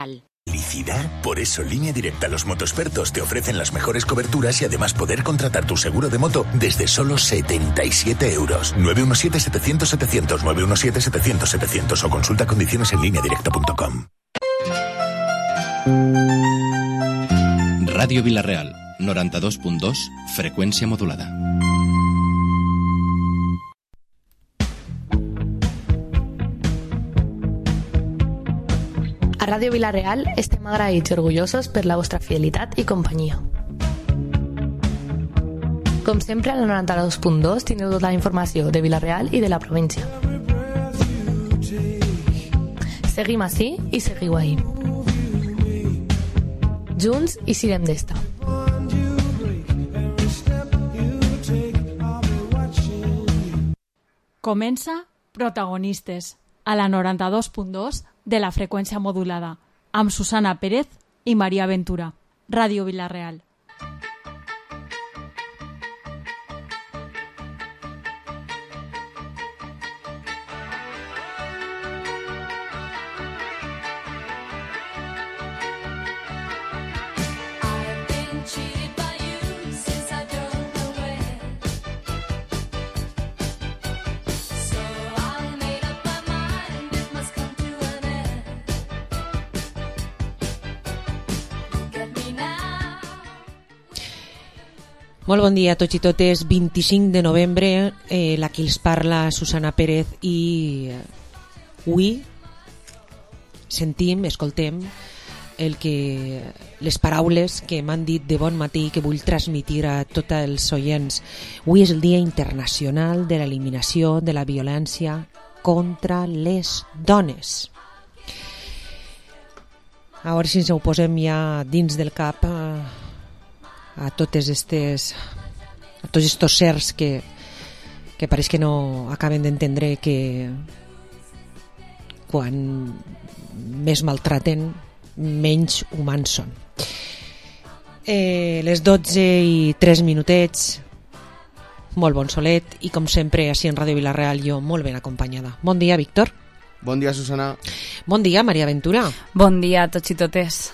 ¿Felicidad? Por eso Línea Directa los motoexpertos te ofrecen las mejores coberturas y además poder contratar tu seguro de moto desde solo 77 euros. 917-700-700, 917-700-700 o consulta condiciones en lineadirecta.com. Ràdio Vila-real, 92.2, freqüència modulada. A Ràdio Vila-real estem agraïts i orgullosos per la vostra fidelitat i companyia. Com sempre, al 92.2 tindreu tota la informació de Vila-real i de la província. Seguim ací i seguiu ahí. Junts i sirem d'esta. Comença Protagonistes, a la 92.2 de la freqüència modulada, amb Susana Pérez i Maria Ventura. Ràdio Vila-real. Molt bon dia a tots i totes. 25 de novembre, la que els parla Susana Pérez, i avui sentim, escoltem les paraules que m'han dit de bon matí que vull transmitir a tots els oients. Avui és el Dia Internacional de l'Eliminació de la Violència contra les Dones. A veure si ens ho posem ja dins del cap a tots estos certs que pareix que no acaben d'entendre que quan més maltraten, menys humans són. Les 12:03 minutets, molt bon solet, i com sempre així en Ràdio Vila-real jo molt ben acompanyada. Bon dia, Víctor. Bon dia, Susana. Bon dia, Maria Ventura. Bon dia a tots i totes.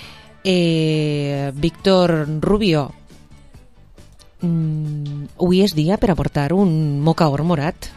Víctor Rubio, avui és dia per aportar un mocaor morat.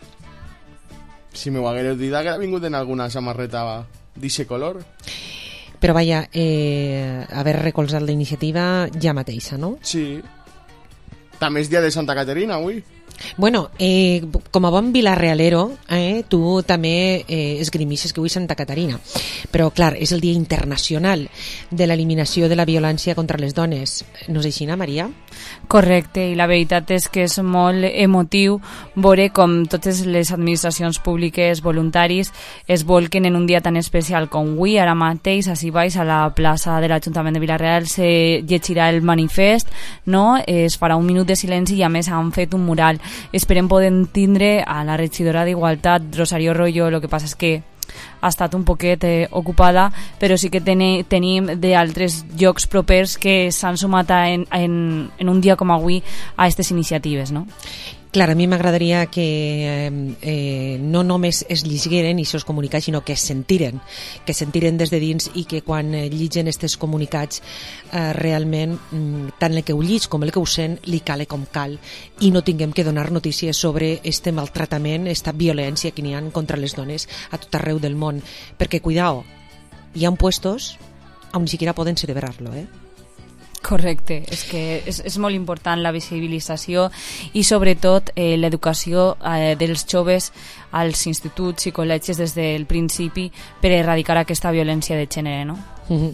Si m'ho haguereu dit que ha vingut en alguna samarreta d'aquest color. Però vaja, haver recolzat la iniciativa ja mateixa, no? Sí. També és dia de Santa Caterina avui. Bueno, com a bon vilarrealero, tu també esgrimixes que avui Santa Caterina, però clar, és el Dia Internacional de l'Eliminació de la Violència contra les Dones. No és així, Maria? Correcte, i la veritat és que és molt emotiu veure com totes les administracions públiques, voluntaris, es volquen en un dia tan especial com avui. Ara mateix, ací baix, a la plaça de l'Ajuntament de Vila-real, se llegirà el manifest, no? Es farà un minut de silenci i a més han fet un mural. Esperem poder tindre a la regidora d'Igualtat, Rosario Royo. El que passa és que ha estat un poquet ocupada, però sí que tenim d'altres llocs propers que s'han sumat en un dia com avui a aquestes iniciatives, no? Clar, a mi m'agradaria que no només es llegeren i se'ls comunicats, sinó que es sentiren des de dins, i que quan lligen aquests comunicats realment tant el que ho llig com el que ho sent li cale com cal, i no tinguem que donar notícies sobre este maltratament, esta violència que n'hi ha contra les dones a tot arreu del món, perquè cuidao, hi ha puestos on ni siquiera poden celebrar-lo, Correcte, és que és molt important la visibilització i sobretot l'educació dels joves als instituts i col·legis des del principi per erradicar aquesta violència de gènere, no?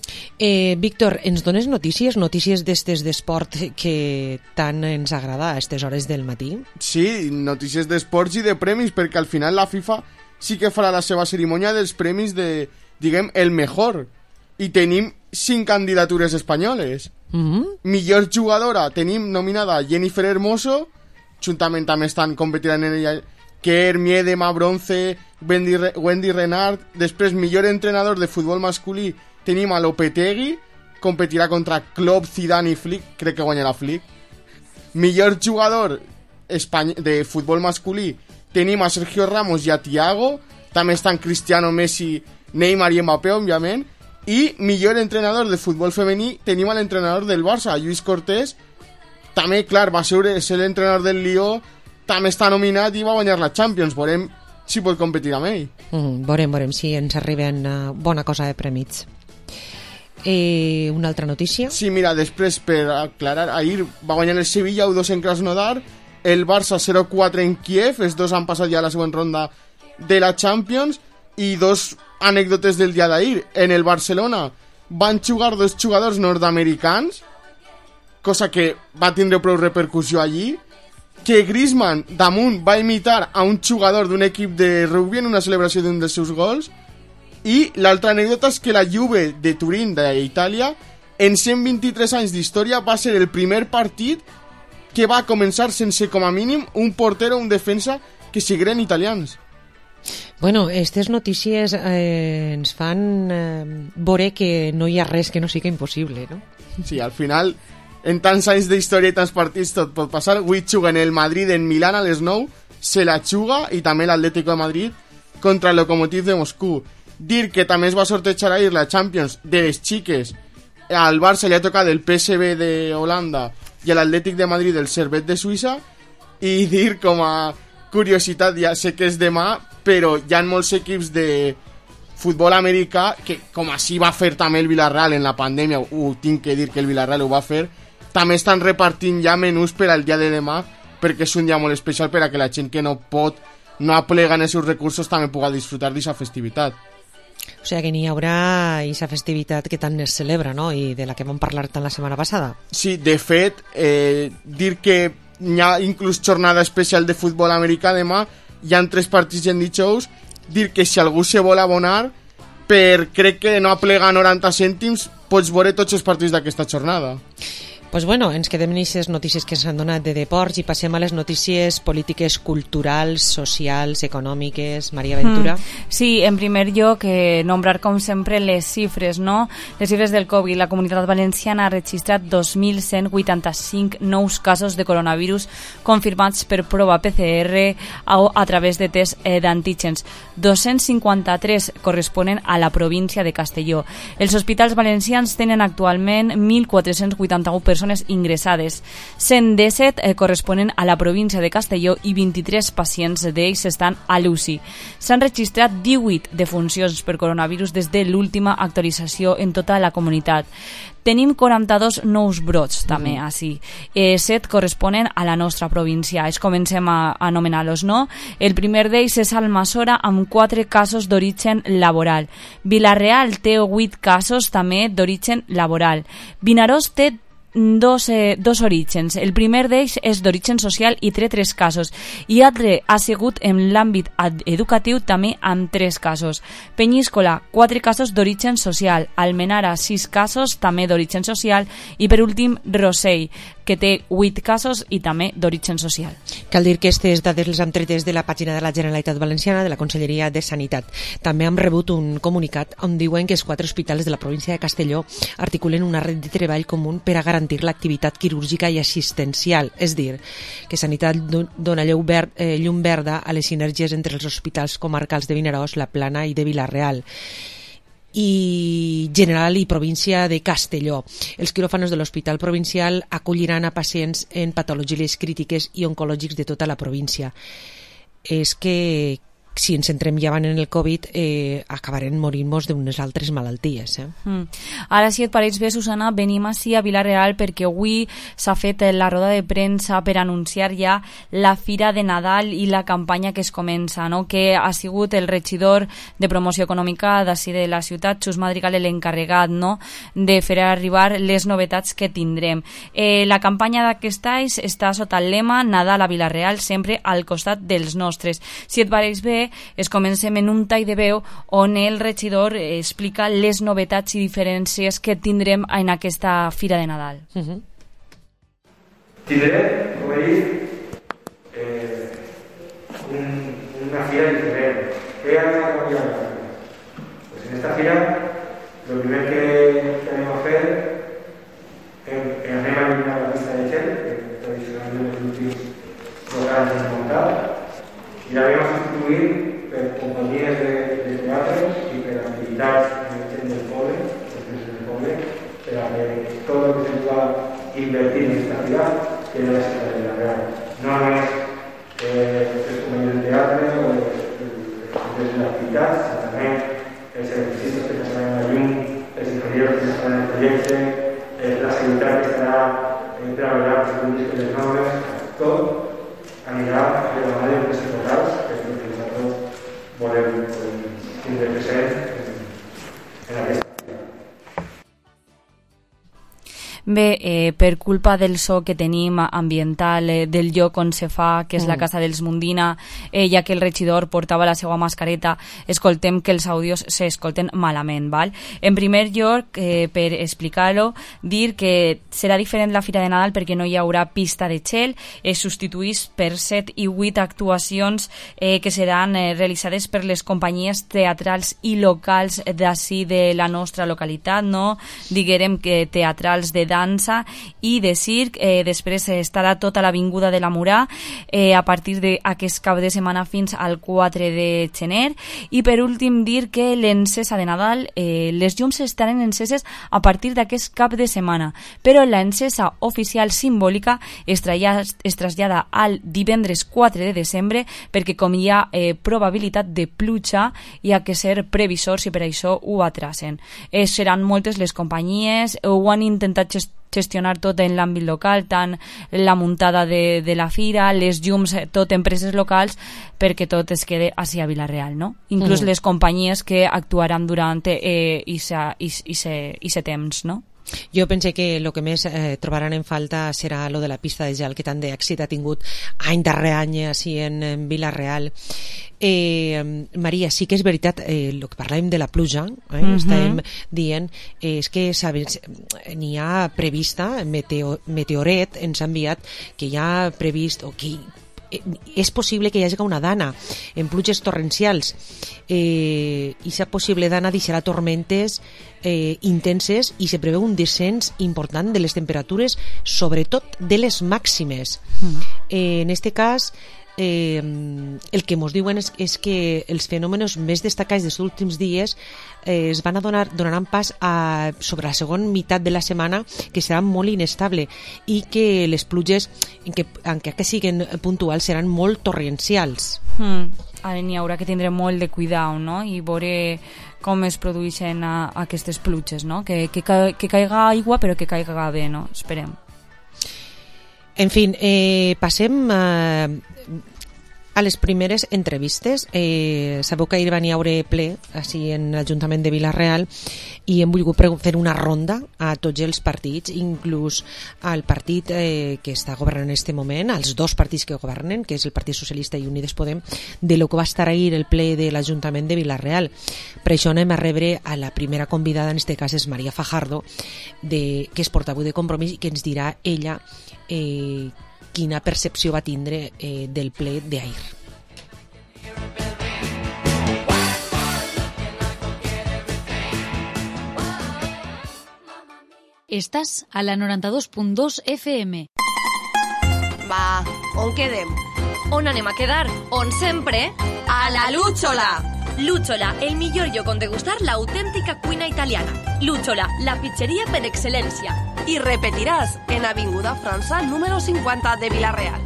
Víctor, ens dones notícies d'estes d'esport que tant ens agrada a aquestes hores del matí? Sí, notícies d'esports i de premis, perquè al final la FIFA sí que farà la seva cerimònia dels premis de, diguem, el mejor, i tenim 5 candidatures espanyoles. Millor jugadora tenim nominada Jennifer Hermoso, juntament també estan competint en ella Kerr, Miedema, Bronce, Wendy Renard. Després, millor entrenador de futbol masculí tenim a Lopetegui, competirà contra Klopp, Zidane i Flick, crec que guanyarà Flick. Millor jugador de futbol masculí tenim a Sergio Ramos i a Thiago. També estan Cristiano, Messi, Neymar i Mbappé, òbviament. I millor entrenador de futbol femení tenim a l'entrenador del Barça, Lluís Cortés. També, clar, va ser l'entrenador del Lió, també està nominat i va guanyar la Champions. Veurem si pot competir amb ell. Veurem si ens arriben bona cosa de prèmits. Una altra notícia? Sí, mira, després, per aclarar, ahir va guanyar el Sevilla 1-2 en Krasnodar, el Barça 0-4 en Kiev, els dos han passat ja a la següent ronda de la Champions. I dos anècdotes del dia d'ahir. En el Barcelona van jugar dos jugadors nord-americans, cosa que va tindre prou repercussió allí, que Griezmann damunt va imitar a un jugador d'un equip de rugby en una celebració d'un dels seus gols. I l'altra anècdota és que la Juve de Turín d'Itàlia, en 123 anys d'història, va ser el primer partit que va començar sense com a mínim un porter o un defensa que sigueren italians. Bueno, aquestes notícies ens fan veure que no hi ha res que no sigui impossible, no? Sí, al final, en tants anys d'història i tants partits tot pot passar. Avui juguen el Madrid en Milán a les 9, se la juga, i també l'Atlético de Madrid contra el Lokomotiv de Moscou. Dir que també es va sortejar ahir la Champions de les xiques. Al Barça li ha tocat el PSV de Holanda i a l'Atlètic de Madrid el Servette de Suïssa. I dir com a curiositat, ja sé que és demà, però hi ha molts equips de futbol americà que, com així va fer també el Villarreal en la pandèmia, ho tinc que dir que el Villarreal ho va fer, també estan repartint ja menús per al dia de demà, perquè és un dia molt especial per a que la gent que no aplega en els seus recursos també pugui disfrutar d'aquesta festivitat. O sigui que n'hi haurà aquesta festivitat que tant es celebra, no? I de la que vam parlar tant la setmana passada. Sí, de fet, dir que hi ha inclús jornada especial de futbol americà demà, hi ha 3 partits en dijous. Dir que si algú se vol abonar, crec que no aplega 90 cèntims, pots veure tots els partits d'aquesta jornada. Pues bueno, ens quedem en aquestes notícies que s'han donat de deports i passem a les notícies polítiques, culturals, socials, econòmiques. Maria Ventura. Sí, en primer lloc, nombrar com sempre les xifres, no? Les xifres del Covid. La Comunitat Valenciana ha registrat 2.185 nous casos de coronavirus confirmats per prova PCR a través de test d'antígens. 253 corresponen a la província de Castelló. Els hospitals valencians tenen actualment 1.481 persones ingressades. 117 corresponen a la província de Castelló i 23 pacients d'ells estan a l'UCI. S'han registrat 18 defuncions per coronavirus des de l'última actualització en tota la comunitat. Tenim 42 nous brots també així. 7 corresponen a la nostra província. Es comencem a anomenar-los, no? El primer d'ells és Almassora amb 4 casos d'origen laboral. Vilareal té 8 casos també d'origen laboral. Vinaròs té dos orígens. El primer d'ells és d'origen social i té 3 casos, i altre ha sigut en l'àmbit educatiu també amb 3 casos. Penyíscola, 4 casos d'origen social. Almenara, 6 casos també d'origen social, i per últim Rossell, que té 8 casos i també d'origen social. Cal dir que aquestes dades les hem tretes de la pàgina de la Generalitat Valenciana, de la Conselleria de Sanitat. També hem rebut un comunicat on diuen que els 4 hospitals de la província de Castelló articulen una red de treball comú per a garantir l'activitat quirúrgica i assistencial, és dir, que Sanitat dona llum verda a les sinergies entre els hospitals comarcals de Vinaròs, La Plana i de Vila-real, i General i província de Castelló. Els quiròfanos de l'Hospital Provincial acolliran a pacients en patologies crítiques i oncològics de tota la província. És que si ens centrem ja en el Covid, acabarem morint-nos d'unes altres malalties. Ara, si et pareix bé, Susana, venim així a Vila-real perquè avui s'ha fet la roda de premsa per anunciar ja la Fira de Nadal i la campanya que es comença, no? Que ha sigut el regidor de promoció econòmica d'ací de la ciutat, Xus Madrigal, l'encarregat, no? De fer arribar les novetats que tindrem. La campanya d'aquest any està sota el lema Nadal a Vila-real, sempre al costat dels nostres. Si et pareix bé, es comencem en un tall de veu on el regidor explica les novetats i diferències que tindrem en aquesta Fira de Nadal. Tindrem, com he dit, una fira diferent. Què ha de canviar? Pues en esta fira, lo primer que anem a fer, anem a eliminar la pista de gel, que tradicionalment els últims 2 anys hem muntat, i la vam substituir per companyies de teatre i per activitats de gent del poble se pone, para que todo lo que se pueda invertir en esta ciudad quede la ciudad de Villarreal. No es como el teatro o el la actividad, sino también els edificis que estaran en la llum, els ingenieros que estaran en el proyecto, la seguridad que estará treballant per un disc de normes, tot anirà de la mà d'empreses locals, que és el que nosaltres volem tindre present en aquesta. Bé, per culpa del so que tenim ambiental del lloc on se fa, que és la Casa dels Mundina, ja que el regidor portava la seva mascareta, escoltem que els àudios s'escolten malament, val? En primer lloc, per explicar-ho, dir que serà diferent la Fira de Nadal perquè no hi haurà pista de gel, es substituís per 7 i 8 actuacions que seran realitzades per les companyies teatrals i locals d'ací de la nostra localitat, no? Diguérem que teatrals de dansa i de circ. Després estarà tota l'avinguda de la Murà a partir d'aquest cap de setmana fins al 4 de gener. I per últim dir que l'encesa de Nadal, les llums estaran enceses a partir d'aquest cap de setmana, però l'encesa oficial simbòlica es trasllada al divendres 4 de desembre perquè com hi ha probabilitat de pluja hi ha que ser previsors i per això ho atrasen. Seran moltes les companyies, ho han intentat gestionar tot en l'àmbit local, tant la muntada de la fira, les llums, tot empreses locals, perquè tot es quede així a Vila-real, no? Inclús les companyies que actuaran durant ese temps, no? Jo pense que el que més trobaran en falta serà lo de la pista de gel que tant d'èxit ha tingut any darrere any així en Vila-real. Maria, sí que és veritat el que parlàvem de la pluja, estàvem dient és que n'hi ha prevista, Meteoret ens ha enviat que hi ha previst o que és possible que hi hagi una dana en pluges torrencials i aquesta possible dana deixarà tormentes intenses i se preveu un descens important de les temperatures, sobretot de les màximes. En este cas el que ens diuen és que els fenòmenos més destacats dels últims dies es van donaran pas sobre la segona meitat de la setmana, que serà molt inestable i que les pluges, encara que siguin puntuals, seran molt torrencials. Ara n'hi haurà que tindre molt de cuidado, no? I veure com es produeixen aquestes pluges, no? Que caiga aigua però que caiga bé, no? Esperem. En fi, passem a les primeres entrevistes. Sabeu que ahir van haure ple així en l'Ajuntament de Vila-real i hem volgut fer una ronda a tots els partits, inclús al partit que està governant en aquest moment, als dos partits que governen, que és el Partit Socialista i Unides Podem, de lo que va estar ahir el ple de l'Ajuntament de Vila-real. Per això anem a rebre a la primera convidada, en aquest cas és Maria Fajardo, que és portaveu de Compromís, i que ens dirà ella quina percepció va tindre del ple d'ahir. Estàs a la 92.2 FM. Va, on quedem? On anem a quedar? On sempre? A la Lúchola! Lúchola, el millor lloc on degustar l'autèntica cuina italiana. Lúchola, la pizzeria per excel·lència. I repetiràs en Avinguda França, número 50 de Vila-real.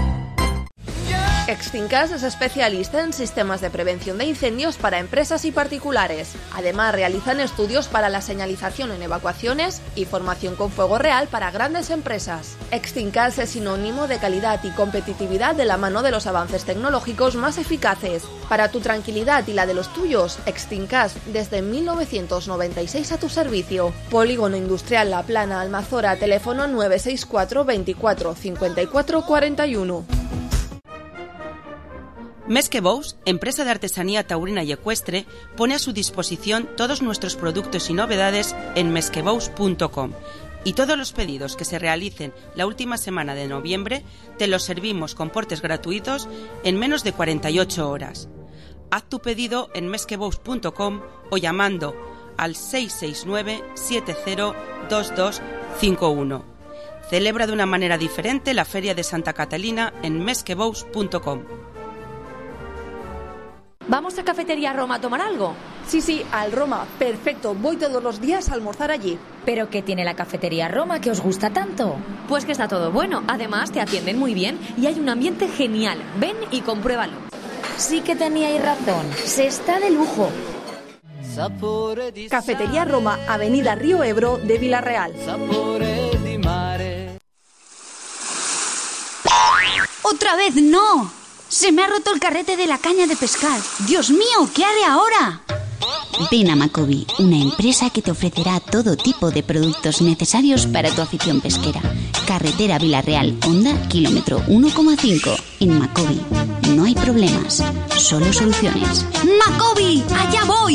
Extincas es especialista en sistemas de prevención de incendios para empresas y particulares. Además, realizan estudios para la señalización en evacuaciones y formación con fuego real para grandes empresas. Extincas es sinónimo de calidad y competitividad de la mano de los avances tecnológicos más eficaces. Para tu tranquilidad y la de los tuyos, Extincas desde 1996 a tu servicio. Polígono Industrial La Plana, Almazora, teléfono 964 24 54 41. Més que Bous, empresa de artesanía taurina y ecuestre, pone a su disposición todos nuestros productos y novedades en mesquebous.com. Y todos los pedidos que se realicen la última semana de noviembre te los servimos con portes gratuitos en menos de 48 horas. Haz tu pedido en mesquebous.com o llamando al 669 702251. Celebra de una manera diferente la Feria de Santa Catalina en mesquebous.com. ¿Vamos a Cafetería Roma a tomar algo? Sí, al Roma. Perfecto, voy todos los días a almorzar allí. ¿Pero qué tiene la cafetería Roma que os gusta tanto? Pues que está todo bueno. Además, te atienden muy bien y hay un ambiente genial. Ven y compruébalo. Sí que teníais razón. Se está de lujo. Cafetería Roma, Avenida Río Ebro de Villarreal. ¡Otra vez no! Se me ha roto el carrete de la caña de pescar. ¡Dios mío! ¿Qué haré ahora? Ven a Macobi, una empresa que te ofrecerá todo tipo de productos necesarios para tu afición pesquera. Carretera Villarreal, Honda, kilómetro 1,5. En Macobi no hay problemas, solo soluciones. ¡Macobi! ¡Allá voy!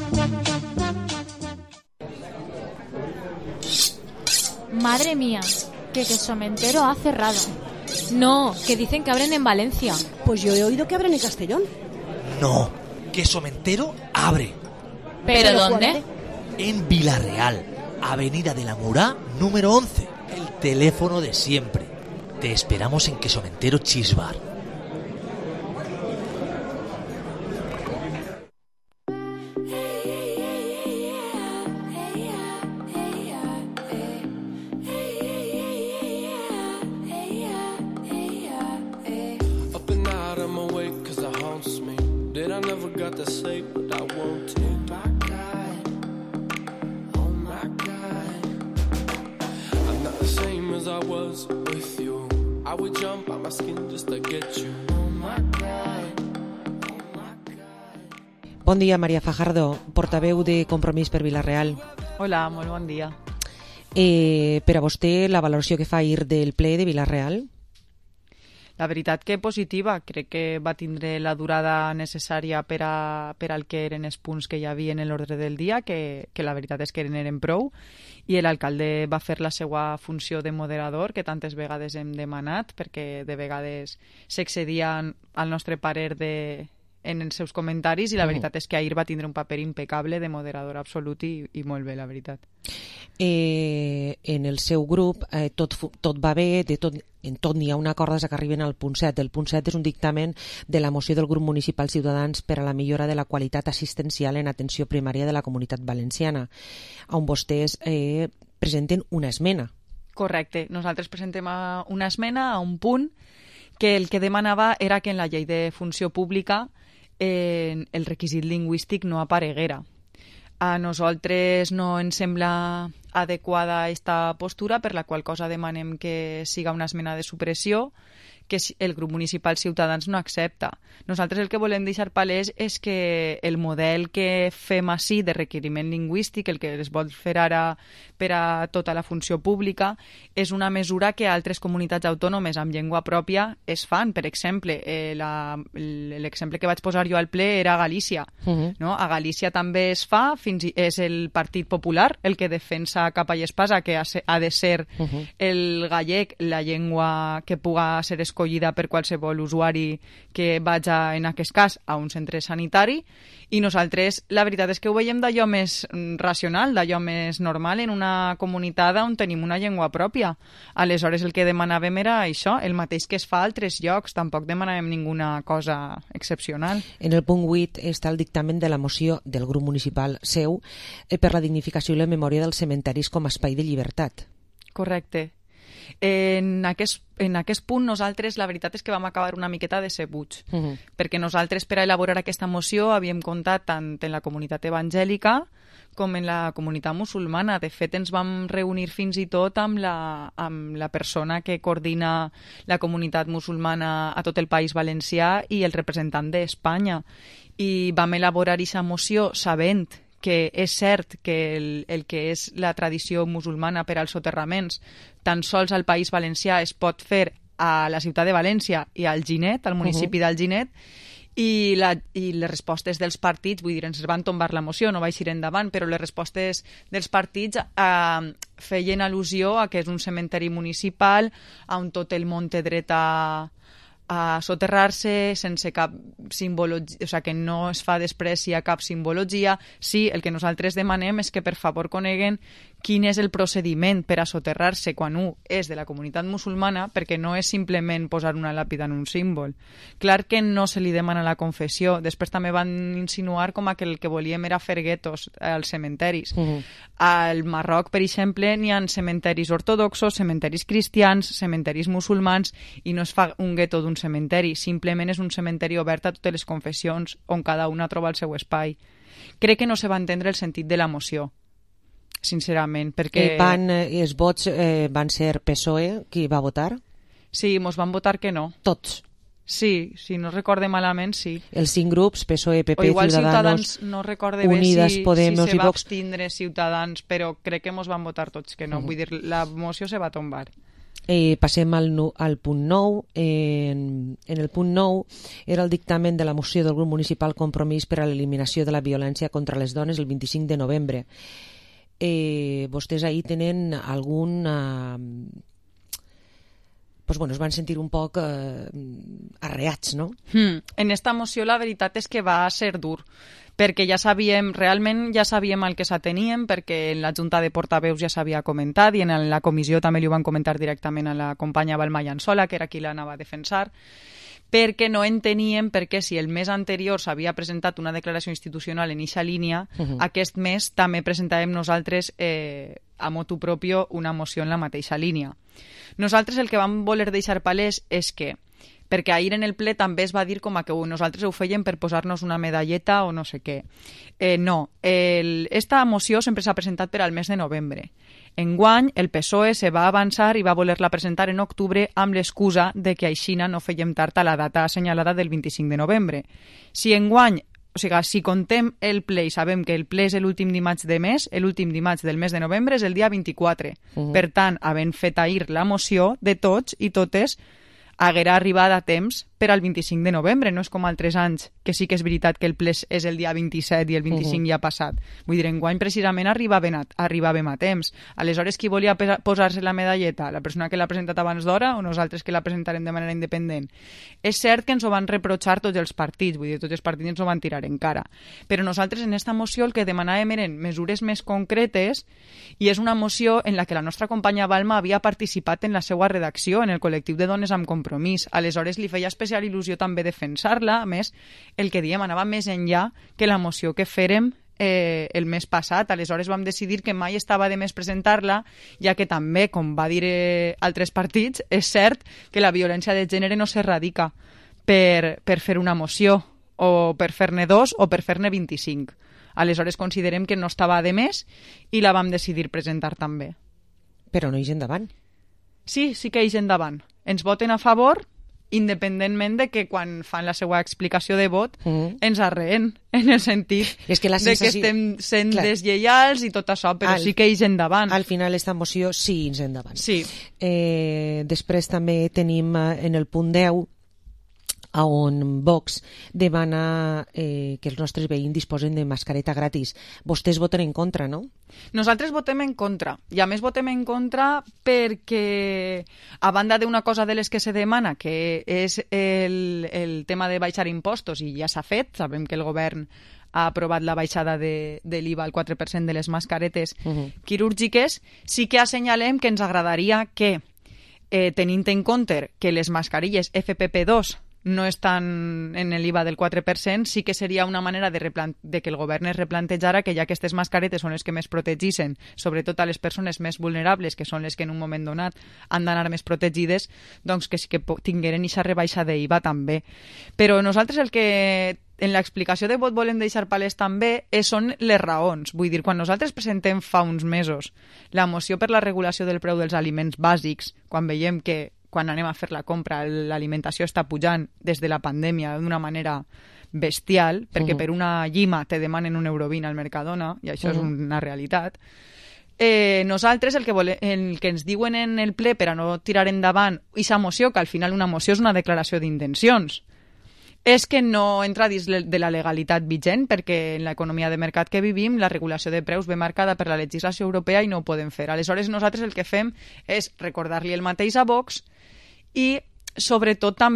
Madre mía, que Quesomentero ha cerrado. No, que dicen que abren en Valencia. Pues yo he oído que abren en Castellón. No, Quesomentero abre. ¿Pero dónde? En Villarreal, Avenida de la Murá, número 11. El teléfono de siempre. Te esperamos en Quesomentero Cheese Bar. Bon dia, Maria Fajardo, portaveu de Compromís per Villarreal. Hola, molt bon dia. Per a vostè, la valoració que fa ahir del ple de Villarreal? La veritat que positiva, crec que va tindre la durada necessària per al que eren els punts que hi havia en l'ordre del dia, que la veritat és que eren prou, i l'alcalde va fer la seva funció de moderador, que tantes vegades hem demanat, perquè de vegades s'excedien al nostre parer en els seus comentaris, i la veritat és que ahir va tindre un paper impecable de moderador absolut i molt bé, la veritat. En el seu grup tot va bé, en tot n'hi ha un acord des que arriben al punt 7. El punt 7 és un dictamen de la moció del grup municipal Ciutadans per a la millora de la qualitat assistencial en atenció primària de la Comunitat Valenciana, on vostès presenten una esmena. Correcte. Nosaltres presentem una esmena a un punt que el que demanava era que en la llei de funció pública el requisit lingüístic no apareguera. A nosaltres no ens sembla adequada aquesta postura, per la qual cosa demanem que siga una esmena de supressió que el grup municipal Ciutadans no accepta. Nosaltres el que volem deixar palès és que el model que fem així de requeriment lingüístic, el que es vol fer ara per a tota la funció pública, és una mesura que altres comunitats autònomes amb llengua pròpia es fan. Per exemple, l'exemple que vaig posar jo al ple era Galícia. No? A Galícia també es fa, és el Partit Popular el que defensa capa i espasa que ha de ser el gallec la llengua que puga ser escollida per qualsevol usuari que vagi, en aquest cas, a un centre sanitari, i nosaltres la veritat és que ho veiem d'allò més racional, d'allò més normal en una comunitat on tenim una llengua pròpia. Aleshores el que demanàvem era això, el mateix que es fa a altres llocs, tampoc demanàvem ninguna cosa excepcional. En el punt 8 està el dictamen de la moció del grup municipal seu per la dignificació i la memòria dels cementaris com a espai de llibertat. Correcte. En aquest punt nosaltres la veritat és que vam acabar una miqueta decebuts, perquè nosaltres per a elaborar aquesta moció havíem comptat tant en la comunitat evangèlica com en la comunitat musulmana. De fet, ens vam reunir fins i tot amb la persona que coordina la comunitat musulmana a tot el País Valencià i el representant d'Espanya, i vam elaborar aquesta moció sabent que és cert que el que és la tradició musulmana per als soterraments tan sols al País Valencià es pot fer a la ciutat de València i al Ginet, al municipi d'Alginet, i les respostes dels partits, vull dir, ens van tombar la moció, no va eixir endavant, però les respostes dels partits feien al·lusió a que és un cementeri municipal on tot el món té dret a a soterrar-se sense cap simbologia, o sigui, que no es fa després si hi ha cap simbologia. Sí, el que nosaltres demanem és que per favor coneguen quin és el procediment per a soterrar-se quan un és de la comunitat musulmana, perquè no és simplement posar una làpida en un símbol. Clar que no se li demana la confessió. Després també van insinuar com que el que volíem era fer guetos als cementeris. Al Marroc, per exemple, n'hi ha cementeris ortodoxos, cementeris cristians, cementeris musulmans, i no es fa un gueto d'un cementeri, simplement és un cementeri obert a totes les confessions on cada una troba el seu espai. Crec que no se va entendre el sentit de la moció, sincerament, perquè... Els vots van ser PSOE qui va votar? Sí, mos van votar que no. Tots? Sí, si no recorde malament, sí. Els 5 grups, PSOE, PP, o igual Ciudadanos, no recorde Unidas, bé Podemos si i se va Vox. abstindre Ciutadans, però crec que mos van votar tots que no. Vull dir, la moció se va tombar. Passem al punt 9. En el punt 9 era el dictamen de la moció del grup municipal Compromís per a l'eliminació de la violència contra les dones el 25 de novembre. Vostès ahir tenen algun... es van sentir un poc arreats, no? En esta moció la veritat és que va ser dur, perquè realment ja sabíem al que s'ateníem, perquè en la Junta de Portaveus ja s'havia comentat i en la comissió també li ho van comentar directament a la companya Balma Llançola, que era qui l'anava a defensar, perquè no enteníem perquè si el mes anterior s'havia presentat una declaració institucional en eixa línia, aquest mes també presentàvem nosaltres a motu propio una moció en la mateixa línia. Nosaltres el que vam voler deixar palès és que, perquè ahir en el ple també es va dir com que nosaltres ho fèiem per posar-nos una medalleta o no sé què. No, esta moció sempre s'ha presentat per al mes de novembre. Enguany, el PSOE se va avançar i va voler-la presentar en octubre amb l'excusa de que aixina no fèiem tard a la data assenyalada del 25 de novembre. Si enguany, o sigui, si contem el ple i sabem que el ple és l'últim dimarts de mes, l'últim dimarts del mes de novembre és el dia 24. Per tant, havent fet ahir la moció de tots i totes, haguera arribat a temps per al 25 de novembre, no és com altres anys, que sí que és veritat que el ple és el dia 27 i el 25 ja ha passat. Vull dir, enguany precisament arribàvem a temps. Aleshores, qui volia posar-se la medalleta? La persona que l'ha presentat abans d'hora o nosaltres que la presentarem de manera independent? És cert que ens ho van reprochar tots els partits, vull dir, tots els partits ens ho van tirar en cara. Però nosaltres en esta moció el que demanàvem eren mesures més concretes i és una moció en la que la nostra companya Balma havia participat en la seva redacció, en el col·lectiu de Dones amb Compromís. Aleshores, li feia especial il·lusió també defensar-la. A més, el que diem anava més enllà que la moció que fèrem el mes passat. Aleshores vam decidir que mai estava de més presentar-la, ja que també, com va dir altres partits, és cert que la violència de gènere no s'erradica per fer una moció, o per fer-ne 2 o per fer-ne 25. Aleshores considerem que no estava de més i la vam decidir presentar també. Però no eix endavant. Sí que eix endavant. Ens voten a favor, independentment de que quan fan la seva explicació de vot ens arreen, en el sentit de que estem sent deslleials i tot això, però sí que eix endavant. Al final esta moció sí eix endavant. Sí. Després també tenim en el punt 10 on Vox demana que els nostres veïns disposen de mascareta gratis. Vostès voten en contra, no? Nosaltres votem en contra. I a més votem en contra perquè, a banda d'una cosa de les que se demana, que és el tema de baixar impostos, i ja s'ha fet, sabem que el govern ha aprovat la baixada de l'IVA al 4% de les mascaretes quirúrgiques, sí que assenyalem que ens agradaria que, tenint en compte que les mascarilles FFP2 no estan en l'IVA del 4%, sí que seria una manera de que el govern es replantejara que ja que aquestes mascaretes són les que més protegissen, sobretot a les persones més vulnerables, que són les que en un moment donat han d'anar més protegides, doncs que sí que tingueren aquesta rebaixa d'IVA també. Però nosaltres el que en l'explicació de vot volem deixar palès també són les raons. Vull dir, quan nosaltres presentem fa uns mesos la moció per la regulació del preu dels aliments bàsics, quan veiem que quan anem a fer la compra l'alimentació està pujant des de la pandèmia d'una manera bestial, perquè per una llima te demanen €1.20 al Mercadona, i això és una realitat. Nosaltres el que ens diuen en el ple per a no tirar endavant aquesta moció, que al final una moció és una declaració d'intencions, és que no entra dins de la legalitat vigent, perquè en l'economia de mercat que vivim la regulació de preus ve marcada per la legislació europea i no ho podem fer. Aleshores nosaltres el que fem és recordar-li el mateix a Vox i sobretot també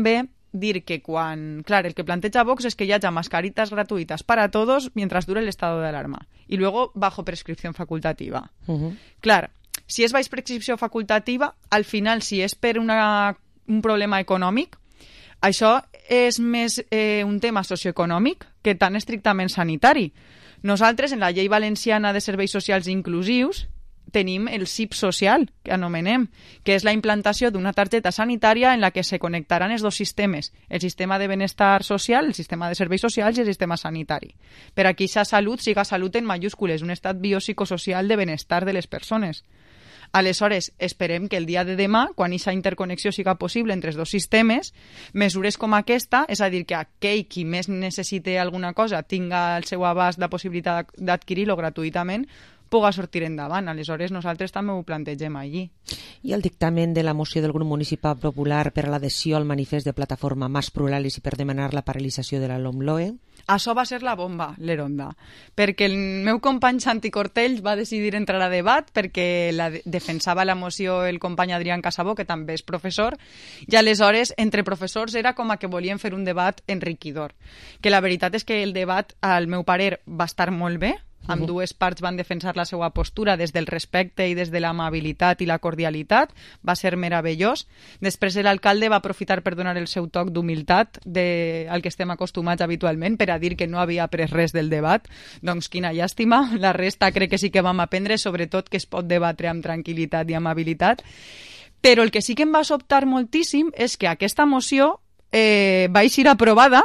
dir que quan... Clar, el que planteja Vox es que hi hagi mascaritas gratuitas para todos mientras dure el estado de alarma. Y luego bajo prescripción facultativa. Clar, si és baix prescripció facultativa, al final, si és per un problema econòmic, això és més un tema socioeconòmic que tan estrictament sanitari. Nosaltres, en la llei valenciana de serveis socials inclusius, tenim el CIP social, que anomenem, que és la implantació d'una targeta sanitària en la que se connectaran els dos sistemes, el sistema de benestar social, el sistema de serveis socials i el sistema sanitari. Per aquí aquesta salut siga salut en mayúscules, un estat biopsicosocial de benestar de les persones. Aleshores, esperem que el dia de demà, quan aquesta interconnexió siga possible entre els dos sistemes, mesures com aquesta, és a dir, que aquell qui més necessite alguna cosa tinga al seu abast la possibilitat d'adquirir-lo gratuïtament, puga sortir endavant. Aleshores, nosaltres també ho plantegem allí. I el dictamen de la moció del grup municipal popular per a l'adhesió al manifest de plataforma Más Plurales i per demanar la paralització de la LOMLOE? Això va ser la bomba, l'Eronda, perquè el meu company Santi Cortells va decidir entrar a debat perquè defensava la moció el company Adrián Casabó, que també és professor, i aleshores entre professors era com a que volien fer un debat enriquidor. Que la veritat és que el debat, al meu parer, va estar molt bé, amb dues parts van defensar la seva postura des del respecte i des de l'amabilitat i la cordialitat, va ser meravellós. Després l'alcalde va aprofitar per donar el seu toc d'humilitat al que estem acostumats habitualment per a dir que no havia après res del debat. Doncs quina llàstima, la resta crec que sí que vam aprendre, sobretot que es pot debatre amb tranquil·litat i amabilitat. Però el que sí que em va sobtar moltíssim és que aquesta moció va eixir aprovada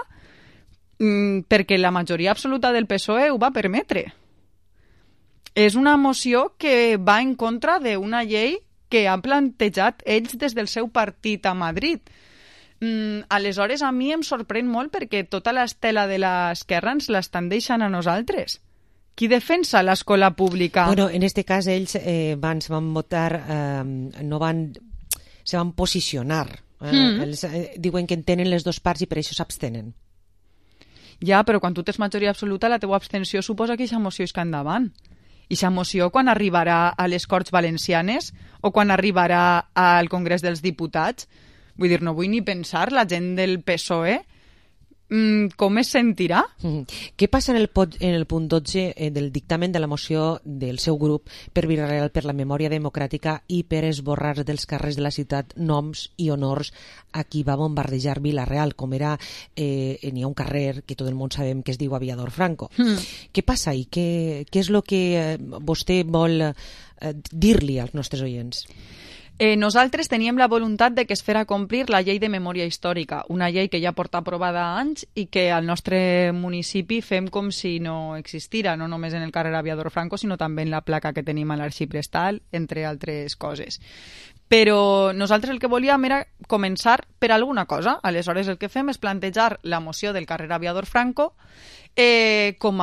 perquè la majoria absoluta del PSOE ho va permetre. És una moció que va en contra d'una llei que han plantejat ells des del seu partit a Madrid. Aleshores, a mi em sorprèn molt perquè tota l'estela de l'esquerra ens l'estan deixant a nosaltres. Qui defensa l'escola pública? Bueno, en este cas ells abans van votar, se van posicionar. Ells diuen que entenen les dues parts i per això s'abstenen. Ja, però quan tu tens majoria absoluta, la teva abstenció suposa que aquesta moció és que endavant. I aquesta moció quan arribarà a les Corts Valencianes o quan arribarà al Congrés dels Diputats, vull dir, no vull ni pensar la gent del PSOE com es sentirà? Què passa en el punt 12 del dictamen de la moció del seu grup per Vilareal per la memòria democràtica i per esborrar dels carrers de la ciutat noms i honors a qui va bombardejar Vilareal, com era n'hi ha un carrer que tot el món sabem que es diu Aviador Franco. Què passa i què és el que vostè vol dir-li als nostres oients? Nosaltres teníem la voluntat de que es fera complir la llei de memòria històrica, una llei que ja porta aprovada anys i que al nostre municipi fem com si no existira, no només en el carrer Aviador Franco, sinó també en la placa que tenim a l'Arxiprestal, entre altres coses. Però nosaltres el que volíem era començar per alguna cosa. Aleshores el que fem és plantejar la moció del carrer Aviador Franco com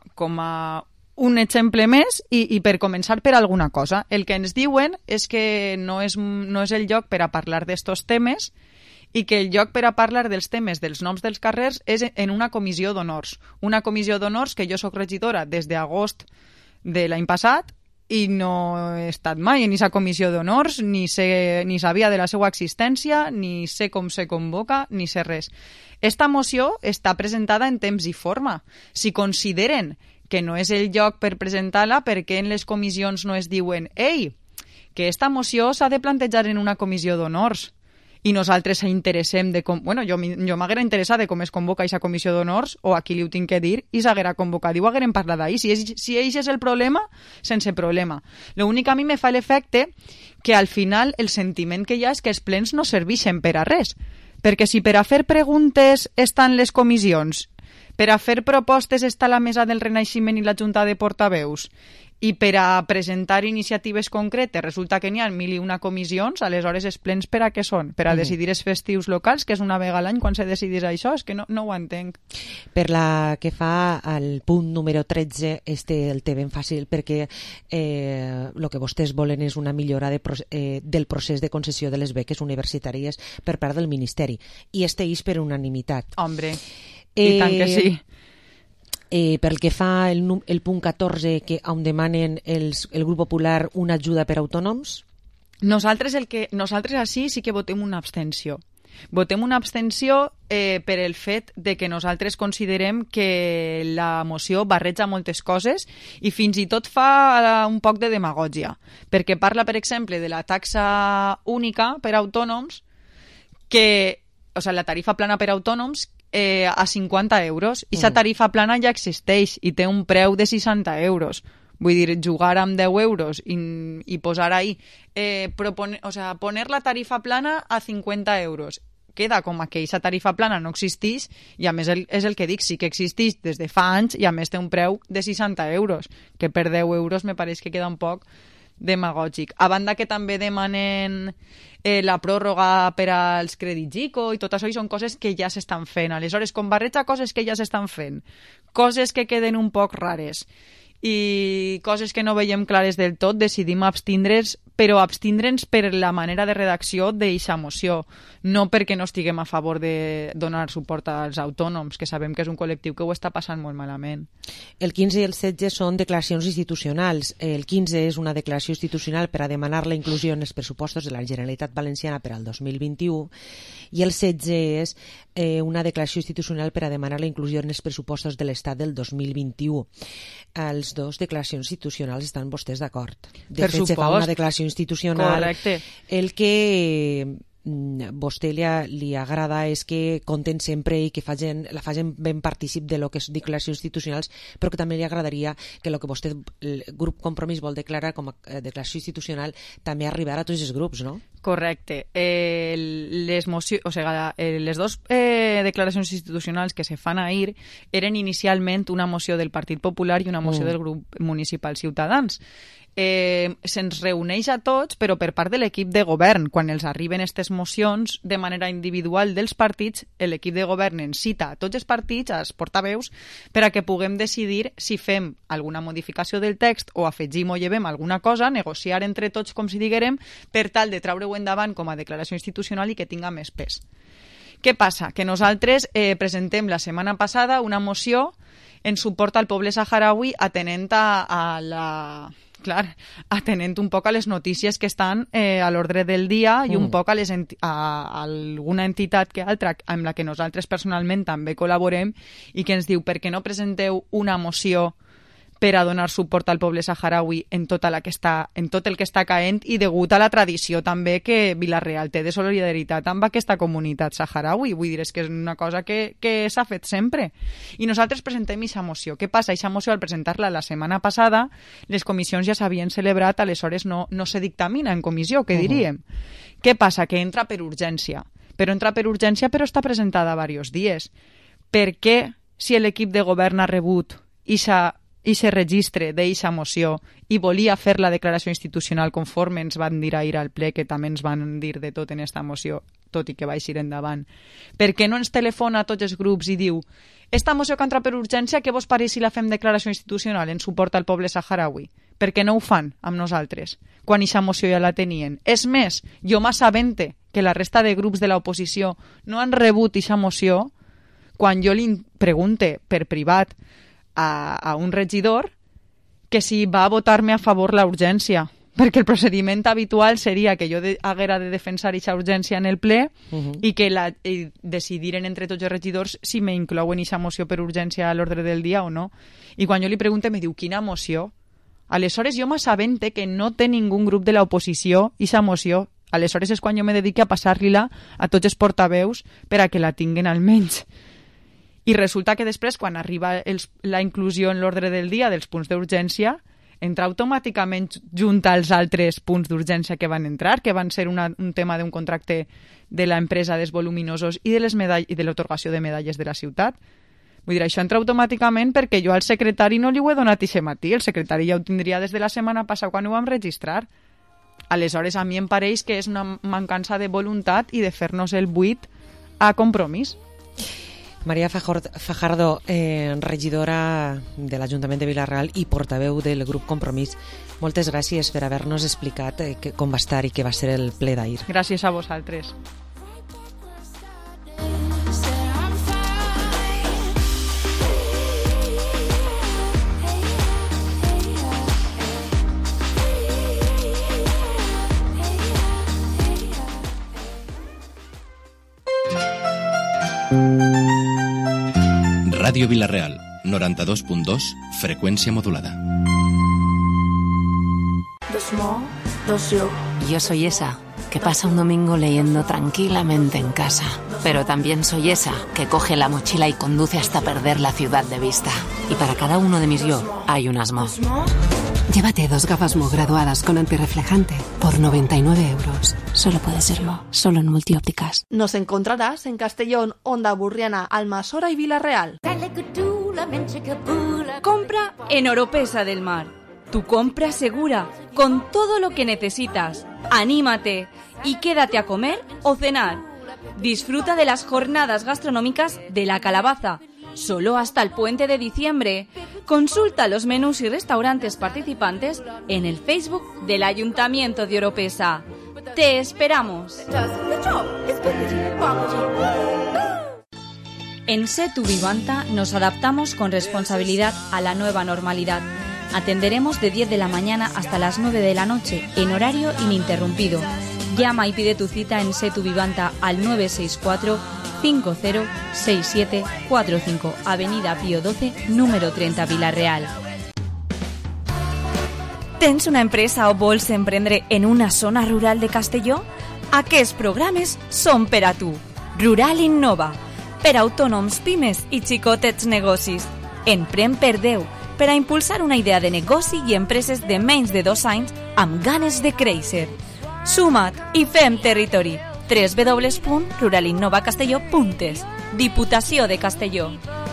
a un exemple més i per començar per alguna cosa. El que ens diuen és que no és el lloc per a parlar d'estos temes i que el lloc per a parlar dels temes dels noms dels carrers és en una comissió d'honors. Una comissió d'honors que jo soc regidora des d'agost de l'any passat i no he estat mai en aquesta comissió d'honors, ni sabia de la seva existència, ni sé com se convoca, ni sé res. Esta moció està presentada en temps i forma. Si consideren que no és el lloc per presentar-la, perquè en les comissions no es diuen «Ei, que esta moció s'ha de plantejar en una comissió d'honors». I nosaltres s'interessem de com... Bueno, jo m'haguera interessat de com es convoca aquesta comissió d'honors, o a qui li ho tinc que dir, i s'haguera convocat. I ho haguerem parlat d'ahir. Si eix és el problema, sense problema. L'únic a mi me fa l'efecte que al final el sentiment que hi ha és que els plens no serveixen per a res. Perquè si per a fer preguntes estan les comissions, per a fer propostes està la Mesa del Renaixement i la Junta de Portaveus, i per a presentar iniciatives concretes resulta que n'hi ha 1001 comissions, aleshores els plens per a què són? Per a decidir els festius locals, que és una vegada a l'any quan se decidís això? És que no ho entenc. Per la que fa al punt número 13, el té ben fàcil, perquè el que vostès volen és una millora del procés de concessió de les beques universitàries per part del Ministeri, i és per unanimitat. Hombre, i tant que sí. Pel que fa el punt 14, on demanen el grup popular una ajuda per a autònoms? Nosaltres així sí que votem una abstenció. Votem una abstenció per el fet de que nosaltres considerem que la moció barreja moltes coses i fins i tot fa un poc de demagògia, perquè parla, per exemple, de la taxa única per a autònoms, la tarifa plana per a autònoms a 50 euros, i aquesta tarifa plana ja existeix i té un preu de 60 euros. Vull dir, jugar amb 10 euros i posar ahí, poner la tarifa plana a 50 euros. Queda com que aquesta tarifa plana no existeix i a més és el que dic, sí que existeix des de fa anys i a més té un preu de 60 euros, que per 10 euros me pareix que queda un poc demagògic. A banda que també demanen la pròrroga per als crèdits ICO i tot això, i són coses que ja s'estan fent. Aleshores, com barreja coses que ja s'estan fent, coses que queden un poc rares i coses que no veiem clares del tot, decidim abstindre'ns, però abstindre'ns per la manera de redacció d'eixa moció, no perquè no estiguem a favor de donar suport als autònoms, que sabem que és un col·lectiu que ho està passant molt malament. El 15 i el 16 són declaracions institucionals. El 15 és una declaració institucional per a demanar la inclusió en els pressupostos de la Generalitat Valenciana per al 2021 i el 16 és una declaració institucional per a demanar la inclusió en els pressupostos de l'Estat del 2021. Els dos declaracions institucionals estan vostès d'acord. De fet, se fa una declaració institucional. Correcte. El que vostè li agrada és que compten sempre i que la facin ben partícip de lo que és declaracions institucionals, però que també li agradaria que el que vostè, el grup Compromís, vol declarar com a declaració institucional també arribarà a tots els grups, no? Correcte. Les dues declaracions institucionals que se fan ahir eren inicialment una moció del Partit Popular i una moció del grup municipal Ciutadans. Se'ns reuneix a tots, però per part de l'equip de govern. Quan els arriben aquestes mocions de manera individual dels partits, l'equip de govern ens cita a tots els partits, als portaveus, per a que puguem decidir si fem alguna modificació del text o afegim o llevem alguna cosa, negociar entre tots, com si diguérem, per tal de treure-ho endavant com a declaració institucional i que tinga més pes. Què passa? Que nosaltres presentem la setmana passada una moció en suport al poble saharaui atenent atenent un poc a les notícies que estan a l'ordre del dia i un poc a alguna entitat que altra amb la que nosaltres personalment també col·laborem i que ens diu per què no presenteu una moció per a donar suport al poble saharaui en tot el que està caent i degut a la tradició també que Vila-real té de solidaritat amb aquesta comunitat saharaui. Vull dir, és que és una cosa que s'ha fet sempre. I nosaltres presentem aquesta moció. Què passa? Aquesta moció, al presentar-la la setmana passada, les comissions ja s'havien celebrat, aleshores no se dictamina en comissió, què diríem? Què passa? Que entra per urgència. Però entra per urgència, però està presentada diversos dies. Per què, si l'equip de govern ha rebut i se registre d'eixa moció i volia fer la declaració institucional conforme ens van dir ahir al ple, que també ens van dir de tot en esta moció, tot i que va eixir endavant? Per què no ens telefona a tots els grups i diu esta moció que entra per urgència, què vos pareix si la fem declaració institucional en suport al poble saharaui? Per què no ho fan amb nosaltres, quan eixa moció ja la tenien? És més, jo m'assabente que la resta de grups de l'oposició no han rebut eixa moció, quan jo li pregunte per privat a un regidor que si va a votar-me a favor la urgència, perquè el procediment habitual seria que jo haguera de defensar aquesta urgència en el ple i que decidiren entre tots els regidors si me inclouen aquesta moció per urgència a l'ordre del dia o no. I quan jo li pregunte me diu, quina moció? Aleshores jo m'assabente que no té ningú grup de l'oposició aquesta moció. Aleshores és quan jo me dedique a passar-li-la a tots els portaveus per a que la tinguen almenys. I resulta que després, quan arriba la inclusió en l'ordre del dia dels punts d'urgència, entra automàticament junt als altres punts d'urgència que van entrar, que van ser un tema d'un contracte de l'empresa dels voluminosos i de l'atorgació de medalles de la ciutat. Vull dir, això entra automàticament perquè jo al secretari no li ho he donat aquest matí. El secretari ja ho tindria des de la setmana passada quan ho vam registrar. Aleshores, a mi em pareix que és una mancança de voluntat i de fer-nos el buit a Compromís. Maria Fajardo, regidora de l'Ajuntament de Vila-real i portaveu del grup Compromís, moltes gràcies per haver-nos explicat com va estar i què va ser el ple d'ahir. Gràcies a vosaltres. Radio Vila-real, 92.2, frecuencia modulada. Yo soy esa que pasa un domingo leyendo tranquilamente en casa. Pero también soy esa que coge la mochila y conduce hasta perder la ciudad de vista. Y para cada uno de mis yo hay un Asmo. Llévate 2 gafas Mo graduadas con antirreflejante por 99 euros. Solo puede ser Mo, solo en Multiópticas. Nos encontrarás en Castellón, Onda Burriana, Almasora y Vila-real. Compra en Oropesa del Mar. Tu compra segura, con todo lo que necesitas. Anímate y quédate a comer o cenar. Disfruta de las jornadas gastronómicas de La Calabaza, solo hasta el puente de diciembre. Consulta los menús y restaurantes participantes en el Facebook del Ayuntamiento de Oropesa. ¡Te esperamos! En Setu Vivanta nos adaptamos con responsabilidad a la nueva normalidad. Atenderemos de 10 de la mañana hasta las 9 de la noche, en horario ininterrumpido. Llama y pide tu cita en Setu Vivanta al 964 506745, Avenida Pío XII, número 30, Vila-real. Tens una empresa o vols emprendre en una zona rural de Castelló? Aquests programes són per a tu. Rural Innova, per a autònoms, pimes i xicotets negocis. Emprèn per 10, per a impulsar una idea de negoci i empreses de menys de 2 anys amb ganes de créixer. Suma't i fem territori. www.ruralinnovacastelló.es. Diputació de Castelló.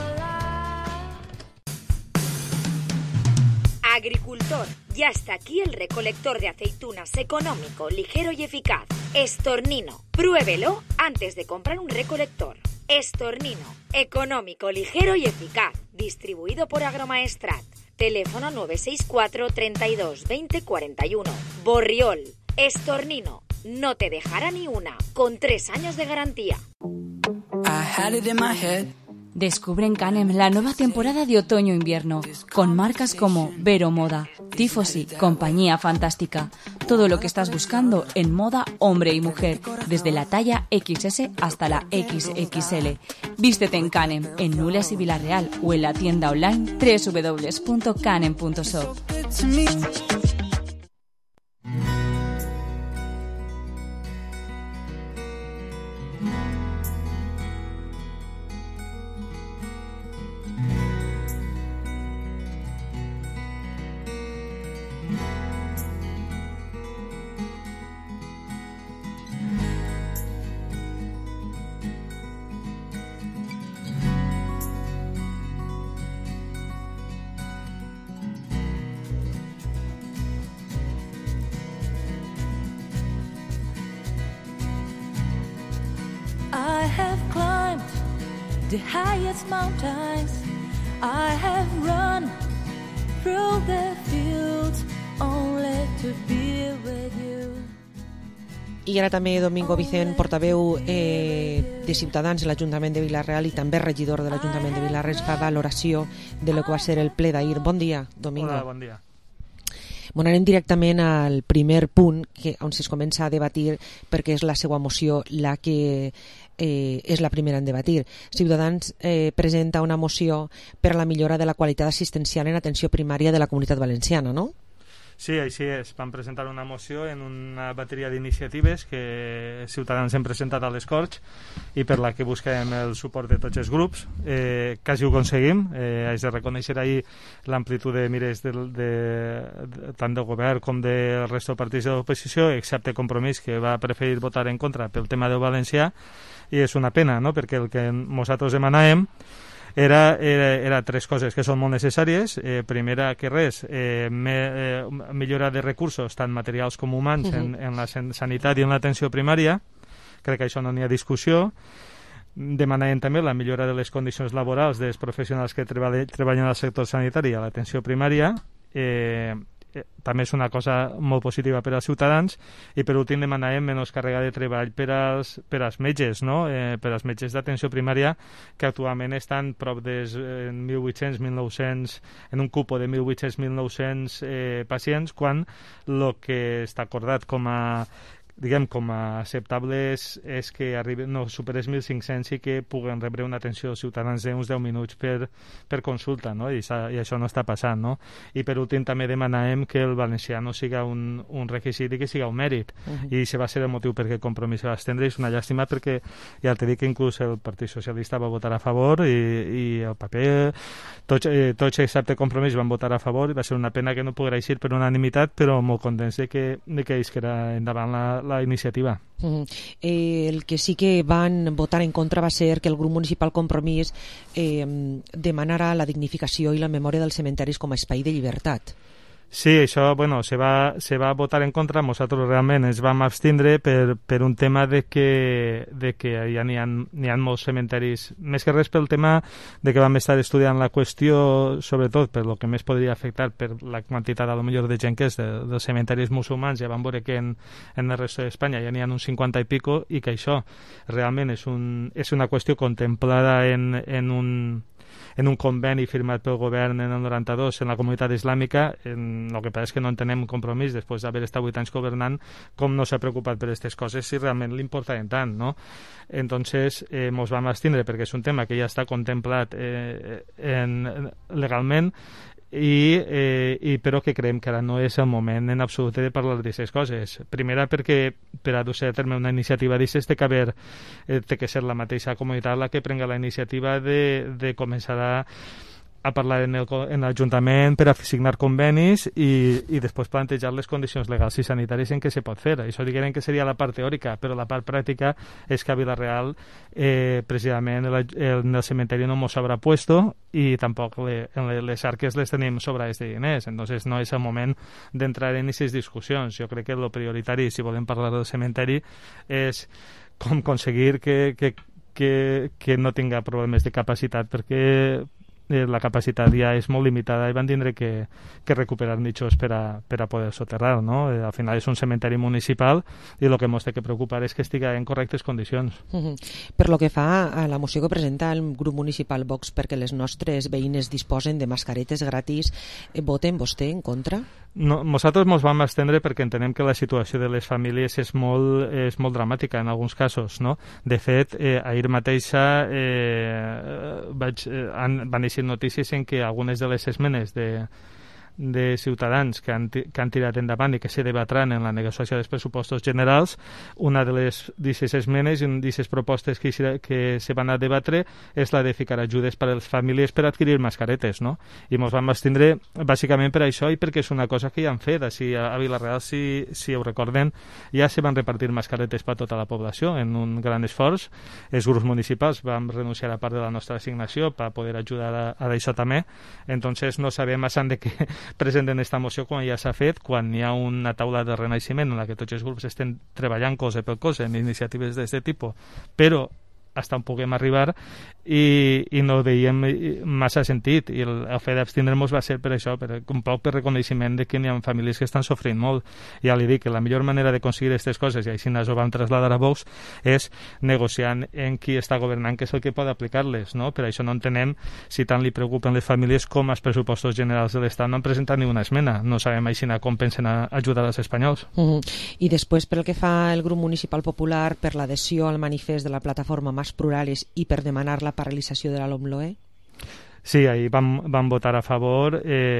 Agricultor, ya está aquí el recolector de aceitunas económico, ligero y eficaz. Estornino. Pruébelo antes de comprar un recolector. Estornino. Económico, ligero y eficaz. Distribuido por Agromaestrat. Teléfono 964 32 20 41. Borriol. Estornino. No te dejará ni una. Con 3 años de garantía. Descubre en Canem la nueva temporada de otoño-invierno, con marcas como Vero Moda, Tifosi, Compañía Fantástica. Todo lo que estás buscando en moda hombre y mujer, desde la talla XS hasta la XXL. Vístete en Canem, en Nules y Vila-real, o en la tienda online www.canem.shop. I have climbed the highest mountains. I have run through the fields only to be with you. I ara també Domingo Vicent, portaveu de Ciutadans a l'Ajuntament de Vila-real i també regidor de l'Ajuntament de Vila-real, fa valoració de lo que va ser el ple d'ahir. Bon dia, Domingo. Hola, bon dia. Bueno, anem directament al primer punt on es comença a debatir, perquè és la seva moció la que és la primera en debatir. Ciutadans presenta una moció per a la millora de la qualitat assistencial en atenció primària de la Comunitat Valenciana, no? Sí, així és. Vam presentar una moció en una bateria d'iniciatives que Ciutadans hem presentat a les Corts i per la que busquem el suport de tots els grups. Quasi ho aconseguim. Haig de reconèixer ahir l'amplitud de mires tant del govern com del resto de partits de l'oposició, excepte Compromís, que va preferir votar en contra pel tema del valencià, i és una pena, no?, perquè el que nosaltres demanàvem era 3 coses que són molt necessàries. Primera que res, millora de recursos tant materials com humans en la sanitat i en l'atenció primària. Crec que això no n'hi ha discussió. Demanàvem també la millora de les condicions laborals dels professionals que treballen al sector sanitari i a l'atenció primària. També és una cosa molt positiva per als ciutadans. I per últim demanàvem menys càrrega de treball per als metges, no? Per als metges d'atenció primària, que actualment estan prop de 1.800-1.900, en un cupo de 1.800-1.900 pacients, quan el que està acordat com a diguem, com a acceptable és que no superés 1.500 i que puguen rebre una atenció als ciutadans d'uns 10 minuts per consulta, no? I això no està passant, no? I per últim també demanàvem que el valencià no siga un requisit i que siga un mèrit, i això va ser el motiu perquè Compromís va estendre. És una llàstima perquè ja t'he dit que inclús el Partit Socialista va votar a favor i el paper, tots excepte Compromís van votar a favor, i va ser una pena que no poguera eixir per unanimitat, però molt contents de que isquera endavant la iniciativa. El que sí que van votar en contra va ser que el grup municipal Compromís demanara la dignificació i la memòria dels cementaris com a espai de llibertat. Sí, això, bueno, se va votar en contra. Nosaltres realment ens vam abstindre per un tema de que ja n'hi ha molts cementaris, més que res pel tema de que vam estar estudiant la qüestió, sobretot per lo que més podria afectar per la quantitat a lo millor de gent que és dels cementaris musulmans. Ja vam veure que en el resto d'Espanya ja n'hi ha uns 50 i pico, i que això realment és una qüestió contemplada en un conveni firmat pel govern en el 92 en la comunitat islàmica. El que passa és que no entenem Compromís, després d'haver estat 8 anys governant, com no s'ha preocupat per aquestes coses si realment li importaven tant, no? Entonces mos vam abstindre perquè és un tema que ja està contemplat legalment, però que creiem que ara no és el moment en absolut de parlar d'aquestes coses. Primera, perquè per a dur-se a terme una iniciativa d'aquestes té que ser la mateixa comunitat la que prenga la iniciativa de començar a parlar en l'Ajuntament per a signar convenis i després plantejar les condicions legals i sanitàries en què se pot fer. Això diguem que seria la part teòrica, però la part pràctica és que a Vila-real precisament el cementeri no mos haurà puesto i tampoc les arques les tenim sobrades de diners, entonces no és el moment d'entrar en aquestes discussions. Jo crec que el prioritari, si volem parlar del cementeri, és com aconseguir que no tinga problemes de capacitat, perquè la capacitat ja és molt limitada i van tindre que recuperar nichos per a poder soterrar, no? Al final és un cementeri municipal i el que ens té que preocupar és que estigui en correctes condicions. Per lo que fa a la moció que presenta el grup municipal Vox perquè les nostres veïnes disposen de mascaretes gratis, voten vostè en contra? No, nosaltres ens vam abstendre perquè entenem que la situació de les famílies és molt dramàtica en alguns casos, no? De fet, ahir mateixa van eixir notícies en què algunes de les esmenes de Ciutadans que han tirat endavant i que se debatran en la negociació dels pressupostos generals, una de les esmenes i d'aquestes propostes que se van a debatre és la de ficar ajudes per a les famílies per adquirir mascaretes, no? I ens vam abstindre bàsicament per això i perquè és una cosa que ja han fet. A Vila-real, si ho recorden, ja se van repartir mascaretes per a tota la població en un gran esforç. Els grups municipals vam renunciar a part de la nostra assignació per poder ajudar a d'això també. Entonces no sabem massa de què presenten esta moció quan ja s'ha fet, quan hi ha una taula de renaixement en la que tots els grups estem treballant cosa per cosa en iniciatives d'aquest tipus, però hasta on puguem arribar i no veiem massa sentit, i el fet d'abstindre-nos va ser per això, un poc per reconeixement de que hi ha famílies que estan sofrint molt. Ja li dic que la millor manera d'aconseguir aquestes coses, i així ho vam traslladar a Vox, és negociant en qui està governant, que és el que pot aplicar-les, no? Per això no entenem si tant li preocupen les famílies com els pressupostos generals de l'Estat no han presentat ni una esmena. No sabem així com pensen ajudar als espanyols. I després, per el que fa el grup municipal popular, per l'adhesió al manifest de la plataforma Más Plurales i per demanar la paralització de la LOMLOE? Sí, ahir vam votar a favor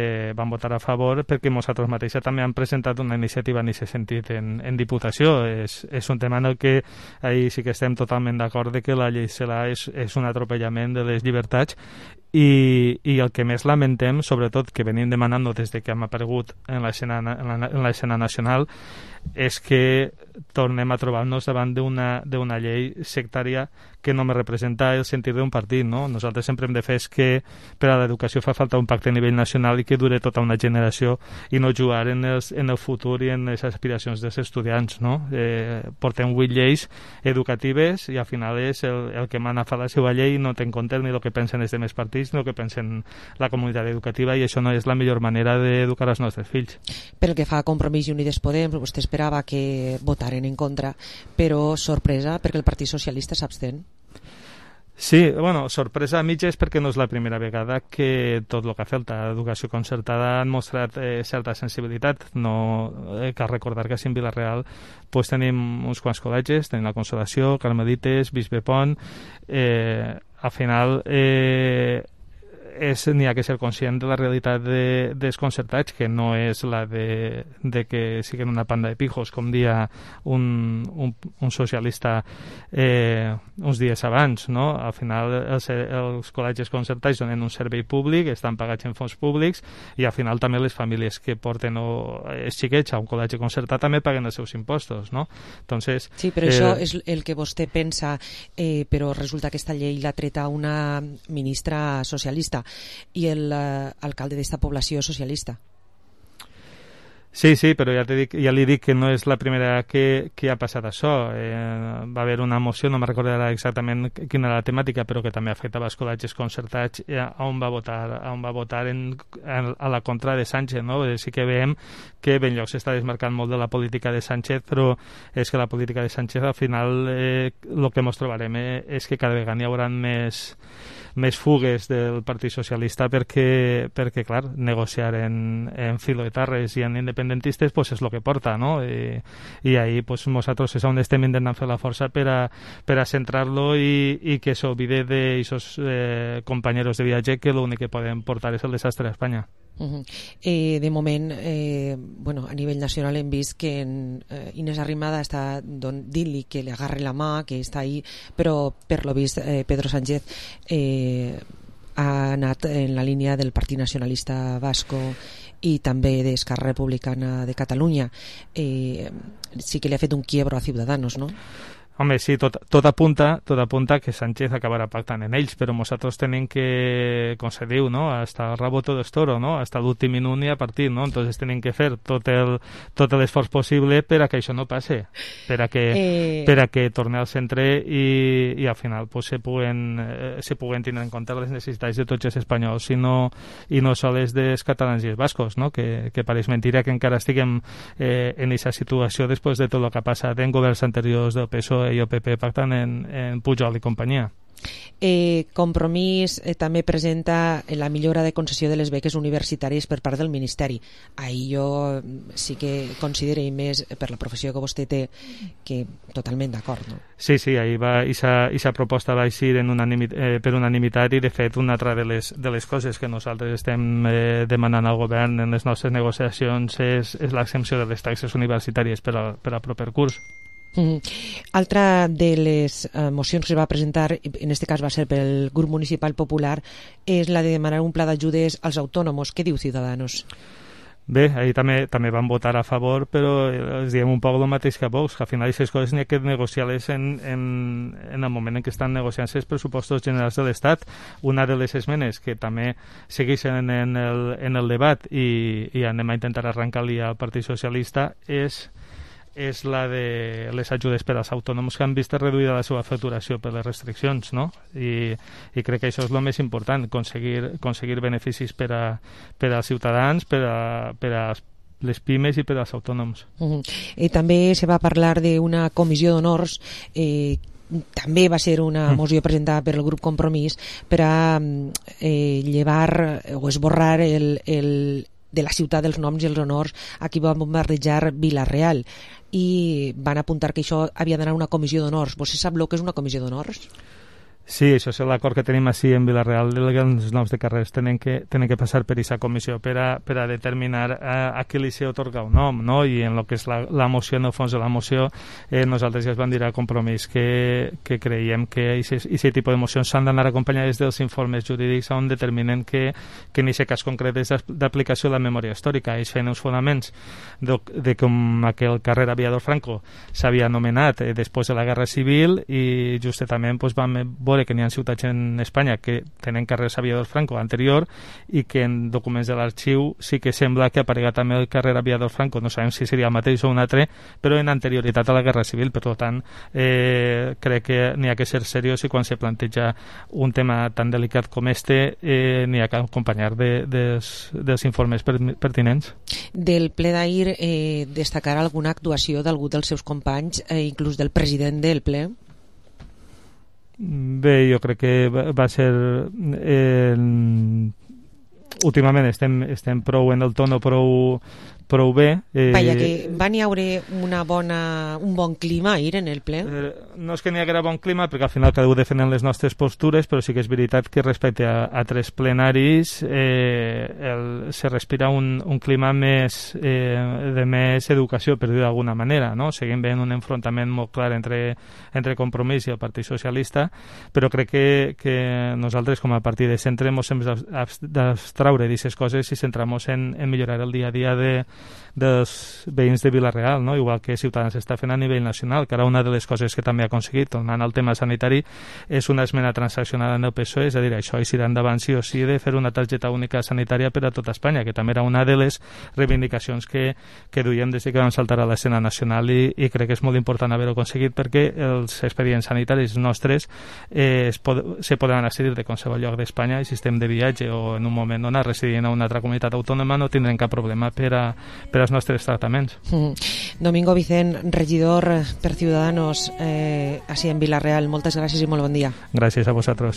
perquè nosaltres mateixa també hem presentat una iniciativa en aquest sentit en Diputació. És un tema en el que ahir sí que estem totalment d'acord de que la llei CELA és un atropellament de les llibertats i el que més lamentem, sobretot que venim demanant des de que hem aparegut en l'escena nacional, és que tornem a trobar-nos davant d'una llei sectària que no me representa el sentit d'un partit, no? Nosaltres sempre hem de fer que per a l'educació fa falta un pacte a nivell nacional i que dure tota una generació i no jugar en el futur i en les aspiracions dels estudiants, no? Portem 8 lleis educatives i al final és el que mana fa la seva llei, no té en compte ni el que pensen els demés partits ni el que pensen la comunitat educativa, i això no és la millor manera d'educar els nostres fills. Pel que fa a Compromís i Unides Podem, vostè esperava que votaren en contra, però sorpresa perquè el Partit Socialista s'abstén. Sí, bueno, sorpresa a mitges perquè no és la primera vegada que tot el que ha fet l'educació concertada han mostrat certa sensibilitat. No cal recordar que en Vila-real pues, tenim uns quants col·legis, tenim la Consolació, Carmelites, Bisbe Pont. Al final n'hi ha que ser conscient de la realitat dels concertats, que no és la de que siguin una panda de pijos, com dia un socialista uns dies abans, no? Al final els col·legis concertats donen un servei públic, estan pagats en fons públics, i al final també les famílies que porten els xiquets a un col·legi concertat també paguen els seus impostos, no? Entonces, sí, però això és el que vostè pensa, però resulta que aquesta llei l'ha treta una ministra socialista i l'alcalde d'esta població socialista. Sí, però ja li dic que no és la primera que ha passat això. Va haver una moció, no me recordarà exactament quina era la temàtica, però que també afectava els col·legis concertats, on va votar a la contra de Sánchez, no? Sí que veiem que Benlloc s'està desmarcant molt de la política de Sánchez, però és que la política de Sánchez al final el que ens trobarem és que cada vegada n'hi haurà més fugues del Partit Socialista perquè clar, negociar en filoetarres i en independentistes pues és el que porta, no? I ahí pues nosaltres és on estem intentant fer la força per a centrar-lo i que s'olvide d'aquests companyeros de viatge que l'únic que poden portar és el desastre a Espanya. De moment, a nivell nacional hem vist que Inés Arrimadas està dient-li que li agarre la mà, que està ahí, però per lo vist Pedro Sánchez ha anat en la línia del Partit Nacionalista Vasco i també d'Esquerra Republicana de Catalunya. Sí que li ha fet un quiebro a Ciudadanos, no? Home, sí, tot apunta que Sánchez acabarà pactant en ells, però nosaltres tenim que, com se diu, no? Hasta el rabo todo es toro, no? Hasta l'últim minut i a partir, no? Entonces tenim que fer tot l'esforç possible per a que això no passe, per a que torni al centre i al final pues, se puguen tenir en compte les necessitats de tots els espanyols i no sols dels catalans i els bascos, no? Que pareix mentira que encara estiguem en aquesta situació després de tot el que ha passat en governs anteriors del PSOE i el PP pactant en Pujol i companyia. Compromís també presenta la millora de concessió de les beques universitàries per part del Ministeri. Ahí jo sí que considero, i més per la professió que vostè té, que totalment d'acord, no? Sí, ahí va, i sa proposta va eixir per unanimitat, i de fet una altra de les coses que nosaltres estem demanant al govern en les nostres negociacions és l'exempció de les taxes universitàries per al proper curs. Altra de les mocions que es va presentar, en aquest cas va ser pel grup municipal popular, és la de demanar un pla d'ajudes als autònoms. Què diu Ciudadanos? Bé, ahir també van votar a favor, però els diem un poc el mateix que vos, que al final aquestes coses n'hi ha que negociar-les en el moment en què estan negociant-se els pressupostos generals de l'Estat. Una de les esmenes que també segueixen en el debat i anem a intentar arrencar-li al Partit Socialista és la de les ajudes per als autònoms que han vist reduïda la seva facturació per les restriccions, no? I crec que això és el més important, aconseguir beneficis per als ciutadans, per a les pimes i per als autònoms. També se va parlar d'una comissió d'honors, també va ser una moció presentada per el grup Compromís per a llevar o esborrar de la ciutat dels noms i els honors a qui va bombardejar Vila-real, i van apuntar que això havia d'anar a una comissió d'honors. Vostè sap el que és una comissió d'honors? Sí, això és l'acord que tenim així en Vila-real, els noms de carrers tenen que passar per aquesta comissió per a determinar a qui li s'atorga un nom, no? I en el que és la moció, en el fons de la moció, nosaltres ja es van dir a Compromís que creiem que aquest tipus de mocions s'han d'anar acompanyades dels informes jurídics on determinen que en aquest cas concret és d'aplicació de la memòria històrica. Ells feien uns fonaments de com aquell carrer Aviador Franco s'havia anomenat després de la Guerra Civil, i justament vam veure que n'hi ha ciutats en Espanya que tenen carrers Aviador Franco anterior i que en documents de l'arxiu sí que sembla que aparega també el carrer Aviador Franco, no sabem si seria el mateix o un altre, però en anterioritat a la Guerra Civil. Per tant, crec que n'hi ha que ser seriós, i quan se planteja un tema tan delicat com este n'hi ha que acompanyar dels informes pertinents. Del ple d'ahir destacar alguna actuació d'algú dels seus companys, inclús del president del ple? Bé, jo crec que va ser... últimament estem prou en el tono prou bé. Vaja, que van hi haure un bon clima ahir en el ple? No és que n'hi haguera bon clima, perquè al final cada un defenen les nostres postures, però sí que és veritat que respecte a tres plenaris se respira un clima de més educació, per dir d'alguna manera, no? Seguim veient un enfrontament molt clar entre Compromís i el Partit Socialista, però crec que nosaltres com a partit de centre ens hem d'abstraure d'aquestes coses i centrar-nos en millorar el dia a dia dels veïns de Vila-real, no? Igual que Ciutadans està fent a nivell nacional, que ara una de les coses que també ha aconseguit, tornant al tema sanitari, és una esmena transaccionada en el PSOE, és a dir, això irà endavant sí o sí de fer una targeta única sanitària per a tota Espanya, que també era una de les reivindicacions que duiem des que vam saltar a l'escena nacional i crec que és molt important haver-ho aconseguit perquè els expedients sanitaris nostres se poden accedir de qualsevol lloc d'Espanya i si estem de viatge o en un moment donat residint a una altra comunitat autònoma no tindrem cap problema per als nostres tractaments. Domingo Vicent, regidor per Ciudadanos així en Vila-real, moltes gràcies i molt bon dia. Gràcies a vosaltres.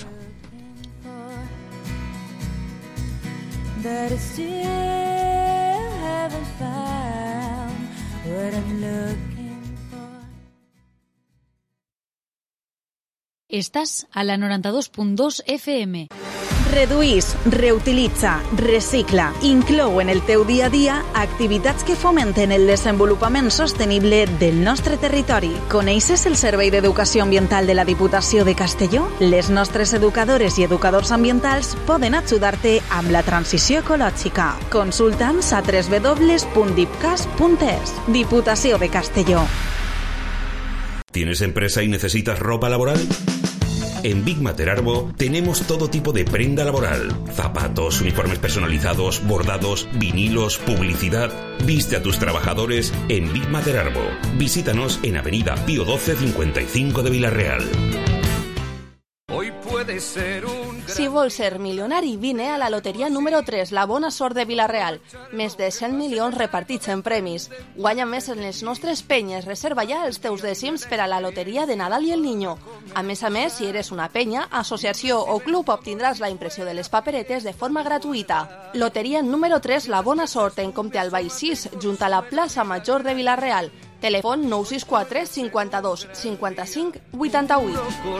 Estàs a la 92.2 FM. Reduís, reutilitza, recicla, inclou en el teu dia a dia activitats que fomenten el desenvolupament sostenible del nostre territori. Coneixes el Servei d'Educació Ambiental de la Diputació de Castelló? Les nostres educadores i educadors ambientals poden ajudar-te amb la transició ecològica. Consulta'ns a www.dipcas.es. Diputació de Castelló. ¿Tienes empresa y necesitas ropa laboral? En Big Mater Arbo tenemos todo tipo de prenda laboral. Zapatos, uniformes personalizados, bordados, vinilos, publicidad. Viste a tus trabajadores en Big Mater Arbo. Visítanos en Avenida Pío XII 55 de Vila-real. Hoy puede ser un... Si vols ser milionari, vine a la loteria número 3, la bona sort de Vila-real. Més de 100 milions repartits en premis. Guanya més en les nostres penyes. Reserva ja els teus dècims per a la loteria de Nadal i el Niño. A més, si eres una penya, associació o club, obtindràs la impressió de les paperetes de forma gratuïta. Loteria número 3, la bona sort, en compte al Baix 6, junt a la plaça Major de Vila-real. Telèfon 964 52 55 88.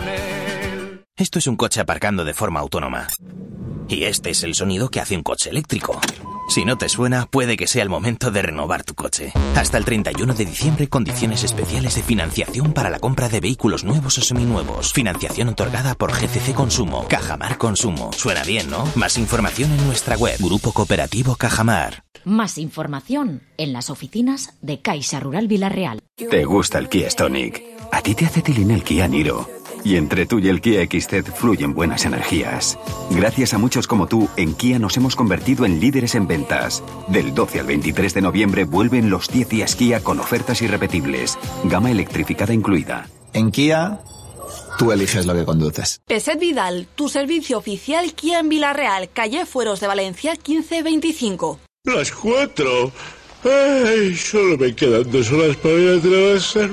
Esto es un coche aparcando de forma autónoma. Y este es el sonido que hace un coche eléctrico. Si no te suena, puede que sea el momento de renovar tu coche. Hasta el 31 de diciembre, condiciones especiales de financiación para la compra de vehículos nuevos o seminuevos. Financiación otorgada por GCC Consumo. Cajamar Consumo. Suena bien, ¿no? Más información en nuestra web. Grupo Cooperativo Cajamar. Más información en las oficinas de Caixa Rural Vila-real. ¿Te gusta el Kia Stonic? A ti te hace tilín el Kia Niro. Y entre tú y el Kia XZ fluyen buenas energías. Gracias a muchos como tú, en Kia nos hemos convertido en líderes en ventas. Del 12 al 23 de noviembre vuelven los 10 días Kia con ofertas irrepetibles. Gama electrificada incluida. En Kia, tú eliges lo que conduces. Peset Vidal, tu servicio oficial Kia en Vila-real, calle Fueros de Valencia 1525. Las 4. Ay, solo me quedan 2 horas para ir a trabajar,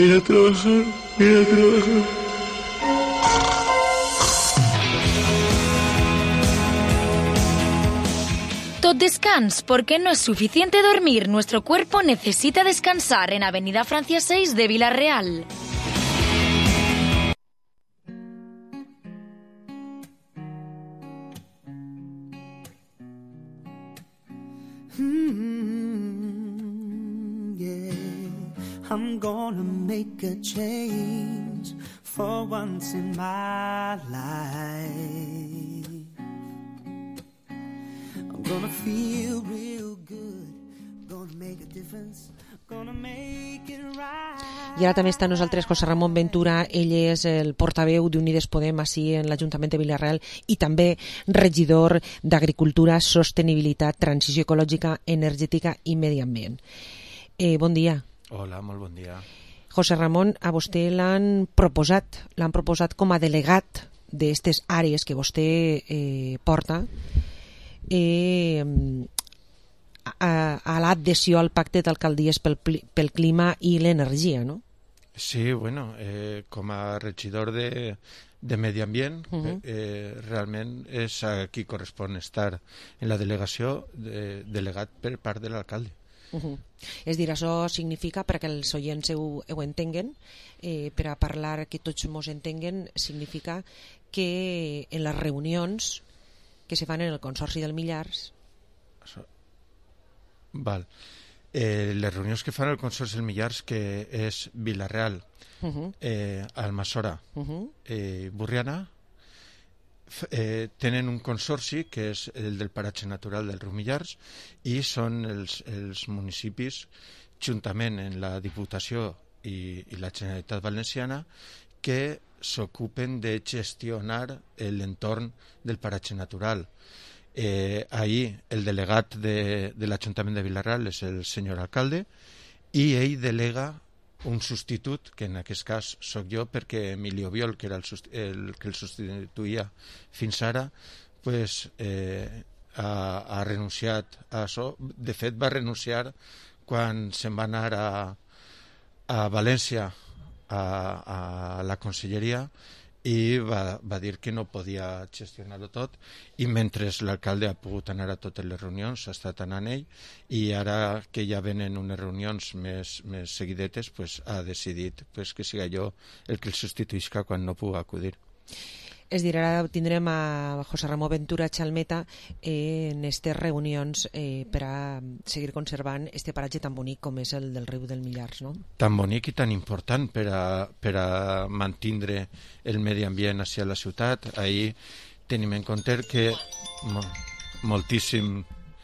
Tot descans, porque no es suficiente dormir. Nuestro cuerpo necesita descansar en Avenida Francia 6 de Vila-real. I'm gonna make a change for once in my life. I'm gonna feel real good, gonna make a difference, gonna make it right. I ara també està amb nosaltres José Ramón Ventura, ell és el portaveu d'Unides Podem així en l'Ajuntament de Vila-real i també regidor d'Agricultura, Sostenibilitat, Transició Ecològica, Energètica i Medi Ambient. Bon dia. Hola, molt bon dia. José Ramón, a vostè l'han proposat com a delegat d'aquestes àrees que vostè porta a l'adhesió al pacte d'alcaldies pel clima i l'energia, no? Sí, bueno, com a regidor de Medi Ambient, realment és a qui correspon estar en la delegació delegat per part de l'alcalde. És dir, això significa, perquè els oients ho entenguen, per a parlar que tots mos entenguen, significa que en les reunions que se fan en el Consorci del Millars... Val. Les reunions que fan el Consorci del Millars, que és Vila-real, Almassora i Borriana, tenen un consorci que és el del paratge natural del riu Millars, i són els municipis, juntament en la Diputació i la Generalitat Valenciana, que s'ocupen de gestionar l'entorn del paratge natural. Ahir el delegat de l'Ajuntament de Vila-real és el senyor alcalde, i ell delega un substitut, que en aquest cas sóc jo, perquè Emilio Biol, que era el que el substituïa fins ara, pues, ha renunciat a això. De fet, va renunciar quan se'n va anar a València a la conselleria, i va dir que no podia gestionar-ho tot, i mentre l'alcalde ha pogut anar a totes les reunions, ha estat anant ell, i ara que ja venen unes reunions més seguidetes, pues, ha decidit que siga jo el que el substituïsca quan no pugui acudir. És dir, ara tindrem a José Ramón Ventura Chalmeta en aquestes reunions per a seguir conservant este paratge tan bonic com és el del riu del Millars, no? Tan bonic i tan important per a mantindre el medi ambient hacia la ciutat. Ahir tenim en compte que moltíssim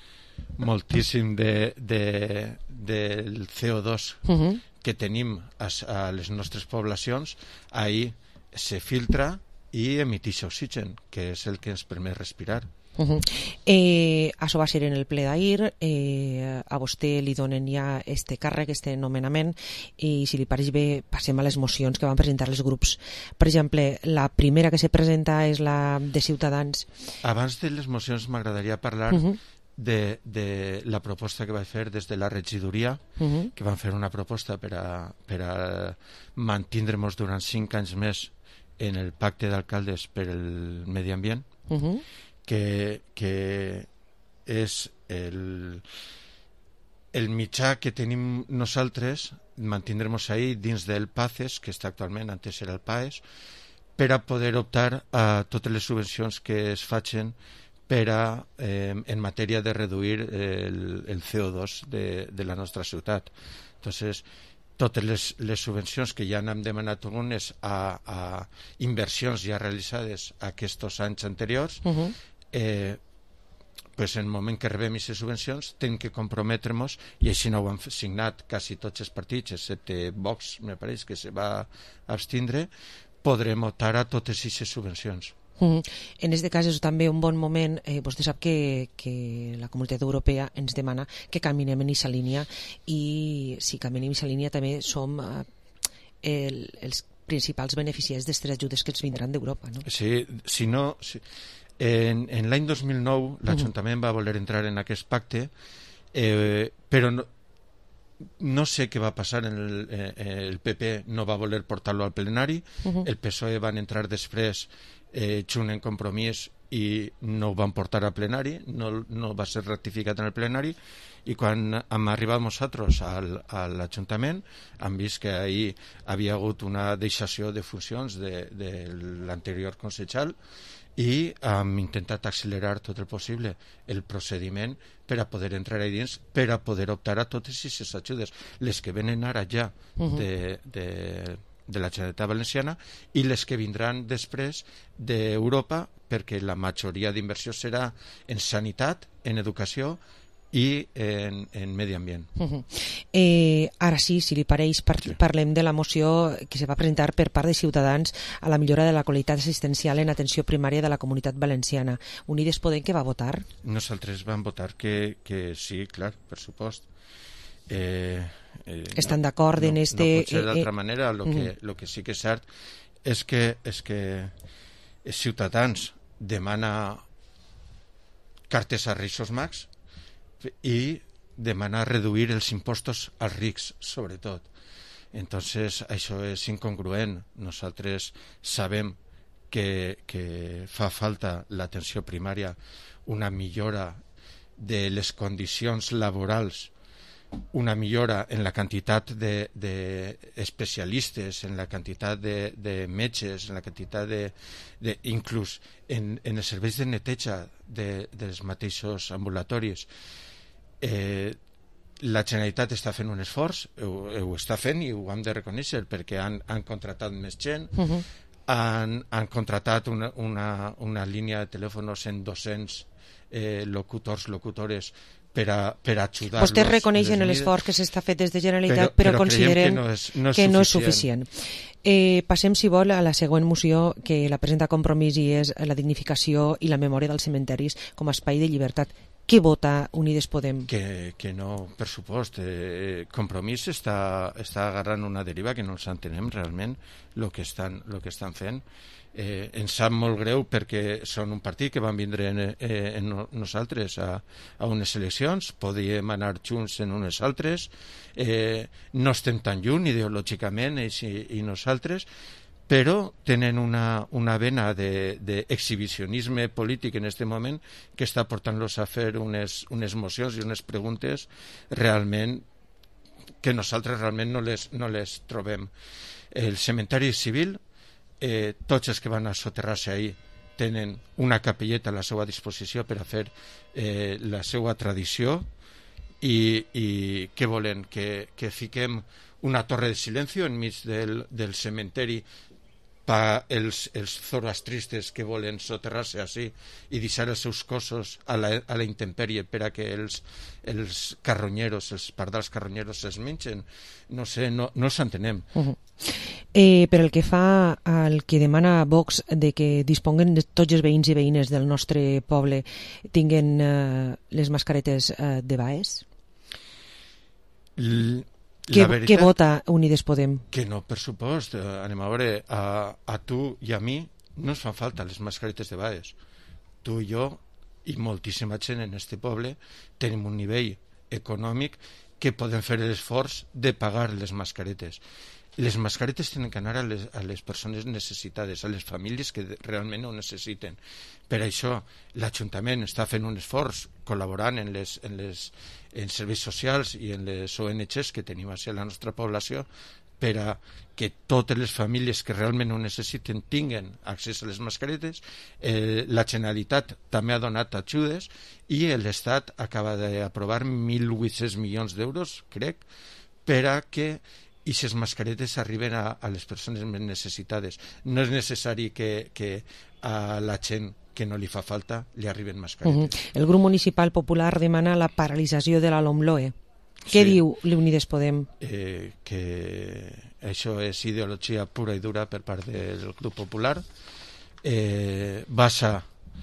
del CO2 que tenim a les nostres poblacions, ahir se filtra i emiteix oxigen, que és el que ens permet respirar. Això va ser en el ple d'ahir. A vostè li donen ja este càrrec, este nomenament, i si li pareix bé passem a les mocions que van presentar els grups. Per exemple, la primera que se presenta és la de Ciutadans. Abans de les mocions m'agradaria parlar de la proposta que vaig fer des de la regidoria, que van fer una proposta per a mantindre-nos durant 5 anys més en el pacte d'alcaldes per el medi ambient, que és el mitjà que tenim nosaltres, mantindrem-nos ahí dins del PACES, que està actualment, antes era el PAES, per a poder optar a totes les subvencions que es facin en matèria de reduir el CO2 de la nostra ciutat. Entonces, totes les subvencions que ja n'hem demanat algunes a inversions ja realitzades aquests anys anteriors, pues en el moment que rebem aquestes subvencions tenim que comprometre-nos, i així no ho han signat quasi tots els partits, excepte Vox, me pareix que se va abstindre, podrem optar a totes aquestes subvencions. En aquest cas és també un bon moment. Vostè sap que la Comunitat Europea ens demana que caminem en aquesta línia, i si caminem en aquesta línia també som els principals beneficiaris d'aquestes ajudes que ens vindran d'Europa, no? Sí, si no... En l'any 2009 l'Ajuntament va voler entrar en aquest pacte, però no sé què va passar. El PP no va voler portar-lo al plenari, el PSOE van entrar després junt en Compromís i no ho van portar al plenari, no va ser ratificat en el plenari, i quan hem arribat nosaltres a l'Ajuntament hem vist que ahir havia hagut una deixació de funcions de l'anterior consellal, i hem intentat accelerar tot el possible el procediment per a poder entrar ahí dins, per a poder optar a totes aquestes ajudes, les que venen ara ja de la Generalitat Valenciana i les que vindran després d'Europa, perquè la majoria d'inversió serà en sanitat, en educació i en medi ambient. Ara sí, si li pareix, parlem de la moció que se va presentar per part de Ciutadans a la millora de la qualitat assistencial en atenció primària de la Comunitat Valenciana. Unides Podem, què va votar? Nosaltres vam votar que sí, clar, per supost. Estan d'acord en este... No pot ser d'altra manera. Lo que sí que és cert és que Ciutadans demana cartes a Reis Mags i demana reduir els impostos als rics, sobretot. Entonces, això és incongruent. Nosaltres sabem que fa falta l'atenció primària, una millora de les condicions laborals, una millora en la quantitat d'especialistes, en la quantitat de metges, en la quantitat inclús en els serveis de neteja dels mateixos ambulatoris. La Generalitat està fent un esforç, ho està fent i ho hem de reconèixer, perquè han contratat més gent, han contratat una línia de telèfons en 200 locutores per ajudar-los. Vostès reconeixen l'esforç que s'està fet des de Generalitat, però consideren que no és suficient. Passem, si vol, a la següent moció que la presenta Compromís, i és la dignificació i la memòria dels cementeris com a espai de llibertat. Què vota Unides Podem? Que no, per supost. Compromís està agarrant una deriva que no els entenem realment el que estan fent. Ens sap molt greu perquè són un partit que van vindre nosaltres a unes eleccions, podíem anar junts en unes altres, no estem tan lluny ideològicament ells i nosaltres, però tenen una vena d'exhibicionisme polític en aquest moment que està portant-los a fer unes mocions i unes preguntes realment que nosaltres realment no les trobem. El cementeri civil, tots els que van a soterrar-se ahir tenen una capelleta a la seva disposició per a fer la seva tradició, i què volen? Que fiquem una torre de silenci enmig del cementeri per els zoroastristes que volen soterrar-se així i deixar els seus cossos a la intempèrie per a que els carronyeros, els pardals carronyeros es mengen. No sé, no s'entenem. Per el que fa al que demana Vox de que disponguen tots els veïns i veïnes del nostre poble tinguen les mascaretes de Baes? Què vota Unides Podem? Que no, per supost. Anem a veure, a tu i a mi no ens fan falta les mascaretes de Baes. Tu i jo i moltíssima gent en este poble tenim un nivell econòmic que podem fer l'esforç de pagar les mascaretes. Les mascaretes tenen que anar a les persones necessitades, a les famílies que realment ho necessiten. Per això l'Ajuntament està fent un esforç col·laborant en serveis socials i en les ONGs que tenim a la nostra població per a que totes les famílies que realment ho necessiten tinguen accés a les mascaretes. La Generalitat també ha donat ajudes i l'Estat acaba d'aprovar 1.800 milions d'euros, crec, per a que aquestes mascaretes arriben a les persones més necessitades. No és necessari que a la gent que no li fa falta li arriben mascaretes. El grup municipal popular demana la paralització de la LOMLOE. Què diu l'Unides Podem? Que això és ideologia pura i dura per part del grup popular. Basa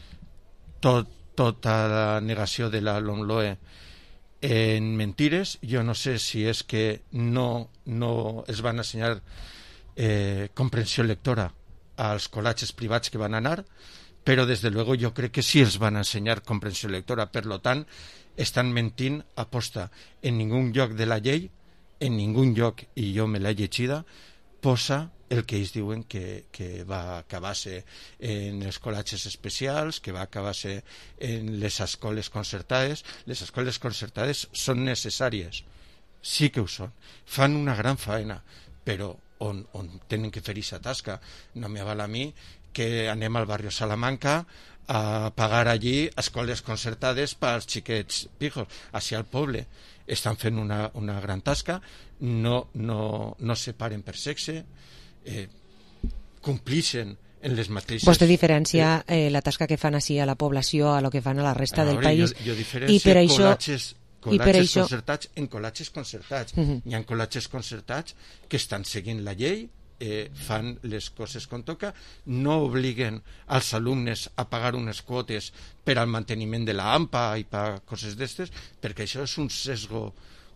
tota la negació de la LOMLOE en mentires. Jo no sé si és que no es van ensenyar comprensió lectora als col·legis privats que van anar, però des de luego jo crec que sí els van ensenyar comprensió lectora. Per lo tant, estan mentint a posta. En ningú lloc de la llei, en ningú lloc, i jo me l'he llegida, posa el que ells diuen que va acabar-se en els col·legis especials, que va acabar-se en les escoles concertades. Les escoles concertades són necessàries, sí que ho són, fan una gran faena, però on tenen que fer aquesta tasca. No me val a mi que anem al barri Salamanca a pagar allí escoles concertades pels xiquets pijos. Així al poble estan fent una gran tasca, no separen per sexe, complixen en les mateixes... Vostè diferencia la tasca que fan així a la població a lo que fan a la resta del país. Jo diferencio col·legis concertats en col·legis concertats. Hi ha col·legis concertats que estan seguint la llei, fan les coses com toca, no obliguen als alumnes a pagar unes quotes per al manteniment de la AMPA i per coses d'estes, perquè això és un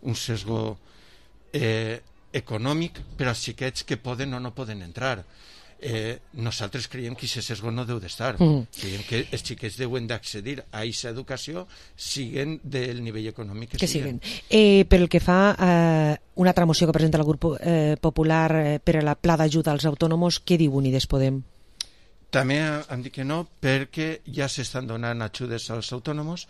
sesgo econòmic per als xiquets que poden o no poden entrar. nosaltres creiem que aquest sesgo no deu d'estar. Creiem que els xiquets deuen d'accedir a aquesta educació siguen del nivell econòmic que siguen. Per el que fa una altra moció que presenta el grup popular per a la pla d'ajuda als autònoms, què diu Unides Podem? També han dit que no, perquè ja s'estan donant ajudes als autònoms.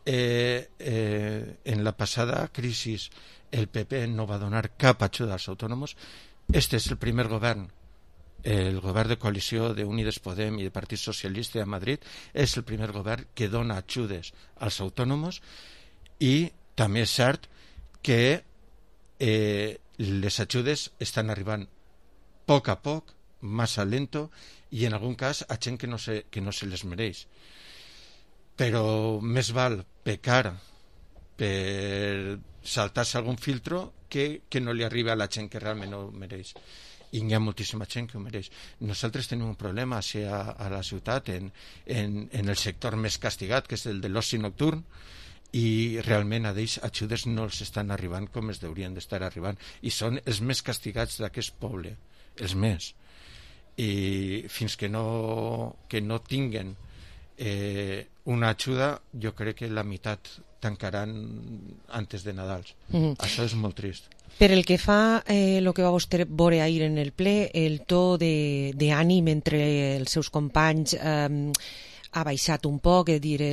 En la passada crisi el PP no va donar cap ajuda als autònoms. Este és el primer govern, el govern de coalició d'Unides Podem i del Partit Socialista a Madrid, és el primer govern que dona ajudes als autònoms, i també és cert que les ajudes estan arribant a poc, massa lento, i en algun cas a gent que no se les mereix. Però més val pecar per saltar-se algun filtro que no li arribi a la gent que realment no ho mereix. I hi ha moltíssima gent que ho mereix. Nosaltres tenim un problema a la ciutat en el sector més castigat, que és el de l'oci nocturn, i realment a ells ajudes no els estan arribant com es deurien d'estar arribant, i són els més castigats d'aquest poble, els més. I fins que no tinguen una ajuda, jo crec que la meitat tancaran antes de Nadals. Això és molt trist. Per el que fa el que va vostè veure ahir en el ple, el to d'ànim entre els seus companys ha baixat un poc, és dir,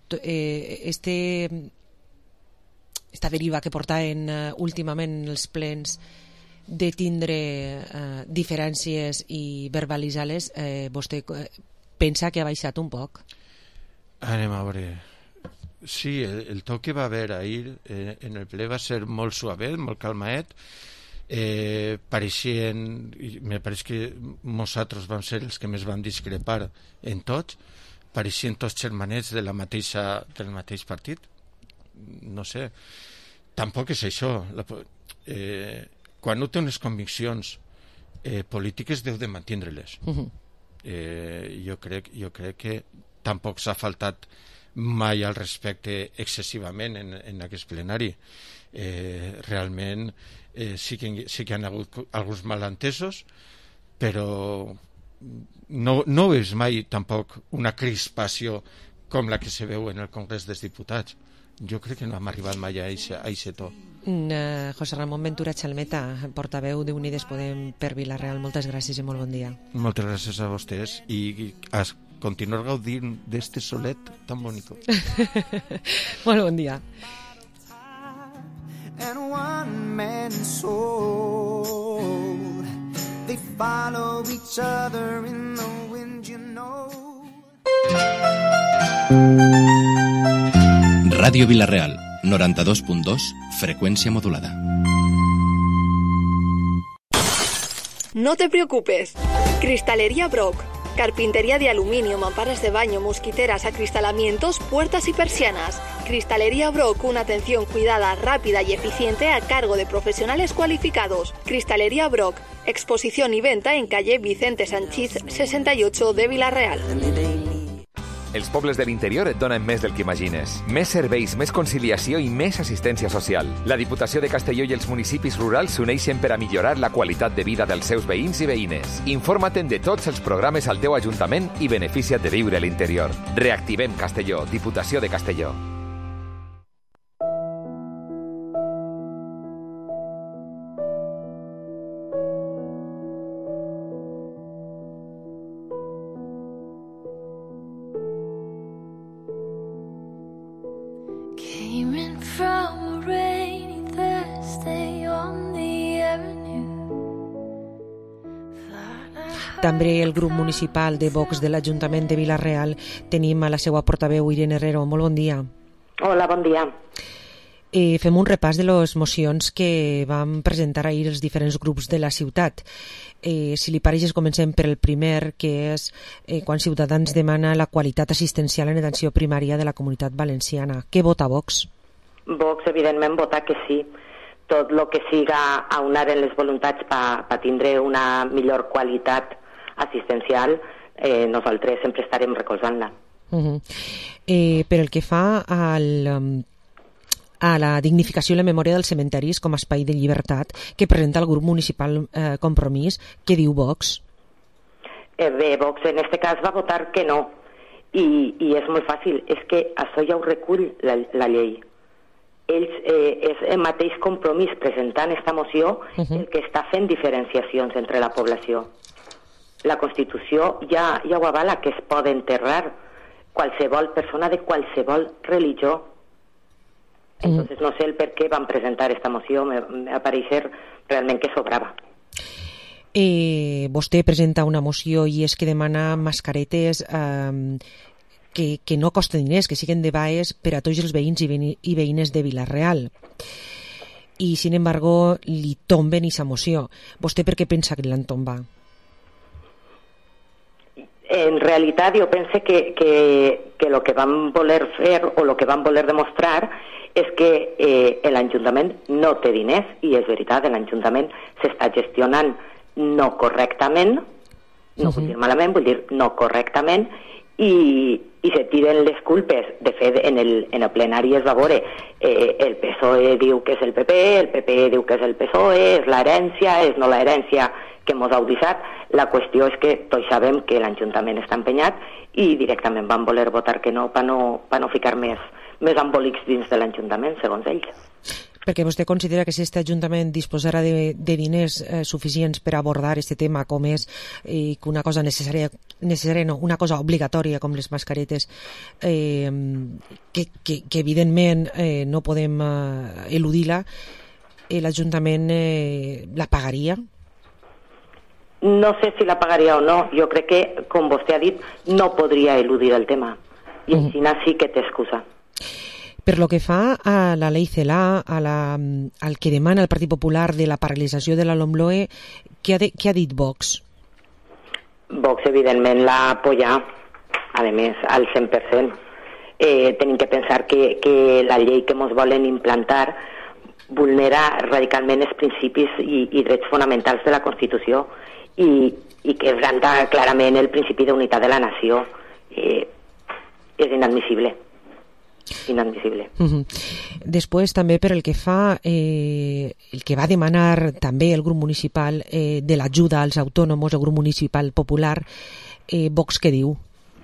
esta deriva que portaven últimament els plens de tindre diferències i verbalitzar-les, vostè pensa que ha baixat un poc? Anem a veure. Sí, el to que va haver ahir en el ple va ser molt suavet, molt calmaet. Me pareix que nosaltres vam ser els que més vam discrepar en tots. Pareixien tots germanets del mateix partit. No sé. Tampoc és això. Quan no té unes conviccions polítiques deu de mantindre-les. Jo crec que tampoc s'ha faltat mai al respecte excessivament en aquest plenari. Realment sí que hi ha hagut alguns malentesos, però no és mai tampoc una crispació com la que se veu en el Congrés dels Diputats. Jo crec que no hem arribat mai a aquest to. José Ramón Ventura Chalmeta, portaveu d'Unides Podem per Vila-real, moltes gràcies i molt bon dia. Moltes gràcies a vostès i a continuar gaudint d'este solet tan bonico. Molt bon dia. And one man's soul, they follow each other in the wind, you know. Ràdio Vila-real, 92.2, frecuencia modulada. No te preocupes. Cristalería Brock. Carpintería de aluminio, mamparas de baño, mosquiteras, acristalamientos, puertas y persianas. Cristalería Brock, una atención cuidada, rápida y eficiente a cargo de profesionales cualificados. Cristalería Brock, exposición y venta en calle Vicente Sanchís 68 de Vila-real. Els pobles de l'interior et donen més del que imagines. Més serveis, més conciliació i més assistència social. La Diputació de Castelló i els municipis rurals s'uneixen per a millorar la qualitat de vida dels seus veïns i veïnes. Informa't de tots els programes al teu ajuntament i beneficia't de viure a l'interior. Reactivem Castelló, Diputació de Castelló. També el grup municipal de Vox de l'Ajuntament de Vila-real tenim a la seva portaveu Irene Herrero. Molt bon dia. Hola, bon dia. Fem un repàs de les mocions que vam presentar ahir els diferents grups de la ciutat. Si li pareix, comencem per el primer, que és quan Ciutadans demana la qualitat assistencial en atenció primària de la Comunitat Valenciana. Què vota Vox? Vox, evidentment, vota que sí. Tot el que siga aunar en les voluntats per tindre una millor qualitat assistencial, nosaltres sempre estarem recolzant-la. Per el que fa a la dignificació i la memòria dels cementaris com a espai de llibertat que presenta el grup municipal Compromís, què diu Vox? Bé, Vox en aquest cas va votar que no, i és molt fàcil, és que això ja ho recull la llei. Ells, és el mateix compromís presentant esta moció el que està fent diferenciacions entre la població. La Constitució ja ho avala, que es pot enterrar qualsevol persona de qualsevol religió. Entonces no sé el per què van presentar esta moció, me pareix realment que sobrava. Vostè presenta una moció i és que demana mascaretes que no costen diners, que siguen de baix per a tots els veïns i veïnes de Vila-real. I, sin embargo, li tomben aquesta moció. Vostè per què pensa que l'han tombat? En realitat, jo penso que el que van voler fer o el que van voler demostrar és que l'Ajuntament no té diners, i és veritat, l'Ajuntament s'està gestionant no correctament, no vull dir malament, vull dir no correctament, i se tiren les culpes. De fet, en el plenari es va veure, el PSOE diu que és el PP, el PP diu que és el PSOE, és l'herència, és no l'herència que mos ha deixat. La qüestió és que tots sabem que l'Ajuntament està empenyat i directament van voler votar que no per no ficar més embolics dins de l'Ajuntament, segons ells. Perquè vostè considera que si aquest Ajuntament disposarà de diners suficients per abordar aquest tema, com és que una cosa necessària no, una cosa obligatòria com les mascaretes, que evidentment no podem eludir-la, l'Ajuntament la pagaria? No sé si la pagaria o no. Jo crec que, com vostè ha dit, no podria eludir el tema. I així sí que té excusa. Per lo que fa a la llei CELA, al que demana el Partit Popular de la paralització de la LOMLOE, què ha dit Vox? Vox, evidentment, l'ha apoyat, a més, al 100%. Tenim que pensar que la llei que ens volen implantar vulnera radicalment els principis i drets fonamentals de la Constitució i que esganta clarament el principi d'unitat de la nació. És inadmissible. Després també per el que fa el que va demanar també el grup municipal de l'ajuda als autònoms, el grup municipal popular, Vox què diu?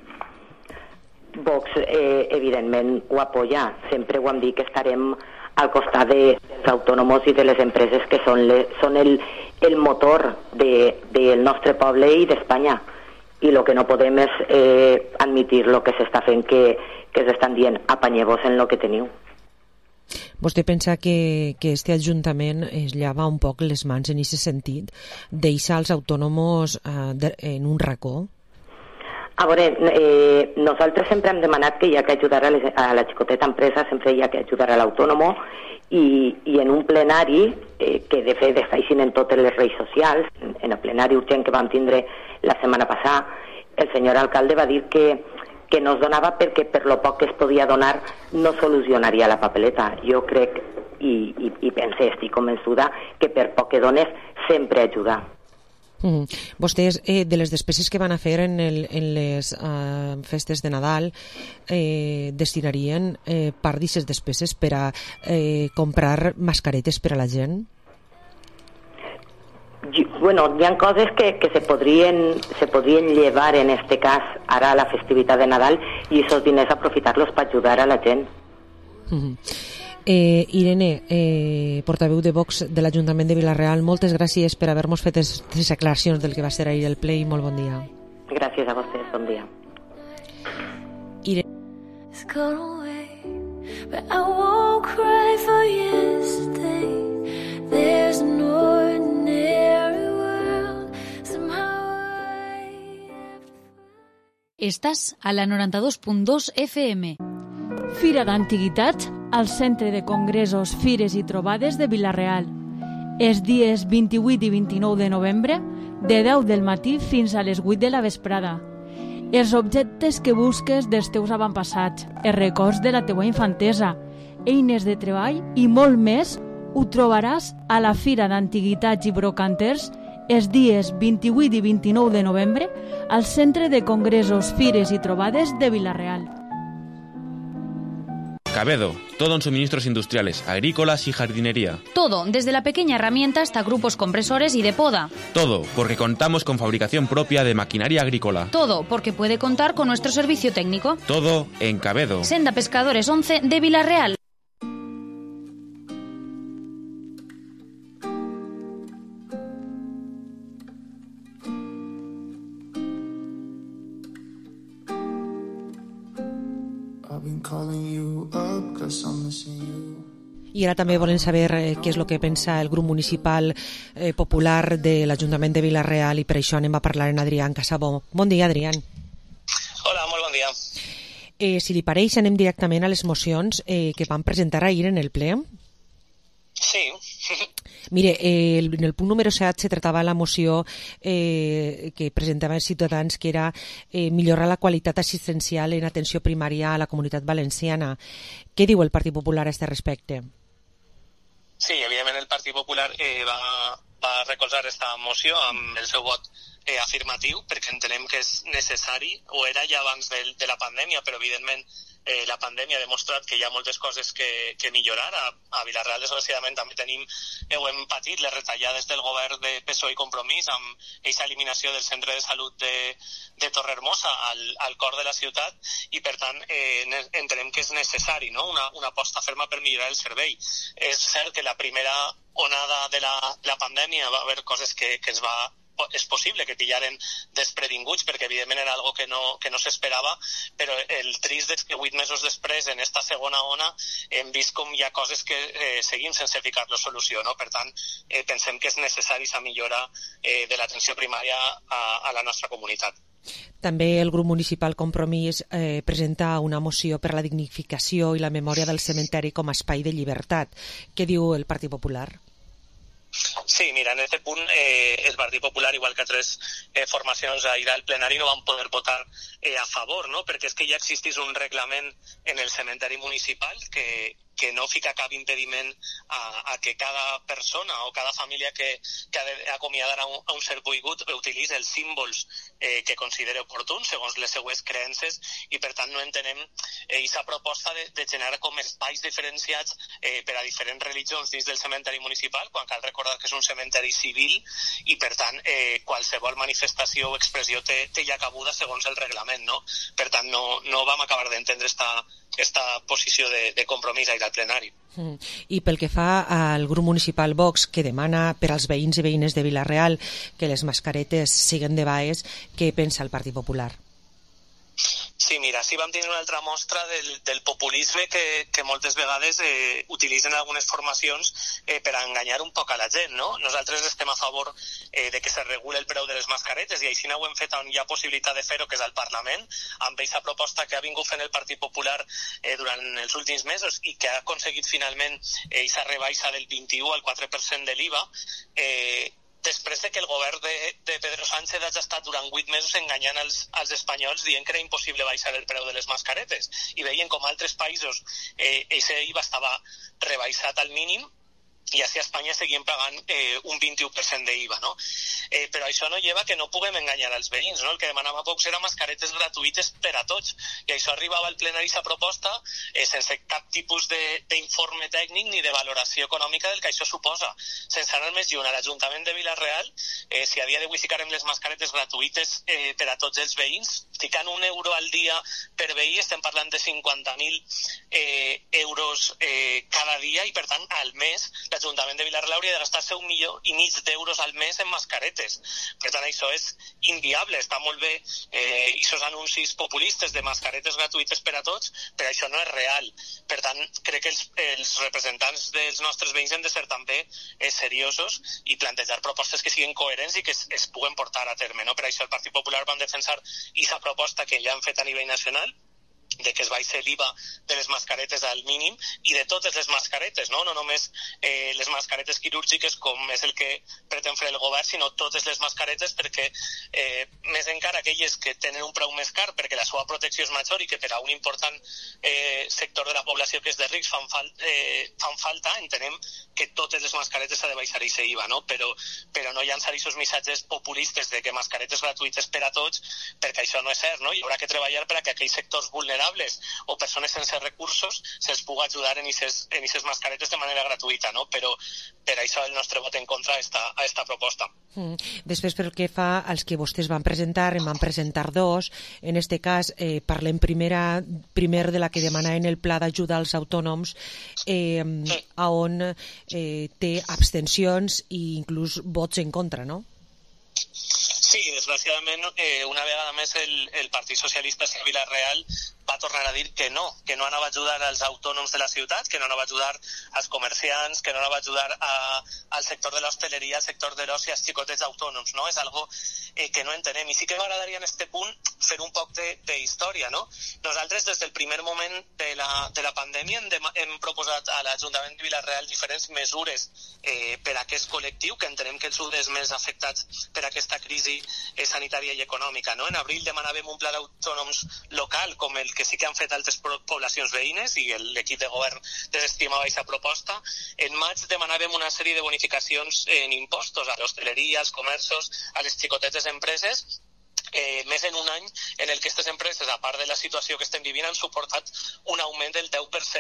Vox evidentment ho apoya, sempre ho hem dit que estarem al costat dels autònoms i de les empreses que són el motor del nostre poble i d'Espanya, i el que no podem és admitir el que s'està fent, que s'estan dient apanyeu-vos en el que teniu. Vostè pensa que este Ajuntament es llava un poc les mans en aquest sentit, deixar els autònoms en un racó? A veure, nosaltres sempre hem demanat que hi ha que ajudar a la xicoteta empresa, sempre hi ha que ajudar a l'autònomo, i en un plenari, que de fet està així en totes les redes socials, en el plenari urgent que vam tindre la setmana passada, el senyor alcalde va dir que no es donava perquè per lo poc que es podia donar no solucionaria la papeleta. Jo crec i pense, estic convençuda, que per poc que dones sempre ajuda. Vostès, de les despeses que van a fer en les festes de Nadal, destinarien part d'aquestes despeses per a comprar mascaretes per a la gent? Bueno, hi ha coses que se podrien llevar en este cas ara a la festivitat de Nadal i aquests diners aprofitar-los per ajudar a la gent. Irene, portaveu de Vox de l'Ajuntament de Vila-real, moltes gràcies per haver-nos fet aquestes declaracions del que va ser ahir el ple i molt bon dia. Gràcies a vostès, bon dia. Estàs a la 92.2 FM. Fira d'Antiguitats al Centre de Congressos, Fires i Trobades de Vila-real. Els dies 28 i 29 de novembre, de 10 del matí fins a les 8 de la vesprada. Els objectes que busques dels teus avantpassats, els records de la teua infantesa, eines de treball i molt més ho trobaràs a la Fira d'Antiguitats i Brocanters els dies 28 i 29 de novembre al Centre de Congressos, Fires i Trobades de Vila-real. Cabedo, todo en suministros industriales, agrícolas y jardinería. Todo, desde la pequeña herramienta hasta grupos compresores y de poda. Todo, porque contamos con fabricación propia de maquinaria agrícola. Todo, porque puede contar con nuestro servicio técnico. Todo en Cabedo. Senda Pescadores 11 de Vilarreal. I ara també volem saber què és el que pensa el grup municipal popular de l'Ajuntament de Vilarreal i per això anem a parlar amb Adrián Casabó. Bon dia, Adrián. Hola, molt bon dia. Si li pareix, anem directament a les mocions que van presentar ahir en el ple. Sí. Mire, en el punt número 7 se tratava la moció que presentaven els ciutadans, que era millorar la qualitat assistencial en atenció primària a la Comunitat Valenciana. Què diu el Partit Popular a aquest respecte? Sí, evidentment el Partit Popular va recolzar aquesta moció amb el seu vot afirmatiu, perquè entenem que és necessari, o era ja abans de la pandèmia, però evidentment la pandèmia ha demostrat que hi ha moltes coses que millorar. A Vilarreal, desgraciadament, també ho hem patit les retallades del govern de PSOE i Compromís amb aquesta eliminació del centre de salut de Torrehermosa al cor de la ciutat, i per tant entenem que és necessari, no? Una aposta ferma per millorar el servei. És cert que la primera onada de la pandèmia va haver coses que és possible que pillaren desprevinguts, perquè evidentment era algo que no s'esperava, però el trist és que 8 mesos després, en esta segona ona, hem vist com hi ha coses que seguim sense ficar-lo solució, no? Per tant, pensem que és necessari aquesta millora de l'atenció primària a la nostra comunitat. També el grup municipal Compromís presenta una moció per a la dignificació i la memòria del cementeri com a espai de llibertat. Què diu el Partit Popular? Sí, mira, en aquest punt el Partit Popular, igual que altres formacions ahir al plenari, no van poder votar a favor, no? Perquè és que ja existís un reglament en el cementeri municipal que no fica cap impediment a que cada persona o cada família que ha d'acomiadar a un ser boigut utilitzi els símbols que consideri oportuns segons les seues creences, i per tant no entenem aquesta proposta de generar com espais diferenciats per a diferents religions dins del cementeri municipal, quan cal recordar que és un cementeri civil i per tant qualsevol manifestació o expressió té ja cabuda segons el reglament, no? Per tant no vam acabar d'entendre esta posició de Compromís ahir al plenari. I pel que fa al grup municipal Vox, que demana per als veïns i veïnes de Vilarreal que les mascaretes siguen de baix, què pensa el Partit Popular? Sí, mira, sí vam tenir una altra mostra del populisme que moltes vegades utilitzen algunes formacions per a enganyar un poc a la gent, no? Nosaltres estem a favor de que se regule el preu de les mascaretes, i així ho hem fet on hi ha possibilitat de fer-ho, que és al Parlament, amb aquesta proposta que ha vingut fent el Partit Popular durant els últims mesos i que ha aconseguit finalment aquesta rebaixa del 21 al 4% de l'IVA, després de que el govern de Pedro Sánchez hagi estat durant 8 mesos enganyant als espanyols dient que era impossible baixar el preu de les mascaretes, i veien com altres països aquest IVA estava rebaixat al mínim i així a Espanya seguim pagant un 21% d'IVA, no? Però això no lleva que no puguem enganyar als veïns, no? El que demanava Vox era mascaretes gratuïtes per a tots, i això arribava al plenari aquesta proposta sense cap tipus d'informe tècnic ni de valoració econòmica del que això suposa. Sense anar més lluny, a l'Ajuntament de Vilarreal, si a dia d'avui ficarem les mascaretes gratuïtes per a tots els veïns, ficant €1 al dia per veí, estem parlant de 50.000 euros cada dia, i per tant al mes l'Ajuntament de Vilarreal hauria de gastar-se 1,5 milions al mes en mascaretes. Per tant, això és inviable. Està molt bé aquests anuncis populistes de mascaretes gratuïtes per a tots, però això no és real. Per tant, crec que els representants dels nostres veïns hem de ser també seriosos i plantejar propostes que siguin coherents i que es puguen portar a terme, no? Per això el Partit Popular vam defensar aquesta proposta que ja han fet a nivell nacional, de que es baixi l'IVA de les mascaretes al mínim, i de totes les mascaretes, no només les mascaretes quirúrgiques, com és el que pretén fer el govern, sinó totes les mascaretes, perquè més encara aquelles que tenen un preu més car perquè la seva protecció és major i que per a un important sector de la població que és de risc fan falta, entenem que totes les mascaretes s'ha de baixar aquest IVA, no? Però no llançar aquests missatges populistes de que mascaretes gratuïtes per a tots, perquè això no és cert, no? Hi haurà que treballar per a que aquells sectors vulnerables vulnerables o persones sense recursos se'ls pugui ajudar en aquestes mascaretes de manera gratuïta, no? Però per això el nostre vot en contra a esta proposta. Després, pel que fa als que vostès van presentar, en van presentar dos. En este cas, parlem primer de la que demanaven el pla d'ajuda als autònoms, on té abstencions i inclús vots en contra, no? Sí, desgraciadament, una vegada més el Partit Socialista a Vila-real va tornar a dir que no anava a ajudar als autònoms de la ciutat, que no anava a ajudar als comerciants, que no anava a ajudar al sector de l'hostaleria, al sector de l'oci, als xicotets autònoms, no? És algo que no entenem. I sí que m'agradaria en aquest punt fer un poc d'història, no? Nosaltres, des del primer moment de la pandèmia, hem proposat a l'Ajuntament de Vila-real diferents mesures per a aquest col·lectiu, que entenem que els dels més afectats per aquesta crisi sanitària i econòmica, no? En abril demanàvem un pla d'autònoms local, com el que sí que han fet altres poblacions veïnes, i l'equip de govern desestimava aquesta proposta. En maig demanàvem una sèrie de bonificacions en impostos a l'hostaleria, als comerços, a les xicotetes empreses, més en un any en el que aquestes empreses, a part de la situació que estem vivint, han suportat un augment del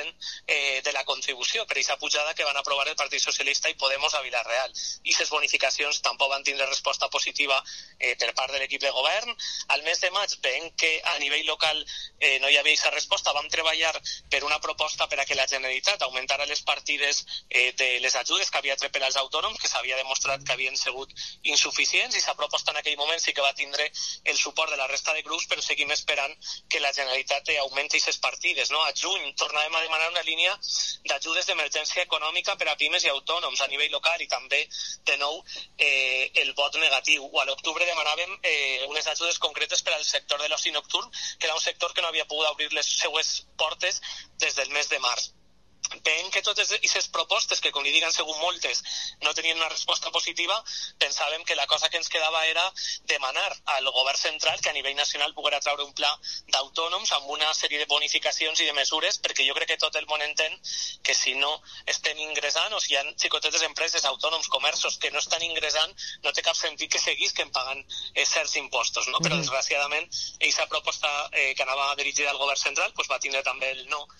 10% de la contribució per aquesta pujada que van aprovar el Partit Socialista i Podemos a Vila-real. I aquestes bonificacions tampoc van tindre resposta positiva per part de l'equip de govern. Al mes de maig, veient que a nivell local no hi havia aquesta resposta, vam treballar per una proposta per a que la Generalitat augmentara les partides de les ajudes que havia tret per als autònoms, que s'havia demostrat que havien sigut insuficients, i aquesta proposta en aquell moment sí que va tindre el suport de la resta de grups, però seguim esperant que la Generalitat augmenti aquestes partides, no? A juny tornàvem a demanar una línia d'ajudes d'emergència econòmica per a pimes i autònoms a nivell local, i també, de nou, el vot negatiu. O a l'octubre demanàvem unes ajudes concretes per al sector de l'oci nocturn, que era un sector que no havia pogut obrir les seues portes des del mes de març. Veient que totes aquestes propostes, que com li dic han sigut moltes, no tenien una resposta positiva, pensàvem que la cosa que ens quedava era demanar al govern central que a nivell nacional poguera treure un pla d'autònoms amb una sèrie de bonificacions i de mesures, perquè jo crec que tot el món entén que si no estem ingressant, o si hi ha xicotetes empreses, autònoms, comerços que no estan ingressant, no té cap sentit que seguisquen pagant certs impostos, no? Però desgraciadament aquesta proposta que anava dirigida al govern central va tindre també el no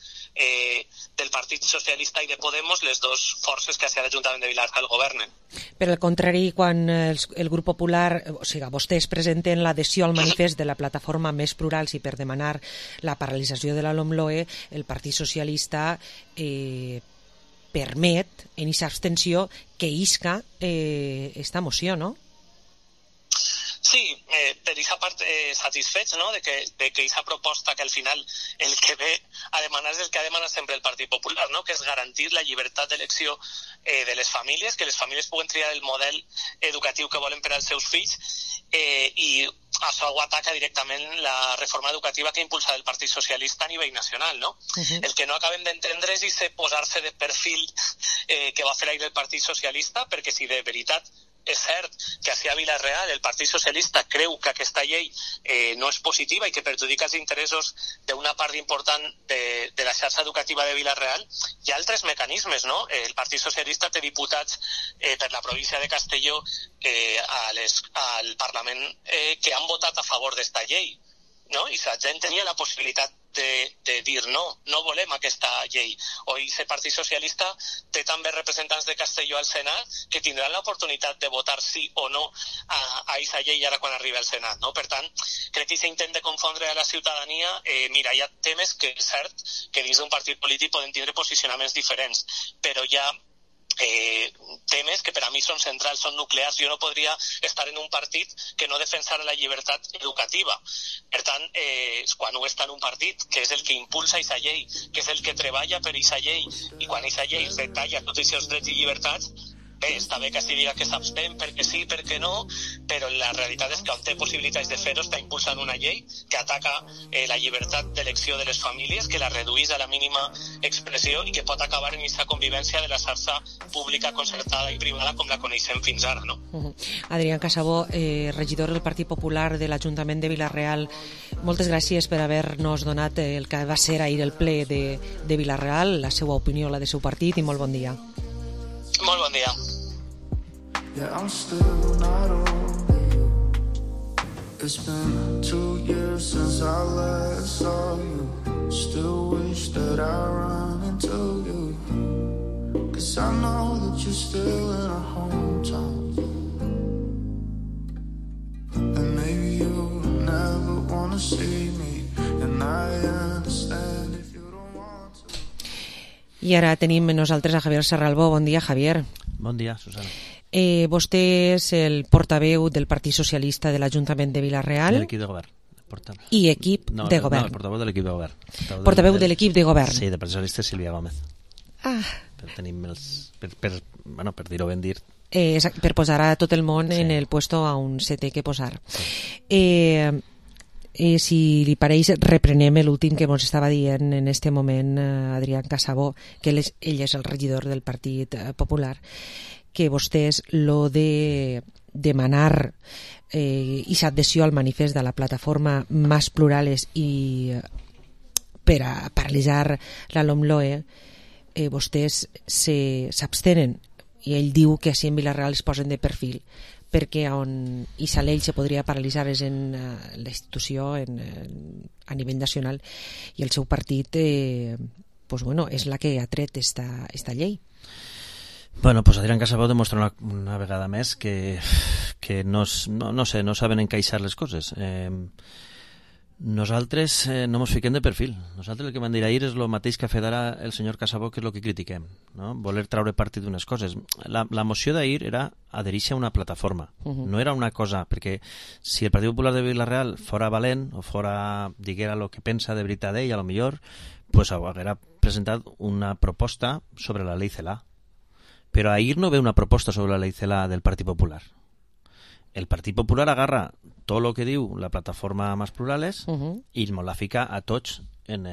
del Partit Socialista i de Podemos, les dues forces que hacia l'Ajuntament de Vila-real governen. Per el contrari, quan el grup popular, o sigui, vostès presenten l'adhesió al manifest de la plataforma Més Plurals i per demanar la paralització de la LOMLOE, el Partit Socialista permet, en aquesta abstenció, que isca esta moció, no? Sí, per aquesta part satisfets, no?, de que aquesta proposta, que al final el que ve a demanar és el que ha demanat sempre el Partit Popular, no?, que és garantir la llibertat d'elecció de les famílies, que les famílies puguen triar el model educatiu que volen per als seus fills, i això ho ataca directament la reforma educativa que impulsa el Partit Socialista a nivell nacional, no? El que no acabem d'entendre és posar-se de perfil que va fer ahir el Partit Socialista, perquè si de veritat és cert que a Vila-real el Partit Socialista creu que aquesta llei no és positiva i que perjudica els interessos d'una part important de la xarxa educativa de Vila-real, hi ha altres mecanismes, no? El Partit Socialista té diputats per la província de Castelló al Parlament que han votat a favor d'esta llei, no? I la gent tenia la possibilitat de dir no volem aquesta llei. O aquest Partit Socialista té també representants de Castelló al Senat que tindran l'oportunitat de votar sí o no a aquesta llei ara quan arribi al Senat, no? Per tant, crec que s'intent de confondre a la ciutadania. Mira, hi ha temes que és cert que dins d'un partit polític poden tindre posicionaments diferents, però hi ha temes que per a mi són centrals, són nuclears. Jo no podria estar en un partit que no defensara la llibertat educativa. Per tant, quan ho està en un partit que és el que impulsa aquesta llei, que és el que treballa per aquesta llei, i quan aquesta llei retalla tots els seus drets i llibertats, bé, està bé que s'hi diga que s'abstén perquè sí, perquè no, però la realitat és que on té possibilitats de fer-ho està impulsant una llei que ataca la llibertat d'elecció de les famílies, que la reduís a la mínima expressió i que pot acabar en aquesta convivència de la xarxa pública, concertada i privada com la coneixem fins ara, no? Adrián Casabó, regidor del Partit Popular de l'Ajuntament de Vila-real, moltes gràcies per haver-nos donat el que va ser ahir el ple de Vila-real, la seva opinió, la del seu partit, i molt bon dia. Molt bon dia. Yeah, I'm still not over you. It's been 2 years since I last saw you. Still wish that I run into you, 'cause I know that you're still in our hometown. And maybe you never wanna see me, and I understand if you don't want to. I ara tenim nosaltres a Javier Serralbó. Bon dia, Javier. Bon dia, Susana. Vostè és el portaveu del Partit Socialista de l'Ajuntament de Vila-real. De l'equip de govern. I equip de govern. No, el portaveu de l'equip de govern. Portaveu de l'equip de govern. Sí, de Partit Socialista Sílvia Gómez. Ah. Tenim els... Per dir-ho ben dir. Per posar a tot el món en el puesto on se té que posar. Sí. Si li pareix, reprenem l'últim que ens estava dient en este moment Adrián Casabó, que ell és el regidor del Partit Popular, que vostès lo de demanar i s'adhesió al manifest de la plataforma Más Plurales i per a paralitzar la LOMLOE, vostès s'abstenen, i ell diu que així en Vila-real es posen de perfil, perquè on aquesta llei se podria paralitzar és en la institució a nivell nacional, i el seu partit és la que ha tret esta llei. Bueno, pues Adrián Casabó demostra una vegada més que no saben encaixar les coses. Nosaltres no ens fiquem de perfil. Nosaltres el que vam dir ahir és el mateix que ha fet ara el senyor Casabó, que és el que critiquem, no? Voler traure partit d'unes coses. La moció d'ahir era adherir-se a una plataforma. No era una cosa, perquè si el Partit Popular de Vila-real fora valent o diguera el que pensa de veritat ell, a lo millor pues haguera presentat una proposta sobre la llei CELA. Però ahir no ve una proposta sobre la llei CELA del Partit Popular. El Partit Popular agarra tot el que diu la plataforma Más Plurales i ens la fica a tots en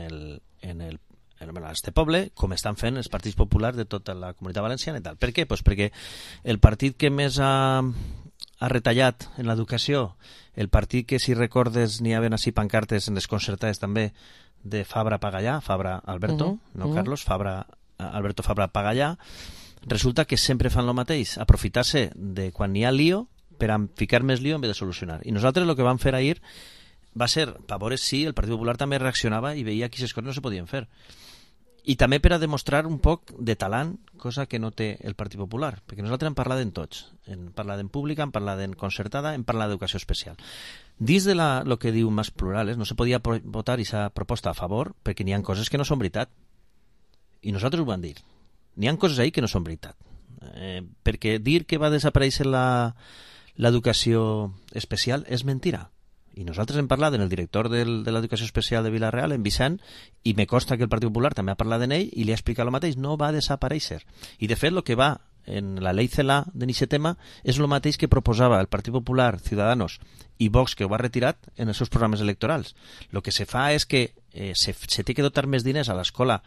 este poble, com estan fent els partits populars de tota la comunitat valenciana i tal. Per què? Pues perquè el partit que més ha retallat en l'educació, el partit que, si recordes, n'hi havia així pancartes en les concertades també de Fabra Pagallà, Fabra Alberto, no Carlos, Alberto Fabra Pagallà, resulta que sempre fan el mateix, aprofitar-se de quan n'hi ha lío per a ficar més lío en vez de solucionar. I nosaltres el que vam fer ahir va ser, per veure si el Partit Popular també reaccionava i veia que aquestes coses no se podien fer. I també per a demostrar un poc de talent, cosa que no té el Partit Popular, perquè nosaltres hem parlat en tots. Hem parlat en pública, hem parlat en concertada, hem parlat d'educació especial. Dins de lo que diu Más Plurales, no se podia votar aquesta proposta a favor perquè n'hi ha coses que no són veritat. I nosaltres ho vam dir. N'hi ha coses ahí que no són veritat. Perquè dir que va desaparèixer l'educació especial és mentira. I nosaltres hem parlat amb el director de l'educació especial de Vila-real, en Vicent, i me consta que el Partit Popular també ha parlat amb ell i li ha explicat el mateix. No va desaparèixer. I de fet el que va en la llei CELA en aquest tema és el mateix que proposava el Partit Popular, Ciudadanos i Vox, que ho ha retirat en els seus programes electorals. El que se fa és que se té que dotar més diners a l'escola,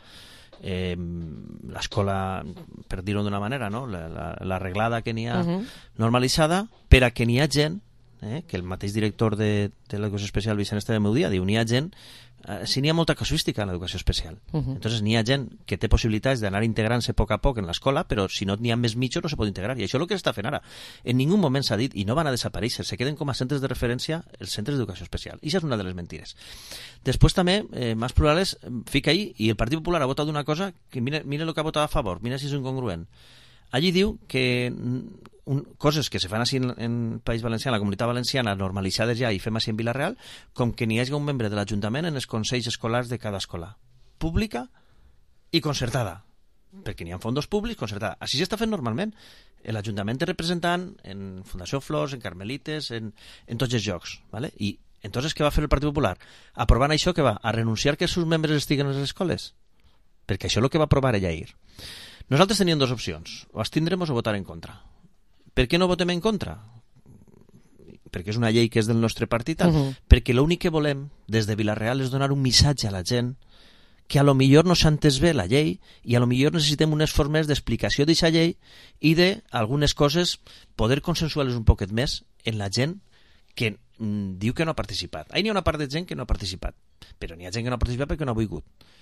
per dir-ho d'una manera, no? La reglada que n'hi ha normalitzada, per a que n'hi ha gent, que el mateix director de l'educació especial, Vicent Esteve Meudia, diu, n'hi ha gent, si n'hi ha molta casuística en l'educació especial. Entonces n'hi ha gent que té possibilitats d'anar integrant-se a poc en l'escola, però si no n'hi ha més mitjos no se pot integrar, i això és el que s'està fent ara. En ningú moment s'ha dit, i no van a desaparèixer, se queden com a centres de referència els centres d'educació especial. I això és una de les mentires. Després també, Más Plurales fica ahí, i el Partit Popular ha votat una cosa que mira el que ha votat a favor, mira si és incongruent. Allí diu que coses que se fan així en País Valencià, en la Comunitat Valenciana, normalitzades ja i fem així en Vila-real, com que n'hi hagi un membre de l'Ajuntament en els consells escolars de cada escola, pública i concertada, perquè n'hi ha fondos públics, concertada. Així s'està fent normalment. L'Ajuntament té representant en Fundació Flors, en Carmelites, en tots els llocs, ¿vale? I entonces què va fer el Partit Popular? Aprovant això, que va? A renunciar que els seus membres estiguen a les escoles? Perquè això és el que va aprovar ella ahir. Nosaltres teníem dues opcions, o abstindrem o votar en contra. Per què no votem en contra? Perquè és una llei que és del nostre partit, perquè l'únic que volem des de Vila-real és donar un missatge a la gent que a lo millor no s'ha entès bé la llei i a lo millor necessitem un esforç més d'explicació d'aquesta llei i d'algunes coses poder consensuar-les un poquet més en la gent que diu que no ha participat. Ahí n'hi ha una part de gent que no ha participat, però n'hi ha gent que no ha participat perquè no ha volgut.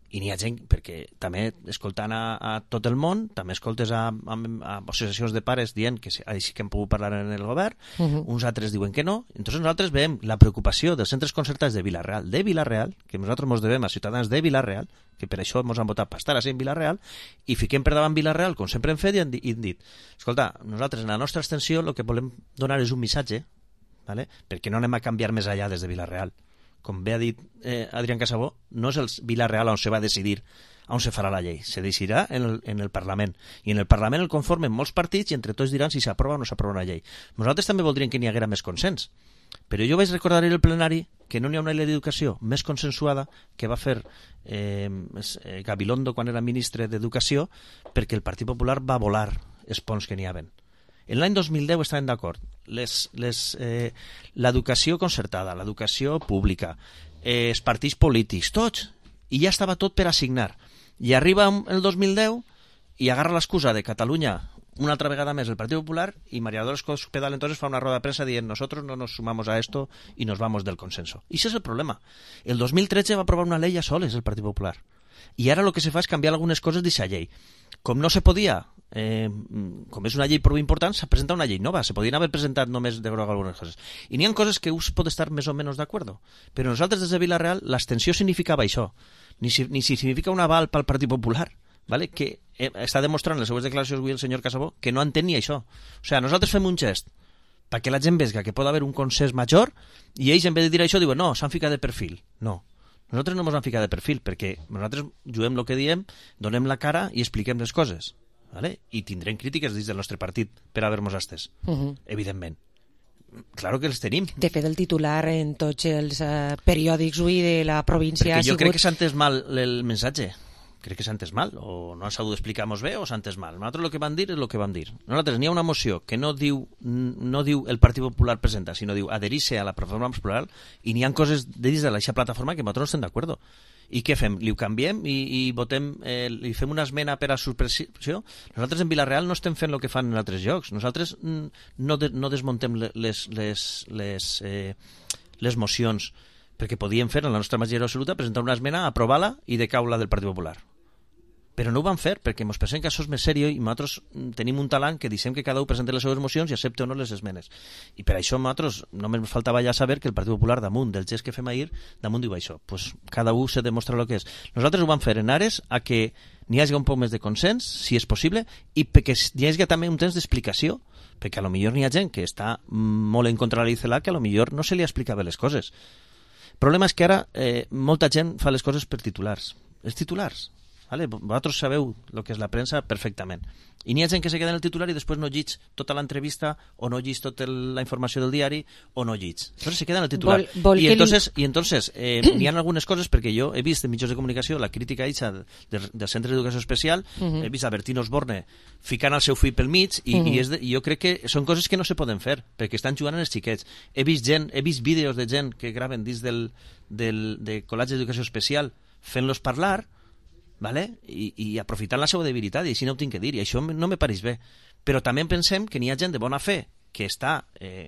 I n'hi ha gent, perquè també escoltant a tot el món, també escoltes a associacions de pares dient que així que hem pogut parlar en el govern, uns altres diuen que no. Entonces nosaltres veiem la preocupació dels centres concertats de Vila-real, que nosaltres ens devem a ciutadans de Vila-real, que per això ens han votat per estar així en Vila-real, i fiquem per davant Vila-real, com sempre hem fet, i hem dit, escolta, nosaltres en la nostra extensió el que volem donar és un missatge, ¿vale? Perquè no anem a canviar més allà des de Vila-real. Com bé ha dit Adrián Casabó, no és el Vila-real on se va decidir on se farà la llei, se decidirà en el Parlament, i en el Parlament el conformen molts partits i entre tots diran si s'aprova o no s'aprova una llei. Nosaltres també voldríem que n'hi haguera més consens, però jo vaig recordar en el plenari que no n'hi ha una llei d'educació més consensuada que va fer Gabilondo quan era ministre d'Educació, perquè el Partit Popular va volar els ponts que n'hi havia. En l'any 2010 estaven d'acord. L'educació concertada, l'educació pública, els partits polítics, tots, i ja estava tot per assignar. I arriba el 2010 i agarra l'excusa de Catalunya una altra vegada més el Partit Popular y María Dolores Cospedal entonces fa una rueda de prensa dient nosotros no nos sumamos a esto y nos vamos del consenso. I ese és el problema. El 2013 va aprovar una llei a soles el Partit Popular. I ara el que se fa és canviar algunes coses d'aquesta llei. Com no se podia, com és una llei prou important, s'ha presentat una llei nova. Se podien haver presentat només de groc algunes coses. I n'hi ha coses que us pot estar més o menys d'acord. Però nosaltres des de Vila-real l'abstenció significava això. Ni significa un aval pel Partit Popular, ¿vale? Que està demostrant en les seues declaracions avui el senyor Casabó que no entenia això. O sigui, nosaltres fem un gest perquè la gent vesga que pot haver un consens major i ells en vez de dir això diuen no, s'han ficat de perfil. No. Nosaltres no ens han ficat de perfil perquè nosaltres juguem el que diem, donem la cara i expliquem les coses, ¿vale? I tindrem crítiques dins del nostre partit per haver-nos estes, evidentment. Claro que els tenim. De fet, el titular en tots els periòdics avui de la província perquè jo crec que s'ha entès mal el missatge. Crec que s'ha entès mal, o no han sabut explicar-nos bé o s'ha entès mal. Nosaltres el que vam dir és el que vam dir. Nosaltres n'hi ha una moció que no diu el Partit Popular presenta, sinó diu adherir-se a la plataforma plural, i n'hi ha coses dins de aquesta plataforma que nosaltres no estem d'acord. I què fem? Li ho canviem i votem, li fem una esmena per a supressió? Nosaltres en Vila-real no estem fent el que fan en altres llocs. Nosaltres no desmontem les mocions, perquè podíem fer en la nostra majoria absoluta, presentar una esmena, aprovar-la i decaure-la del Partit Popular. Però no ho van fer perquè ens pensem que això és més seriós i nosaltres tenim un talent que deixem que cada un presenti les seves mocions i accepte o no les esmenes. I per això nosaltres només ens faltava ja saber que el Partit Popular damunt del gest que fem ahir, damunt diu això. Pues cada un se demostra el que és. Nosaltres ho vam fer en ares a que n'hi hagi un poc més de consens, si és possible, i perquè n'hi hagi també un temps d'explicació, perquè a lo millor n'hi ha gent que està molt en contra de la llei CELA que a lo millor no se li explica bé les coses. El problema és que ara molta gent fa les coses per titulars. Els titulars. ¿Vale? Vosaltres sabeu el que és la premsa perfectament. I n'hi ha gent que se queda en el titular i després no llig tota l'entrevista o no llig tota la informació del diari o no llig. Entonces se queda en el titular. I entonces n'hi ha algunes coses, perquè jo he vist en mitjans de comunicació la crítica eixa del Centre d'Educació Especial, he vist a Bertín Osborne ficant el seu fill pel mig i jo crec que són coses que no se poden fer perquè estan jugant els xiquets. He vist vídeos de gent que graven dins de col·legis d'educació especial fent-los parlar, ¿vale? I aprofitant la seva debilitat, i així no ho tinc que dir, i això no me pareix bé. Però també pensem que n'hi ha gent de bona fe que està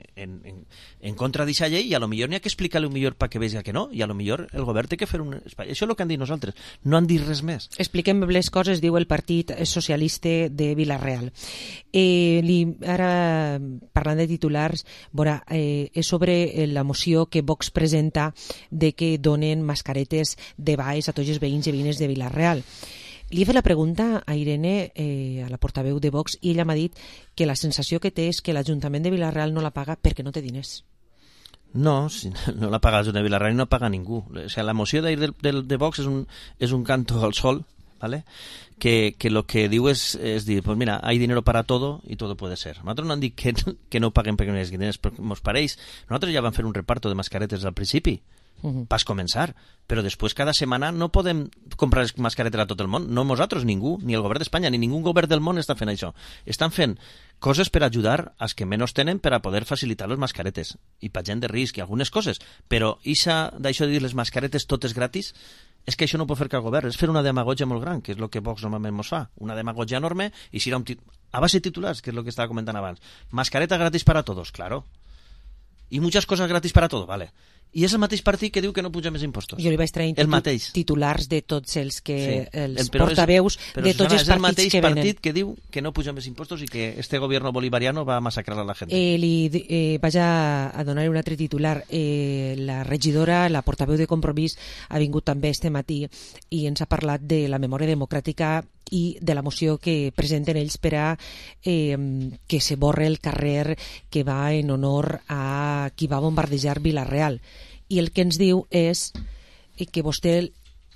en contra d'aquesta llei i a lo millor n'hi ha que explicar-li millor perquè vegi que no, i a lo millor el govern té que fer un espai. Això és el que han dit nosaltres, no han dit res més. Expliquem les coses, diu el Partit Socialista de Vila-real. Ara, parlant de titulars, és sobre la moció que Vox presenta de que donen mascaretes de baix a tots els veïns i veïnes de Vila-real. Li he fet la pregunta a Irene, a la portaveu de Vox, i ella m'ha dit que la sensació que té és que l'Ajuntament de Vila-real no la paga perquè no té diners. No, no la paga l'Ajuntament de Vila-real i no paga ningú. O sea, la moció d'ahir de Vox és un canto al sol, ¿vale? Que lo que diu és dir, pues mira, hay dinero para todo y todo puede ser. Nosaltres no han dit que no paguen perquè no hi hagi diners, però ens pareix. Nosaltres ja vam fer un reparto de mascaretes al principi, pas començar, però després cada setmana no podem comprar les mascaretes a tot el món, no nosaltres, ningú, ni el govern d'Espanya ni ningú govern del món està fent això, estan fent coses per ajudar als que menys tenen per a poder facilitar les mascaretes i per gent de risc i algunes coses, però d'això de dir les mascaretes totes gratis, és que això no pot fer cap govern, és fer una demagogia molt gran, que és el que Vox normalment ens fa, una demagogia enorme, i si era a base de titulars, que és el que estava comentant abans, mascareta gratis para todos, claro, y muchas cosas gratis para todo, vale. I és el mateix partit que diu que no puja més impostos. Jo li vaig traient titulars de tots els portaveus de tots els partits que venen. És el mateix partit que diu que no puja més impostos i que este gobierno bolivariano va a massacrar a la gent. Vaig a donar un altre titular. La regidora, la portaveu de Compromís, ha vingut també este matí i ens ha parlat de la memòria democràtica i de la moció que presenten ells per a que se borre el carrer que va en honor a qui va bombardejar Vila-real. I el que ens diu és que vostè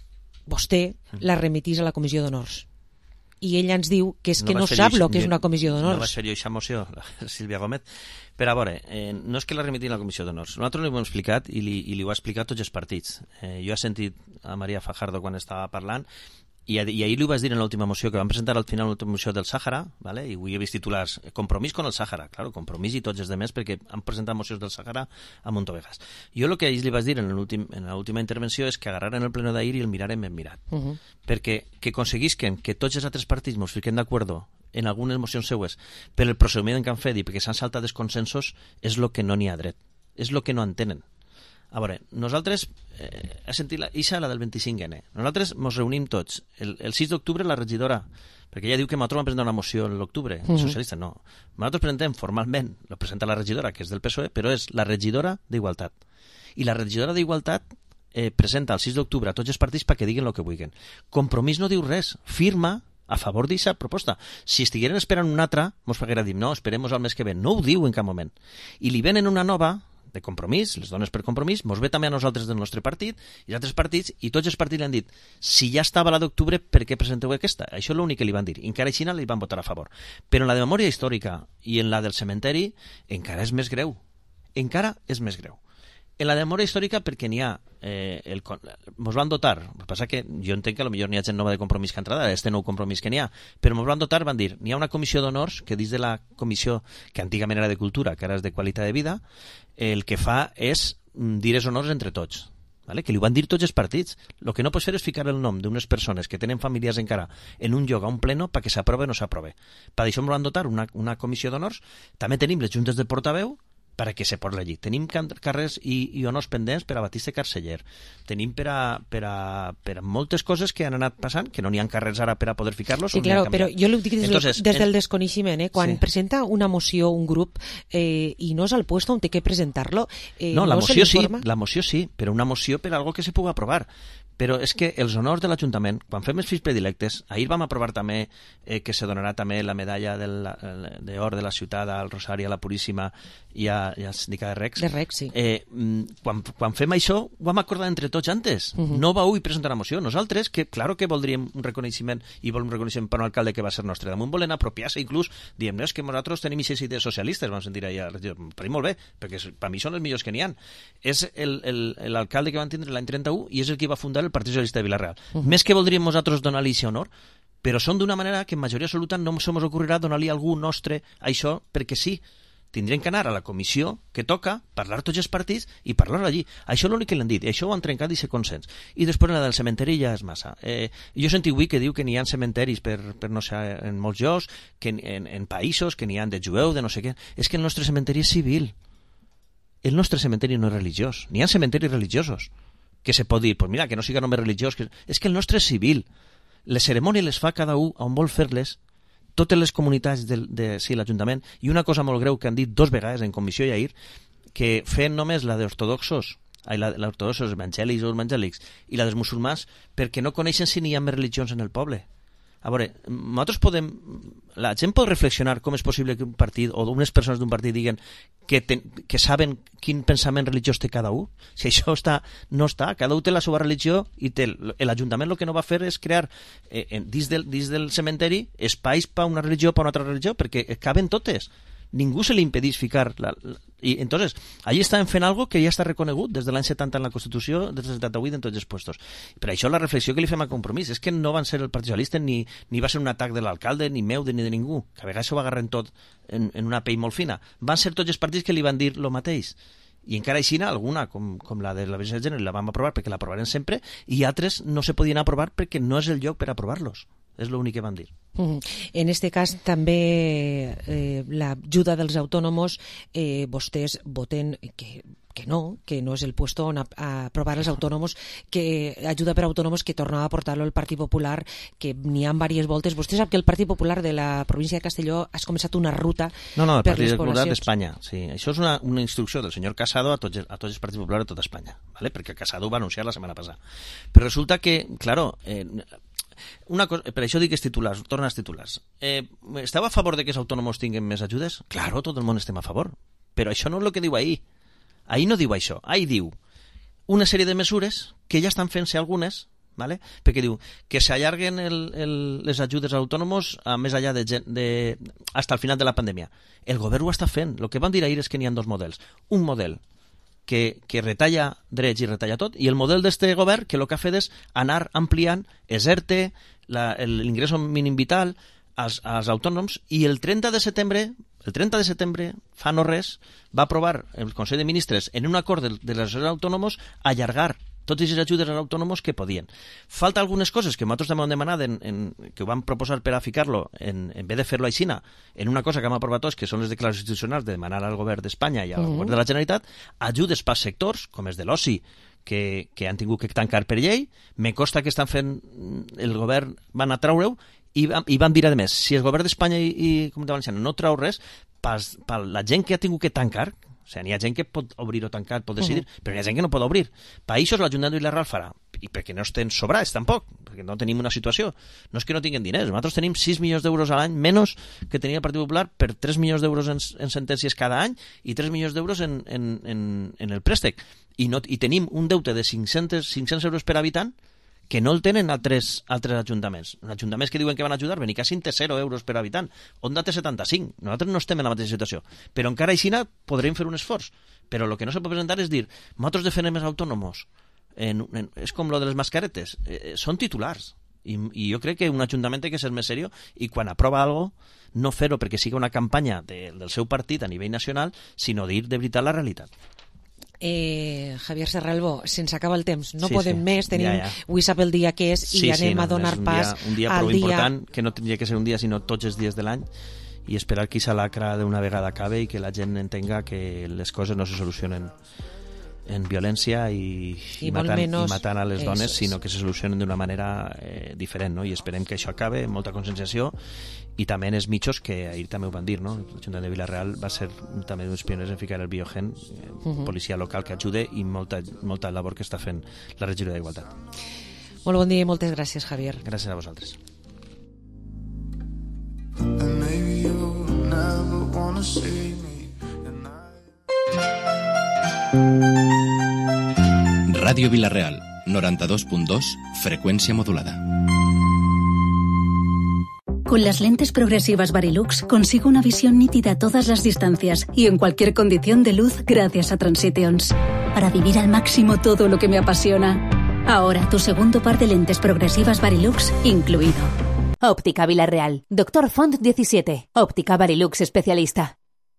la remetís a la Comissió d'Honors. I ella ens diu que és que no sap el que és una Comissió d'Honors. No va ser jo aquesta moció, Sílvia Gómez. Però a veure, no és que la remetin a la Comissió d'Honors. Nosaltres li ho hem explicat i li ho ha explicat tots els partits. Jo he sentit a María Fajardo quan estava parlant i ahir li ho vaig dir en l'última moció que vam presentar al final l'última moció del Sàhara, ¿vale? I avui he vist titulars Compromís con el Sàhara, claro, Compromís i tots els demés perquè han presentat mocions del Sàhara a Montovegas. Jo el que ahir li vaig dir en l'última intervenció és que agarraren el pleno d'ahir i el miraren ben mirat. Perquè que aconseguisquen que tots els altres partits ens fiquem d'acord en algunes mocions seues per el procediment que han fet i perquè s'han saltat els consensos és el que no n'hi ha dret, és el que no entenen. A veure, nosaltres, he sentit la del 25N, nosaltres ens reunim tots. El 6 d'octubre la regidora, perquè ella diu que nosaltres vam presentar una moció en l'octubre, socialista, no. Nosaltres presentem formalment, lo presenta la regidora, que és del PSOE, però és la regidora d'Igualtat. I la regidora d'Igualtat presenta el 6 d'octubre a tots els partits perquè diguin el que vulguin. Compromís no diu res, firma a favor d'aquesta proposta. Si estigueren esperant una altra, ens haguera dit, no, esperem al mes que ve. No ho diu en cap moment. I li venen una nova de Compromís, les dones per Compromís, mos ve també a nosaltres del nostre partit i els altres partits, i tots els partits li han dit si ja estava la d'octubre, per què presenteu aquesta? Això és l'únic que li van dir. Encara així li van votar a favor. Però en la de memòria històrica i en la del cementeri encara és més greu. Encara és més greu. En la de memòria històrica perquè n'hi ha mos van dotar, el que passa que jo entenc que potser n'hi ha gent nova de Compromís que ha entrat, este nou Compromís que n'hi ha, però mos van dotar, van dir, n'hi ha una comissió d'honors que dins de la comissió que antigament era de cultura, que ara és de qualitat de vida, el que fa és dir els honors entre tots, ¿vale? Que li ho van dir tots els partits. El que no pots fer és ficar el nom d'unes persones que tenen famílies encara en un lloc a un pleno perquè s'aprove o no s'aprove. Per això ens van dotar una comissió d'honors. També tenim les juntes del portaveu perquè se pot llegir. Tenim carrers i honors pendents per a Batista Carceller. Tenim per a moltes coses que han anat passant, que no n'hi ha carrers ara per a poder ficar-los. Sí, claro, però jo ho dic des del desconeixement, quan presenta una moció un grup i no és al puesto on té que presentar-lo, no, la moció sí, però una moció per a algo que se pugui aprovar. Però és que els honors de l'Ajuntament, quan fem els fills predilectes, ahir vam aprovar també que se donarà també la medalla d'or de la ciutat al Rosari, a la Puríssima i a Síndica de Recs. De Recs, sí. Quan fem això, ho vam acordar entre tots antes. No va avui presentar la moció. Nosaltres, que claro que voldríem un reconeixement i volem un reconeixement per un alcalde que va ser nostre. Damunt volen apropiar-se, inclús, diem, no, és que nosaltres tenim aquestes idees socialistes, vam sentir ahir. Per mi molt bé, perquè per mi són els millors que n'hi ha. És l'alcalde que van tindre l'any 31 i és el que va fundar el Partit Socialista de Vila-real. Més que voldríem nosaltres donar-li aquest honor, però són d'una manera que en majoria absoluta no se mos ocorrirà donar-li a algú nostre això perquè sí. Tindrem que anar a la comissió que toca, parlar tots els partits i parlar allí. Això és l'únic que l'han dit, això ho han trencat i se consens. I després la del cementeri ja és massa. Jo he sentit avui que diu que n'hi ha cementeris per no sé, en molts llocs, que en països, que n'hi ha de jueu, de no sé què. És que el nostre cementeri és civil. El nostre cementeri no és religiós. N'hi ha cementeris religiosos que se pot dir, pues mira, que no siga només religiós, és que el nostre és civil. Les cerimònies les fa cada un on vol fer-les, totes les comunitats sí, l'Ajuntament, i una cosa molt greu que han dit 2 vegades en comissió i ahir, que feien només la d'ortodoxos, l'ortodoxos evangèlics o evangèlics, i la dels musulmans, perquè no coneixen si n'hi ha més religions en el poble. A veure, nosaltres la gent pot reflexionar com és possible que un partit o unes persones d'un partit diguen que saben quin pensament religiós té cada un. Si això no està, cada un té la seva religió i l'Ajuntament el que no va fer és crear dins del cementeri espais per una religió o per una altra religió, perquè caben totes. Ningú se li impedís ficar i entonces allí estaven fent algo que ja està reconegut des de l'any 70 en la Constitució, des del 78 en tots els puestos. Per això la reflexió que li fem a Compromís és que no van ser el Partit Socialista ni va ser un atac de l'alcalde, ni meu, ni de ningú, que a vegades s'ho agarren tot en una pell molt fina. Van ser tots els partits que li van dir el mateix. I encara així alguna, com la de la Vicepresidència, la vam aprovar perquè l'aprovarem sempre, i altres no se podien aprovar perquè no és el lloc per aprovar-los. És l'únic que van dir. En este cas també l'ajuda dels autònoms, vostès voten que no és el puesto on aprovar els autònoms, que ajuda per autònoms que tornava a portar-lo el Partit Popular, que n'hi ha diverses voltes. Vostè sap que el Partit Popular de la província de Castelló has començat una ruta el per les Partit Popular poblacions. d'Espanya. Sí. Això és una instrucció del senyor Casado a tots els partits populars de tota Espanya, ¿vale? Perquè Casado ho va anunciar la setmana passada. Però resulta que, claro, una cosa, per això dic que és titulars, torna als titulars. Esteu a favor de que els autònoms tinguin més ajudes? Claro, tot el món estem a favor. Però això no és el que diu ahir. Ahir no diu això. Ahir diu una sèrie de mesures que ja estan fent-se algunes, ¿vale? Perquè diu que s'allarguen les ajudes als autònoms més allà hasta el final de la pandèmia. El govern ho està fent. El que van dir ahir és que n'hi ha dos models. Un model que retalla drets i retalla tot, i el model d'este govern que el que ha fet és anar ampliant els ERTE, l'ingrés mínim vital als autònoms, i el 30 de setembre, fa no res, va aprovar el Consell de Ministres en un acord de les autònoms allargar totes les ajudes als autònoms que podien. Falta algunes coses que nosaltres també hem demanat, que ho vam proposar per a ficar-lo, en vez de fer-lo aixina, en una cosa que hem aprovat tots, que són les declaracions institucionals de demanar al govern d'Espanya i al govern de la Generalitat ajudes per sectors, com els de l'oci, que han tingut que tancar per llei. Me costa que estan fent, el govern van a treure-ho, i van dir, a més, si el govern d'Espanya i Comunitat Valenciana no treu res, per la gent que ha tingut que tancar, o sigui, n'hi ha gent que pot obrir o tancar, pot decidir, però n'hi ha gent que no pot obrir. Països l'Ajuntament de Vila-real farà, i perquè no estem sobrats tampoc, perquè no tenim una situació. No és que no tinguin diners, nosaltres tenim 6 milions d'euros a l'any menys que tenia el Partit Popular, per 3 milions d'euros en sentències cada any i 3 milions d'euros en el préstec. I tenim un deute de 500 euros per habitant que no el tenen altres ajuntaments. Ajuntaments que diuen que van ajudar, Benicàssim té 0 euros per habitant, Onda té 75. Nosaltres no estem en la mateixa situació. Però encara així podrem fer un esforç. Però el que no se pot presentar és dir, nosaltres defensem els autònoms. És com lo de les mascaretes. Són titulars. I jo crec que un ajuntament té que ser més seriós i quan aprova alguna cosa, no fer-ho perquè sigui una campanya del seu partit a nivell nacional, sinó dir de veritat la realitat. Javier Serralbo, se'ns acaba el temps, no podem més, tenim avui sap el dia que és i anem a donar pas un dia prou important, que no tindria que ser un dia sinó tots els dies de l'any, i esperar que aquesta lacra d'una vegada acabe i que la gent entenga que les coses no se solucionen en violència i matant a les dones, sinó que se solucionen d'una manera diferent, no? I esperem que això acabe, molta conscienciació, i també en els mitjos, que ahir també ho van dir, no? L'Ajuntament de Vila-real va ser també uns pioners en ficar el biogen, policia local que ajude, i molta labor que està fent la regidoria d'Igualtat. Molt bon dia i moltes gràcies, Javier. Gràcies a vosaltres. Radio Vila-real, 92.2, frecuencia modulada. Con las lentes progresivas Varilux consigo una visión nítida a todas las distancias y en cualquier condición de luz gracias a Transitions. Para vivir al máximo todo lo que me apasiona. Ahora tu segundo par de lentes progresivas Varilux incluido. Óptica Vila-real. Dr. Font 17. Óptica Varilux especialista.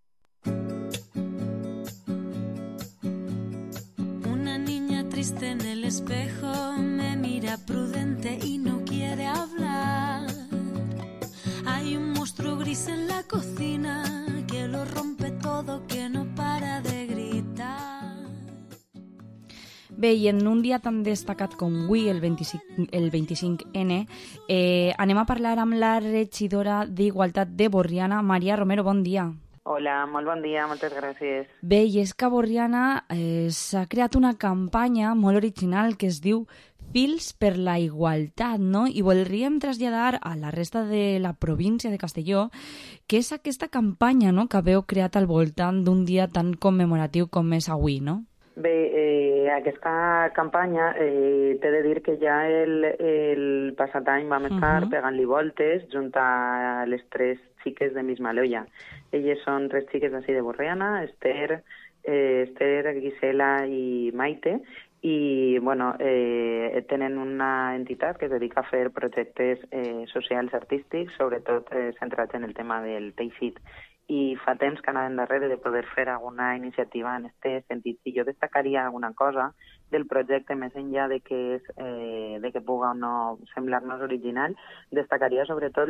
Una niña triste en el espejo me mira prudente y no quiere hablar. Hay un monstruo gris en la cocina que lo rompe todo, que no para de gritar. Bé, i en un dia tan destacat com avui, el 25N, anem a parlar amb la regidora d'Igualtat de Borriana, Maria Romero, bon dia. Hola, molt bon dia, moltes gràcies. Bé, i és que a Borriana s'ha creat una campanya molt original que es diu Fils per la Igualtat, no? I voldríem traslladar a la resta de la província de Castelló que és aquesta campanya, no?, que haveu creat al voltant d'un dia tan commemoratiu com és avui, no? Bé, aquesta campanya t'he de dir que ja el passat any vam estar pegant-li voltes junt a les 3 xiques de Mismaloia. Elles són 3 xiques d'ací de Borriana, Esther, Gisela i Maite, i bueno, tenen una entitat que es dedica a fer projectes socials artístics, sobretot centrats en el tema del teixit i fa temps que anaven darrere de poder fer alguna iniciativa en aquest sentit. Si jo destacaria alguna cosa del projecte, més enllà de que puga o no semblar-nos original, destacaria sobretot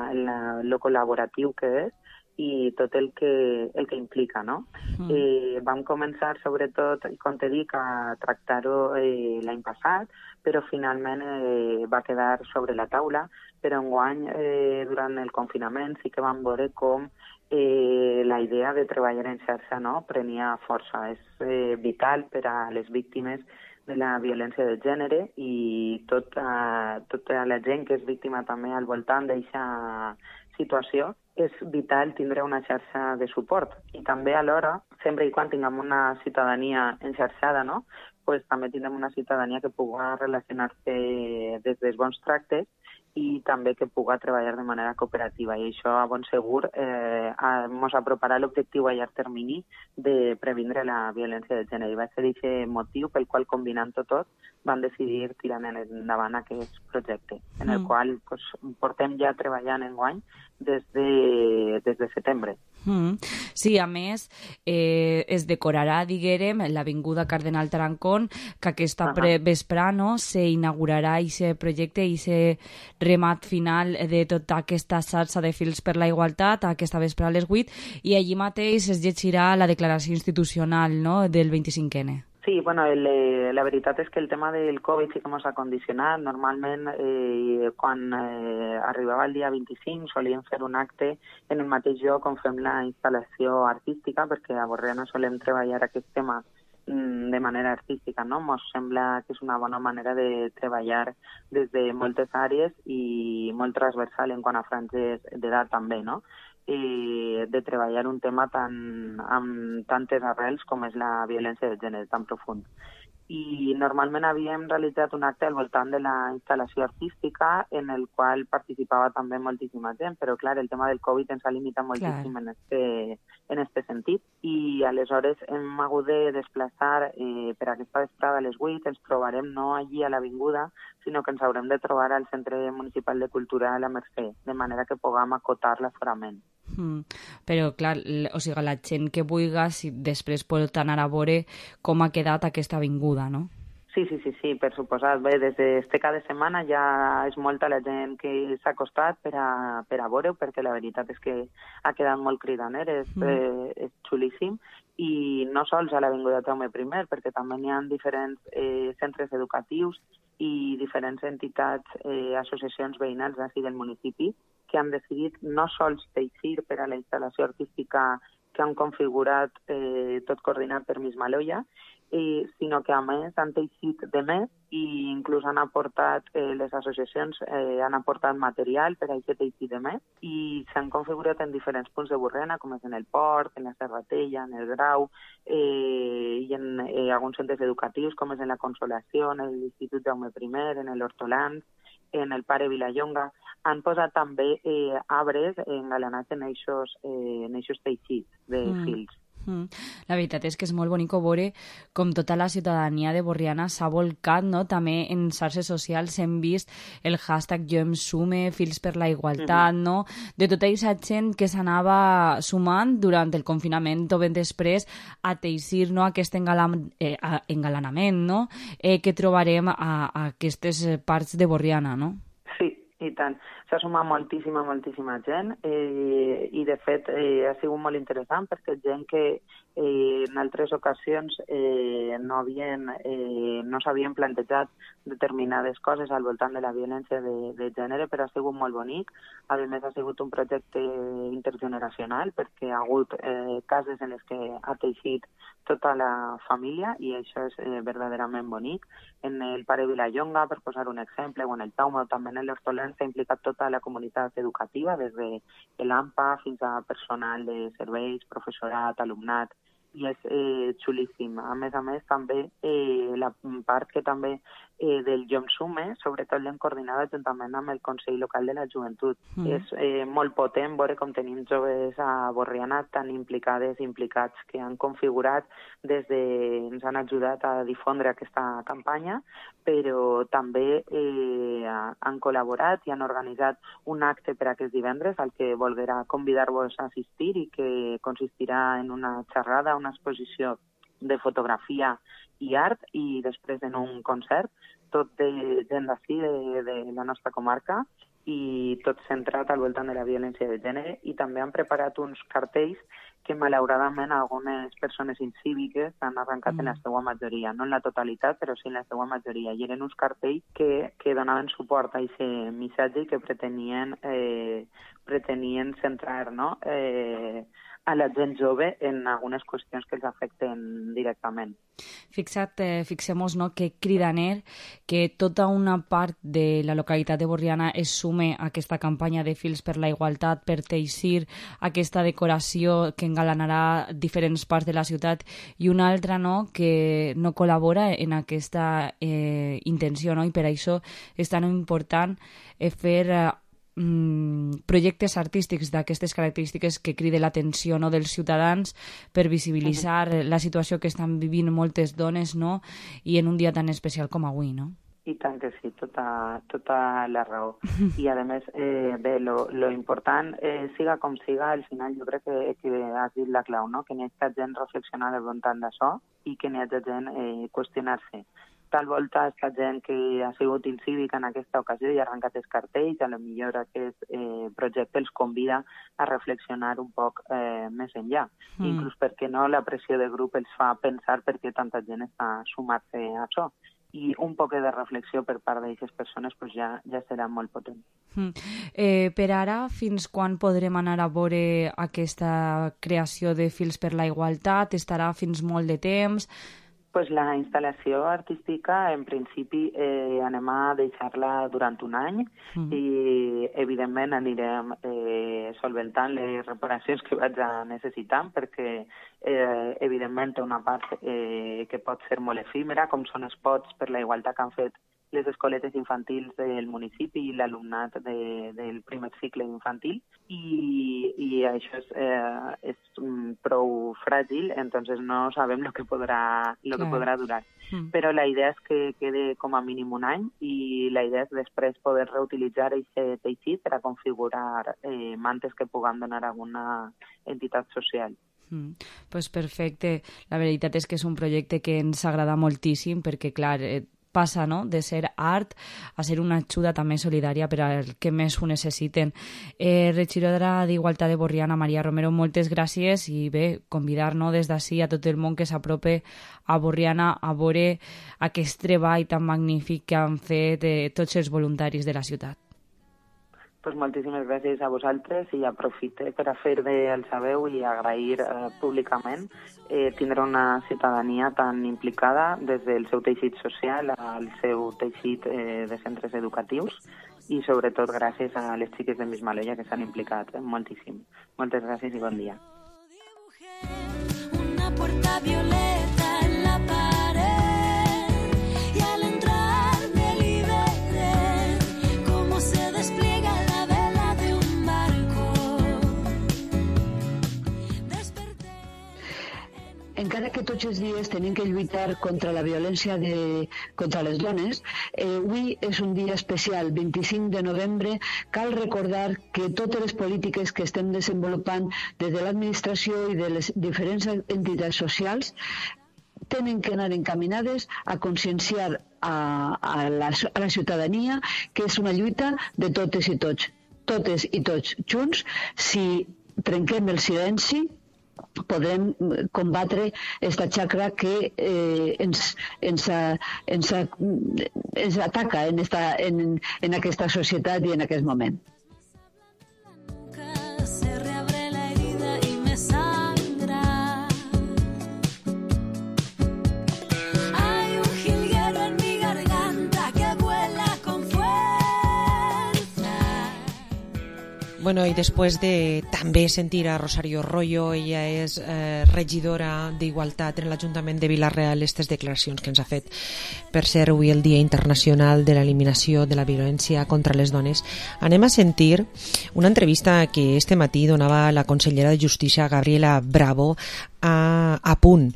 lo col·laboratiu que és i tot el que implica, no? Vam començar, sobretot, com te dic, a tractar-ho l'any passat, però finalment va quedar sobre la taula, però enguany, durant el confinament, sí que vam veure com la idea de treballar en xarxa prenia força. És vital per a les víctimes de la violència de gènere i tota la gent que és víctima també al voltant d'aquesta situació, és vital tindre una xarxa de suport. I també alhora, sempre i quan tinguem una ciutadania enxarxada, pues també tindrem una ciutadania que pugui relacionar-se des dels bons tractes i també que pugui treballar de manera cooperativa. I això, a bon segur, ens aproparà l'objectiu a llarg termini de previndre la violència de gènere. I va ser aquest motiu pel qual, combinant-ho tot, van decidir tirar endavant aquest projecte, en el qual portem ja treballant enguany des de setembre. Sí, a més, es decorarà, diguérem, l'Avinguda Cardenal Tarancón, que aquesta vespre s'inaugurarà aquest projecte i aquest remat final de tota aquesta xarxa de fils per la igualtat, aquesta vespre a les 8, i allí mateix es llegirà la declaració institucional del 25N. Sí, bueno, la veritat és que el tema del Covid sí que ens ha condicionat. Normalment, quan arribava el dia 25, solíem fer un acte en el mateix lloc on fem la instal·lació artística, perquè a Borriana solem treballar aquest tema de manera artística, no? Ens sembla que és una bona manera de treballar des de moltes àrees i molt transversal en quant a franges d'edat també, no? De treballar un tema amb tantes arrels com és la violència de gènere, tan profund. I normalment havíem realitzat un acte al voltant de la instal·lació artística en el qual participava també moltíssima gent, però clar, el tema del Covid ens ha limitat moltíssim en este sentit, i aleshores hem hagut de desplaçar per aquesta vesprada a les 8, ens trobarem no allí a l'Avinguda, sinó que ens haurem de trobar al Centre Municipal de Cultura a la Mercè, de manera que puguem acotar l'aforament. Però clar, o sigui, la gent que vulgui després pot anar a veure com ha quedat aquesta avinguda, no? Sí, per suposat. Bé, des d'este cada setmana ja és molta la gent que s'ha acostat per a veure-ho, perquè la veritat és que ha quedat molt cridaner, és xulíssim, i no sols a l'Avinguda Jaume I, perquè també n'hi ha diferents centres educatius i diferents entitats, associacions veïnals d'ací del municipi, que han decidit no sols teixir per a la instal·lació artística que han configurat tot coordinat per Miss Maloya, sinó que a més han teixit de més i inclús han aportat, les associacions han aportat material per a aquest teixit de més i s'han configurat en diferents punts de Borriana, com és en el Port, en la Serratella, en el Grau i en alguns centres educatius, com és en la Consolació, en l'Institut Jaume I, en l'Hortolans, en el Pare Vilallonga. Han posat també arbres engalanats en aquests teixits de fils. La veritat és que és molt bonic veure com tota la ciutadania de Borriana s'ha volcat, no? També en xarxes socials hem vist el hashtag Jo em sume, fils per la igualtat, no? De tota aquesta gent que s'anava sumant durant el confinament o ben després a teixir, no? Aquest engalanament, no? Que trobarem a aquestes parts de Borriana, no? I tant. S'ha sumat moltíssima gent i de fet ha sigut molt interessant perquè gent que en altres ocasions no s'havien plantejat determinades coses al voltant de la violència de gènere, però ha sigut molt bonic. A més, ha sigut un projecte intergeneracional perquè ha hagut cases en les que ha teixit tota la família i això és verdaderament bonic. En el Pare Vilallonga, per posar un exemple, o en el Tauma, o també en l'Hortolans, s'ha implicat tota la comunitat educativa, des de l'AMPA fins a personal de serveis, professorat, alumnat, i és xulíssim. A més, també la part que també del Jom Sume, sobretot l'hem coordinat juntament amb el Consell Local de la Joventut. És molt potent veure com tenim joves a Borriana tan implicats, que han configurat ens han ajudat a difondre aquesta campanya, però també han col·laborat i han organitzat un acte per aquest divendres al que volguera convidar-vos a assistir i que consistirà en una xerrada, una exposició de fotografia i art i després en un concert, tot de gent d'ací, de la nostra comarca, i tot centrat al voltant de la violència de gènere, i també han preparat uns cartells que malauradament algunes persones incíviques han arrencat en la seva majoria, no en la totalitat, però sí en la seva majoria. I eren uns cartells que donaven suport a aquest missatge i que pretenien centrar, no?, a la gent jove en algunes qüestions que els afecten directament. Fixem-nos, no, que cridaner que tota una part de la localitat de Borriana es sume a aquesta campanya de Fils per la Igualtat, per teixir aquesta decoració que engalanarà diferents parts de la ciutat, i una altra, no, que no col·labora en aquesta intenció, no? I per això és tan important fer projectes artístics d'aquestes característiques que criden l'atenció, no, dels ciutadans, per visibilitzar la situació que estan vivint moltes dones, no?, i en un dia tan especial com avui, no? I tant que sí, tota la raó. I a més, bé, lo important, siga com siga, al final jo crec que has dit la clau, no?, que n'hi ha gent reflexionar al voltant d'això i que n'hi ha gent qüestionar-se. Tal volta aquesta gent que ha sigut incívica en aquesta ocasió i ha arrencat els cartells, a lo millor aquest projecte els convida a reflexionar un poc més enllà. Inclús perquè no, la pressió de grup els fa pensar per què tanta gent està sumant-se a això. I un poc de reflexió per part d'aquestes persones pues ja serà molt potent. Per ara, fins quan podrem anar a veure aquesta creació de Fils per la Igualtat? Estarà fins molt de temps? Pues la instal·lació artística, en principi, anem a deixar-la durant un any i, evidentment, anirem solventant les reparacions que vaig a necessitar perquè, evidentment, té una part que pot ser molt efímera, com són els pots per la igualtat que han fet les escoletes infantils del municipi i l'alumnat del primer cicle infantil, i això és prou fràgil, entonces no sabem lo que podrà durar. Però la idea és que quede com a mínim un any i la idea és després poder reutilitzar aquest teixit per a configurar mantes que puguem donar a alguna entitat social. Pues perfecte. La veritat és que és un projecte que ens agrada moltíssim perquè, clar, passa, no?, de ser art a ser una ajuda també solidària per al que més ho necessiten. Regidora d'Igualtat de Borriana, Maria Romero, moltes gràcies i bé, convidar, no, des d'ací a tot el món que s'aprope a Borriana a veure aquest treball tan magnífic que han fet tots els voluntaris de la ciutat. Pues moltíssimes gràcies a vosaltres i aprofite per a fer d'altaveu i agrair públicament tindre una ciutadania tan implicada des del seu teixit social al seu teixit de centres educatius i sobretot gràcies a les xiques de Mismaloia que s'han implicat moltíssim. Moltes gràcies i bon dia. Una puerta violeta en la pared y al entrar me liberé como se despliega la vela de un barco. Encara que tots els dies tenim que lluitar contra la violència contra les dones, avui és un dia especial, 25 de novembre. Cal recordar que totes les polítiques que estem desenvolupant des de l'administració i de les diferents entitats socials tenen que anar encaminades a conscienciar a la ciutadania que és una lluita de totes i tots junts. Si trenquem el silenci, podrem combatre esta xacra que ens ataca en aquesta societat i en aquest moment. Se reabre la herida y me sangra. Hay un jilguero en mi garganta que vuela con fuerza. Bueno, y después de també sentir a Rosario Royo, ella és regidora d'Igualtat en l'Ajuntament de Vila-real, aquestes declaracions que ens ha fet per ser avui el Dia Internacional de l'Eliminació de la Violència contra les Dones, anem a sentir una entrevista que este matí donava la consellera de Justícia, Gabriela Bravo, a Punt.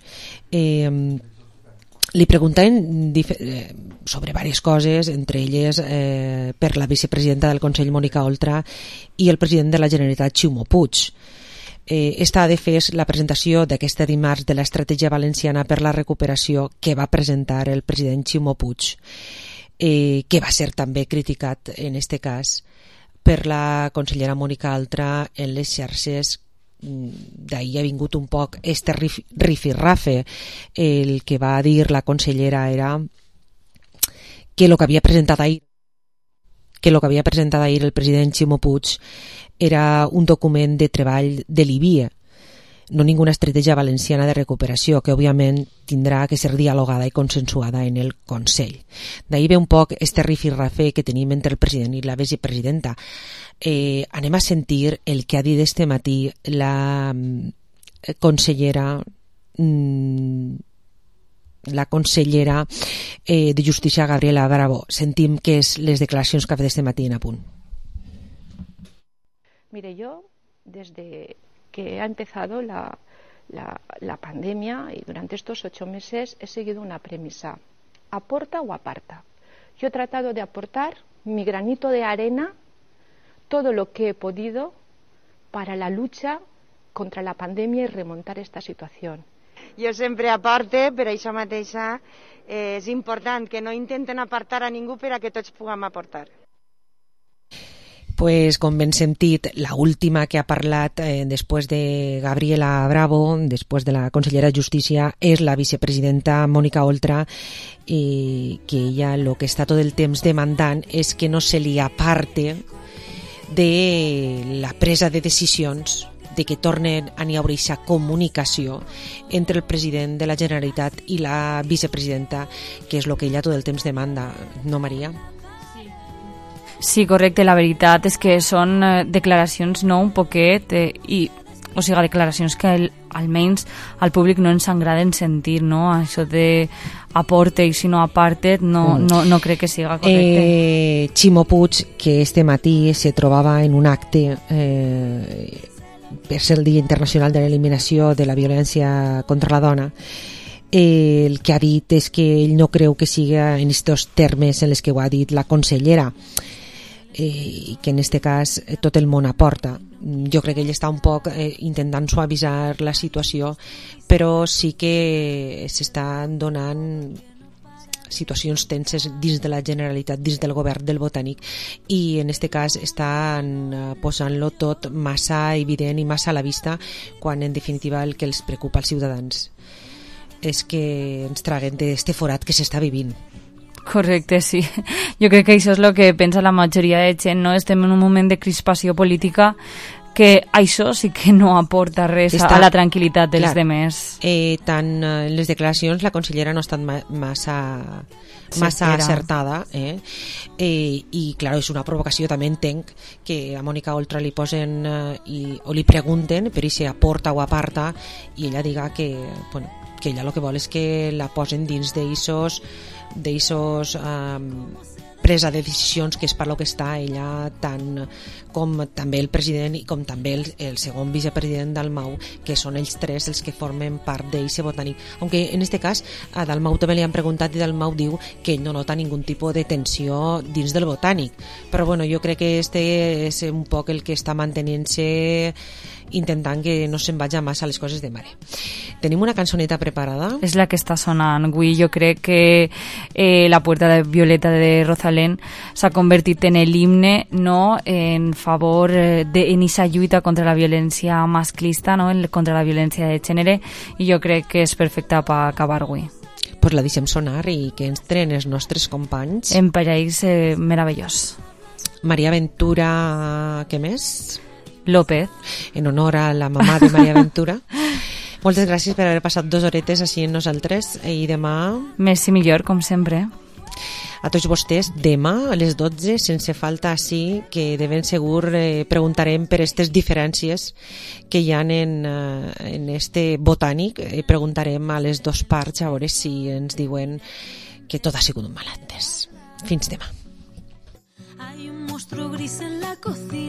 Li preguntaven sobre diverses coses, entre elles per la vicepresidenta del Consell, Mònica Oltra, i el president de la Generalitat, Ximo Puig. Esta ha de fer la presentació d'aquesta dimarts de l'Estratègia Valenciana per la Recuperació que va presentar el president Ximo Puig, que va ser també criticat, en este cas, per la consellera Mònica Oltra en les xarxes. D'ahir ha vingut un poc este rifirrafe. El que va dir la consellera era que lo que havia presentat ahir el president Ximo Puig era un document de treball de l'IBIE, no ninguna estratègia valenciana de recuperació, que òbviament tindrà que ser dialogada i consensuada en el Consell. D'ahir ve un poc este rifirrafe que tenim entre el president i la vicepresidenta. Anem a sentir el que ha dit este matí la consellera de Justícia, Gabriela Bravo. Sentim que és les declaracions que ha fet este matí en Apunt. Mire, yo desde que ha empezado la pandemia y durante estos 8 meses he seguido una premisa: aporta o aparta. Yo he tratado de aportar mi granito de arena, todo lo que he podido para la lucha contra la pandemia y remontar esta situación. Jo sempre aparte, per això mateixa és important que no intenten apartar a ningú per a que tots puguem aportar. Pues com ben sentit, la última que ha parlat després de Gabriela Bravo, després de la consellera de Justícia, és la vicepresidenta Mònica Oltra, que ella el que està tot el temps demandant és que no se li aparte de la presa de decisions, de que tornen a n'hi haure aquesta comunicació entre el president de la Generalitat i la vicepresidenta, que és el que ella tot el temps demanda, no, Maria? Sí, correcte, la veritat és que són declaracions un poquet, o sigui, declaracions que almenys al públic no ens agraden sentir, no? Això de aporte i si no aparte no crec que siga correcte. Ximo Puig, que este matí se trobava en un acte per ser el Dia Internacional de l'Eliminació de la Violència contra la Dona, el que ha dit és que ell no creu que siga en aquests termes en els que ho ha dit la consellera, i que en este cas tot el món aporta. Jo crec que ell està un poc intentant suavitzar la situació, però sí que s'estan donant situacions tenses dins de la Generalitat, dins del govern del Botànic, i en este cas estan posant-lo tot massa evident i massa a la vista, quan en definitiva el que els preocupa als ciutadans és que ens traguen d'este forat que s'està vivint. Correcte, sí. Jo crec que això és el que pensa la majoria de gent, no? Estem en un moment de crispació política que això sí que no aporta res a la tranquil·litat dels demés. Tant en les declaracions la consellera no ha estat massa acertada, i clar, és una provocació. També entenc que a Mònica Oltra li posen o li pregunten per si aporta o aparta, i ella diga que ella el que vol és que la posen dins d'eixos presa de decisions, que és per lo que està ella, tant com també el president i com també el segon vicepresident Dalmau, que són ells tres els que formen part d'eixe Botànic. Aunque en este cas a Dalmau també li han preguntat i Dalmau diu que ell no nota ningun tipus de tensió dins del Botànic, però bueno, jo crec que este és un poc el que està mantenint-se, intentant que no se'n vagi massa les coses de mare. Tenim una cançoneta preparada. És la que està sonant avui. Jo crec que La Puerta de Violeta de Rosalén s'ha convertit en l'himne, no?, en favor en aquesta lluita contra la violència masclista, no?, contra la violència de gènere, i jo crec que és perfecta per acabar avui. Pues la deixem sonar i que entren els nostres companys. En parells meravellós. Maria Ventura, què més? López. En honor a la mamà de Maria Ventura. Moltes gràcies per haver passat 2 horetes així amb nosaltres, i demà... Més i millor, com sempre. a tots vostès. Demà a les 12, sense falta, sí, que de ben segur preguntarem per aquestes diferències que hi ha en este botànic. Preguntarem a les dues parts a veure si ens diuen que tot ha sigut un malentès. Fins demà. Hay un monstruo gris en la cocina.